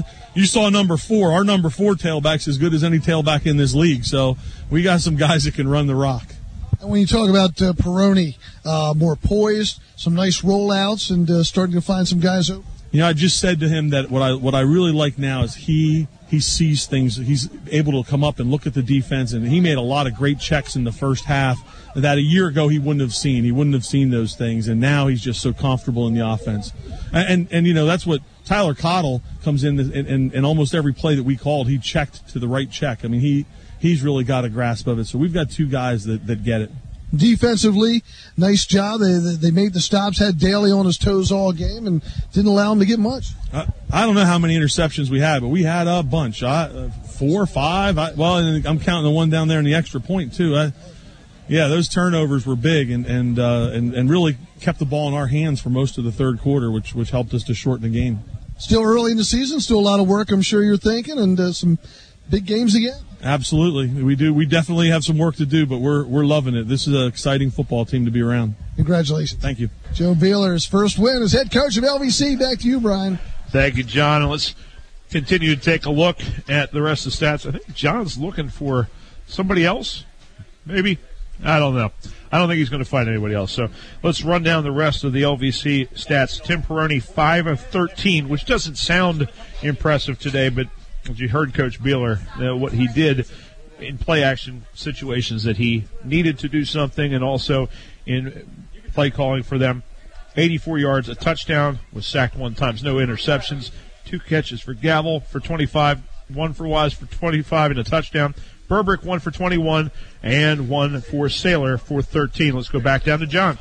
[SPEAKER 4] saw number 4. Our number 4 tailback's as good as any tailback in this league. So we got some guys that can run the rock.
[SPEAKER 1] And when you talk about Peroni, more poised, some nice rollouts, and starting to find some guys open.
[SPEAKER 4] I just said to him that what I really like now is he sees things. He's able to come up and look at the defense, and he made a lot of great checks in the first half that a year ago he wouldn't have seen. He wouldn't have seen those things, and now he's just so comfortable in the offense. And that's what Tyler Cottle comes in almost every play that we called, he checked to the right check. I mean, he's really got a grasp of it. So we've got 2 guys that get it.
[SPEAKER 1] Defensively, nice job. They made the stops, had Daly on his toes all game, and didn't allow him to get much.
[SPEAKER 4] I don't know how many interceptions we had, but we had a bunch. 4 or 5. And I'm counting the one down there in the extra point, too. Those turnovers were big and really kept the ball in our hands for most of the third quarter, which helped us to shorten the game.
[SPEAKER 1] Still early in the season, still a lot of work, I'm sure you're thinking, and some big games again.
[SPEAKER 4] Absolutely, we do. We definitely have some work to do, but we're loving it. This is an exciting football team to be around.
[SPEAKER 1] Congratulations.
[SPEAKER 4] Thank you.
[SPEAKER 1] Joe Beeler's first win as head coach of LVC. Back to you, Brian.
[SPEAKER 6] Thank you, John. And let's continue to take a look at the rest of the stats. I think John's looking for somebody else, maybe. I don't know. I don't think he's going to find anybody else. So let's run down the rest of the LVC stats. Tim Peroni, 5 of 13, which doesn't sound impressive today, but as you heard Coach Beeler, what he did in play-action situations that he needed to do something, and also in play calling for them. 84 yards, a touchdown, was sacked 1 time, no interceptions, 2 catches for Gavel for 25, 1 for Wise for 25 and a touchdown. Burbrick 1 for 21 and 1 for Saylor for 13. Let's go back down to John.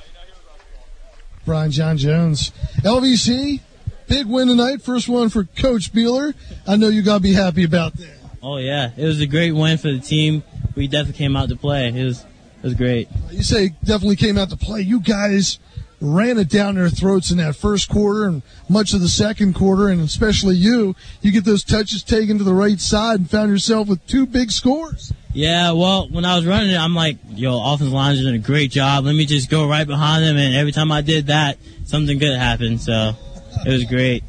[SPEAKER 1] Brian John Jones. LVC, big win tonight. First one for Coach Beeler. I know you got to be happy about that.
[SPEAKER 9] Oh, yeah. It was a great win for the team. We definitely came out to play. It was great.
[SPEAKER 1] You say definitely came out to play. You guys ran it down their throats in that first quarter and much of the second quarter, and especially you get those touches taken to the right side and found yourself with 2 big scores.
[SPEAKER 9] Yeah, well, when I was running it, I'm like, offensive line's doing a great job. Let me just go right behind them, and every time I did that, something good happened, so it was great.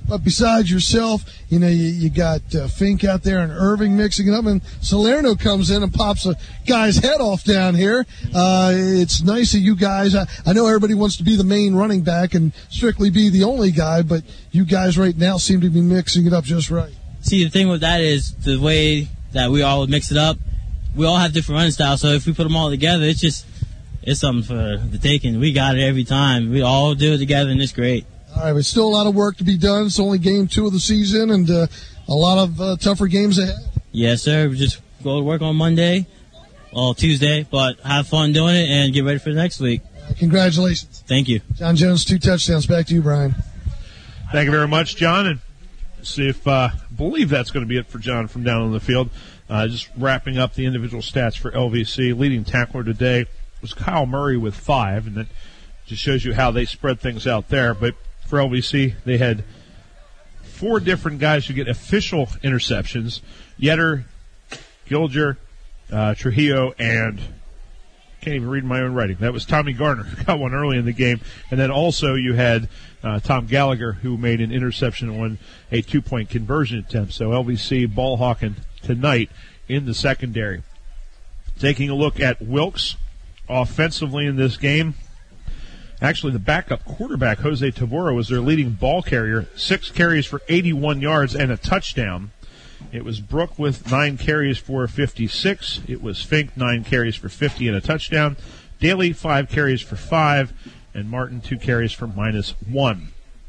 [SPEAKER 1] But besides yourself, you got Fink out there and Irving mixing it up, and Salerno comes in and pops a guy's head off down here. It's nice of you guys. I know everybody wants to be the main running back and strictly be the only guy, but you guys right now seem to be mixing it up just right.
[SPEAKER 9] See, the thing with that is the way that we all mix it up. We all have different running styles, so if we put them all together, it's something for the taking. We got it every time. We all do it together, and it's great.
[SPEAKER 1] All right, but still a lot of work to be done. It's only game 2 of the season, and a lot of tougher games ahead.
[SPEAKER 9] Yes, sir. We just go to work on Monday, or Tuesday, but have fun doing it and get ready for the next week.
[SPEAKER 1] Congratulations.
[SPEAKER 9] Thank you.
[SPEAKER 1] John Jones, 2 touchdowns. Back to you, Brian.
[SPEAKER 6] Thank you very much, John. And see if I believe that's going to be it for John from down on the field. Just wrapping up the individual stats for LVC. Leading tackler today was Kyle Murray with 5, and that just shows you how they spread things out there. But for LVC, they had 4 different guys who get official interceptions. Yetter, Gilger, Trujillo, and can't even read my own writing. That was Tommy Garner, who got one early in the game. And then also you had Tom Gallagher, who made an interception on a 2-point conversion attempt. So LVC ball hawking tonight in the secondary. Taking a look at Wilkes offensively in this game. Actually, the backup quarterback, Jose Tabora, was their leading ball carrier. 6 carries for 81 yards and a touchdown. It was Brook with 9 carries for 56. It was Fink, 9 carries for 50 and a touchdown. Daly, 5 carries for 5. And Martin, 2 carries for -1.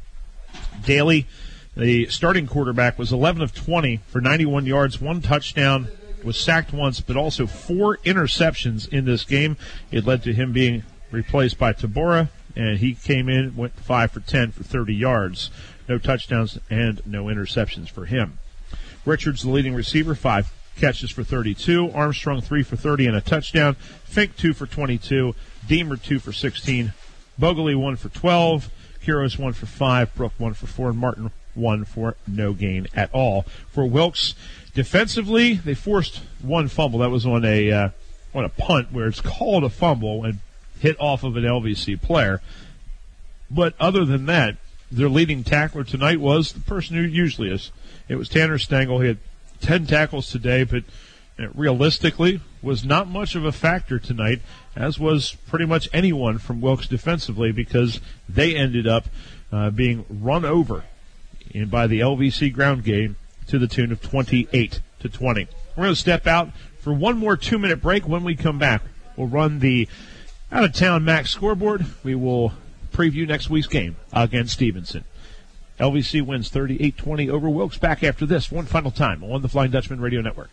[SPEAKER 6] Daly, the starting quarterback, was 11 of 20 for 91 yards, 1 touchdown, was sacked once, but also 4 interceptions in this game. It led to him being replaced by Tabora, and he came in, went 5 for 10 for 30 yards. No touchdowns and no interceptions for him. Richards, the leading receiver, 5 catches for 32. Armstrong, 3 for 30 and a touchdown. Fink, 2 for 22. Deemer, 2 for 16. Bogley, 1 for 12. Quiros, 1 for 5. Brook, 1 for 4. And Martin, 1 for no gain at all. For Wilkes, defensively, they forced 1 fumble. That was on a punt where it's called a fumble and hit off of an LVC player. But other than that, their leading tackler tonight was the person who usually is. It was Tanner Stengel. He had 10 tackles today, but realistically was not much of a factor tonight, as was pretty much anyone from Wilkes defensively, because they ended up being run over by the LVC ground game to the tune of 28-20. We're going to step out for one more 2-minute break. When we come back, we'll run the out-of-town max scoreboard. We will preview next week's game against Stevenson. LVC wins 38-20 over Wilkes. Back after this one final time on the Flying Dutchman Radio Network.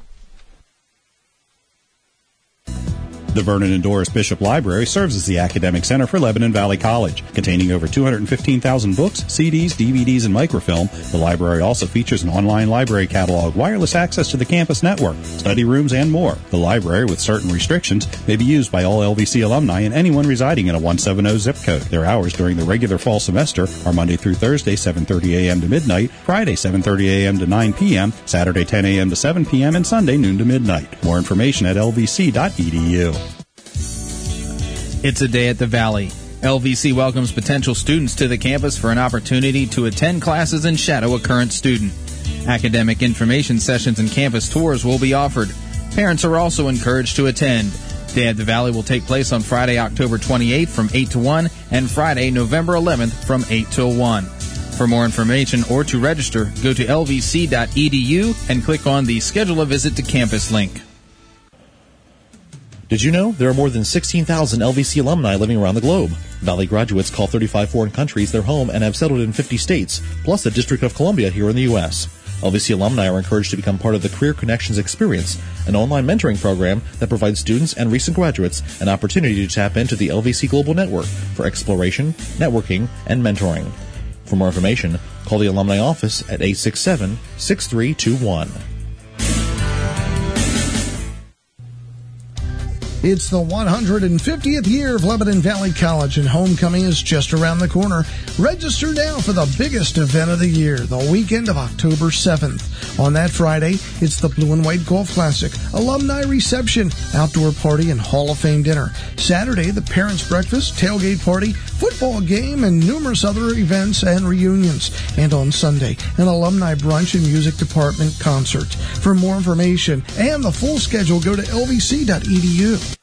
[SPEAKER 5] The Vernon and Doris Bishop Library serves as the academic center for Lebanon Valley College. Containing over 215,000 books, CDs, DVDs, and microfilm, the library also features an online library catalog, wireless access to the campus network, study rooms, and more. The library, with certain restrictions, may be used by all LVC alumni and anyone residing in a 170 zip code. Their hours during the regular fall semester are Monday through Thursday, 7:30 a.m. to midnight, Friday, 7:30 a.m. to 9 p.m., Saturday, 10 a.m. to 7 p.m., and Sunday, noon to midnight. More information at lvc.edu.
[SPEAKER 2] It's a day at the Valley. LVC welcomes potential students to the campus for an opportunity to attend classes and shadow a current student. Academic information sessions and campus tours will be offered. Parents are also encouraged to attend. Day at the Valley will take place on Friday, October 28th from 8 to 1 and Friday, November 11th from 8 till 1. For more information or to register, go to lvc.edu and click on the Schedule a Visit to Campus link.
[SPEAKER 7] Did you know there are more than 16,000 LVC alumni living around the globe? Valley graduates call 35 foreign countries their home and have settled in 50 states, plus the District of Columbia here in the U.S. LVC alumni are encouraged to become part of the Career Connections Experience, an online mentoring program that provides students and recent graduates an opportunity to tap into the LVC Global Network for exploration, networking, and mentoring. For more information, call the Alumni Office at 867-6321.
[SPEAKER 1] It's the 150th year of Lebanon Valley College, and homecoming is just around the corner. Register now for the biggest event of the year, the weekend of October 7th. On that Friday, it's the Blue and White Golf Classic, alumni reception, outdoor party, and Hall of Fame dinner. Saturday, the parents' breakfast, tailgate party, football game, and numerous other events and reunions. And on Sunday, an alumni brunch and music department concert. For more information and the full schedule, go to lvc.edu.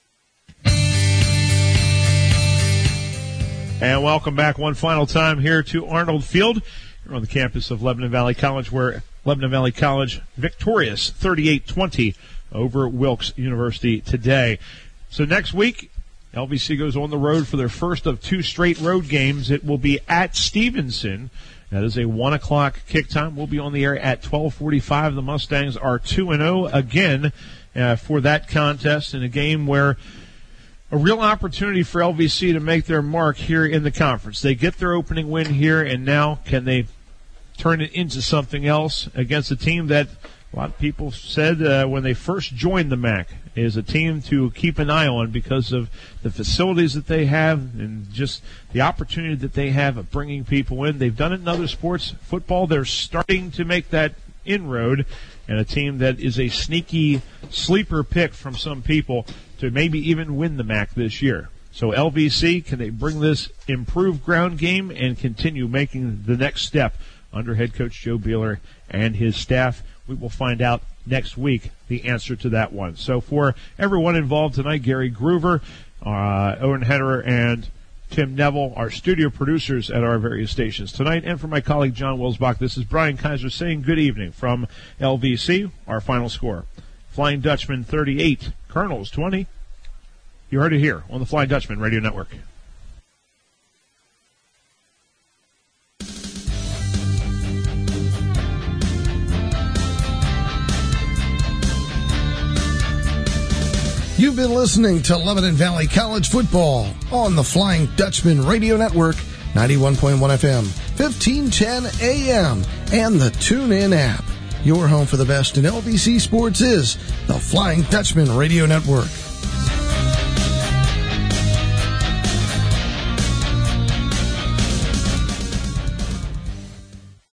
[SPEAKER 6] And welcome back one final time here to Arnold Field. We're on the campus of Lebanon Valley College, where Lebanon Valley College victorious 38-20 over Wilkes University today. So next week, LVC goes on the road for their first of 2 straight road games. It will be at Stevenson. That is a 1 o'clock kick time. We'll be on the air at 12:45. The Mustangs are 2-0 again for that contest in a game where a real opportunity for LVC to make their mark here in the conference. They get their opening win here, and now can they turn it into something else against a team that a lot of people said when they first joined the MAC is a team to keep an eye on because of the facilities that they have and just the opportunity that they have of bringing people in. They've done it in other sports. Football, they're starting to make that inroad, and a team that is a sneaky sleeper pick from some people to maybe even win the MAC this year. So LVC, can they bring this improved ground game and continue making the next step under head coach Joe Beeler and his staff? We will find out next week the answer to that one. So for everyone involved tonight, Gary Groover, Owen Hennerer, and Tim Neville, our studio producers at our various stations tonight, and for my colleague John Wilsbach, this is Brian Kaiser saying good evening from LVC. Our final score, Flying Dutchman 38, Colonels 20. You heard it here on the Flying Dutchman Radio Network.
[SPEAKER 1] You've been listening to Lebanon Valley College football on the Flying Dutchman Radio Network, 91.1 FM, 1510 AM, and the TuneIn app. Your home for the best in LVC sports is the Flying Dutchman Radio Network.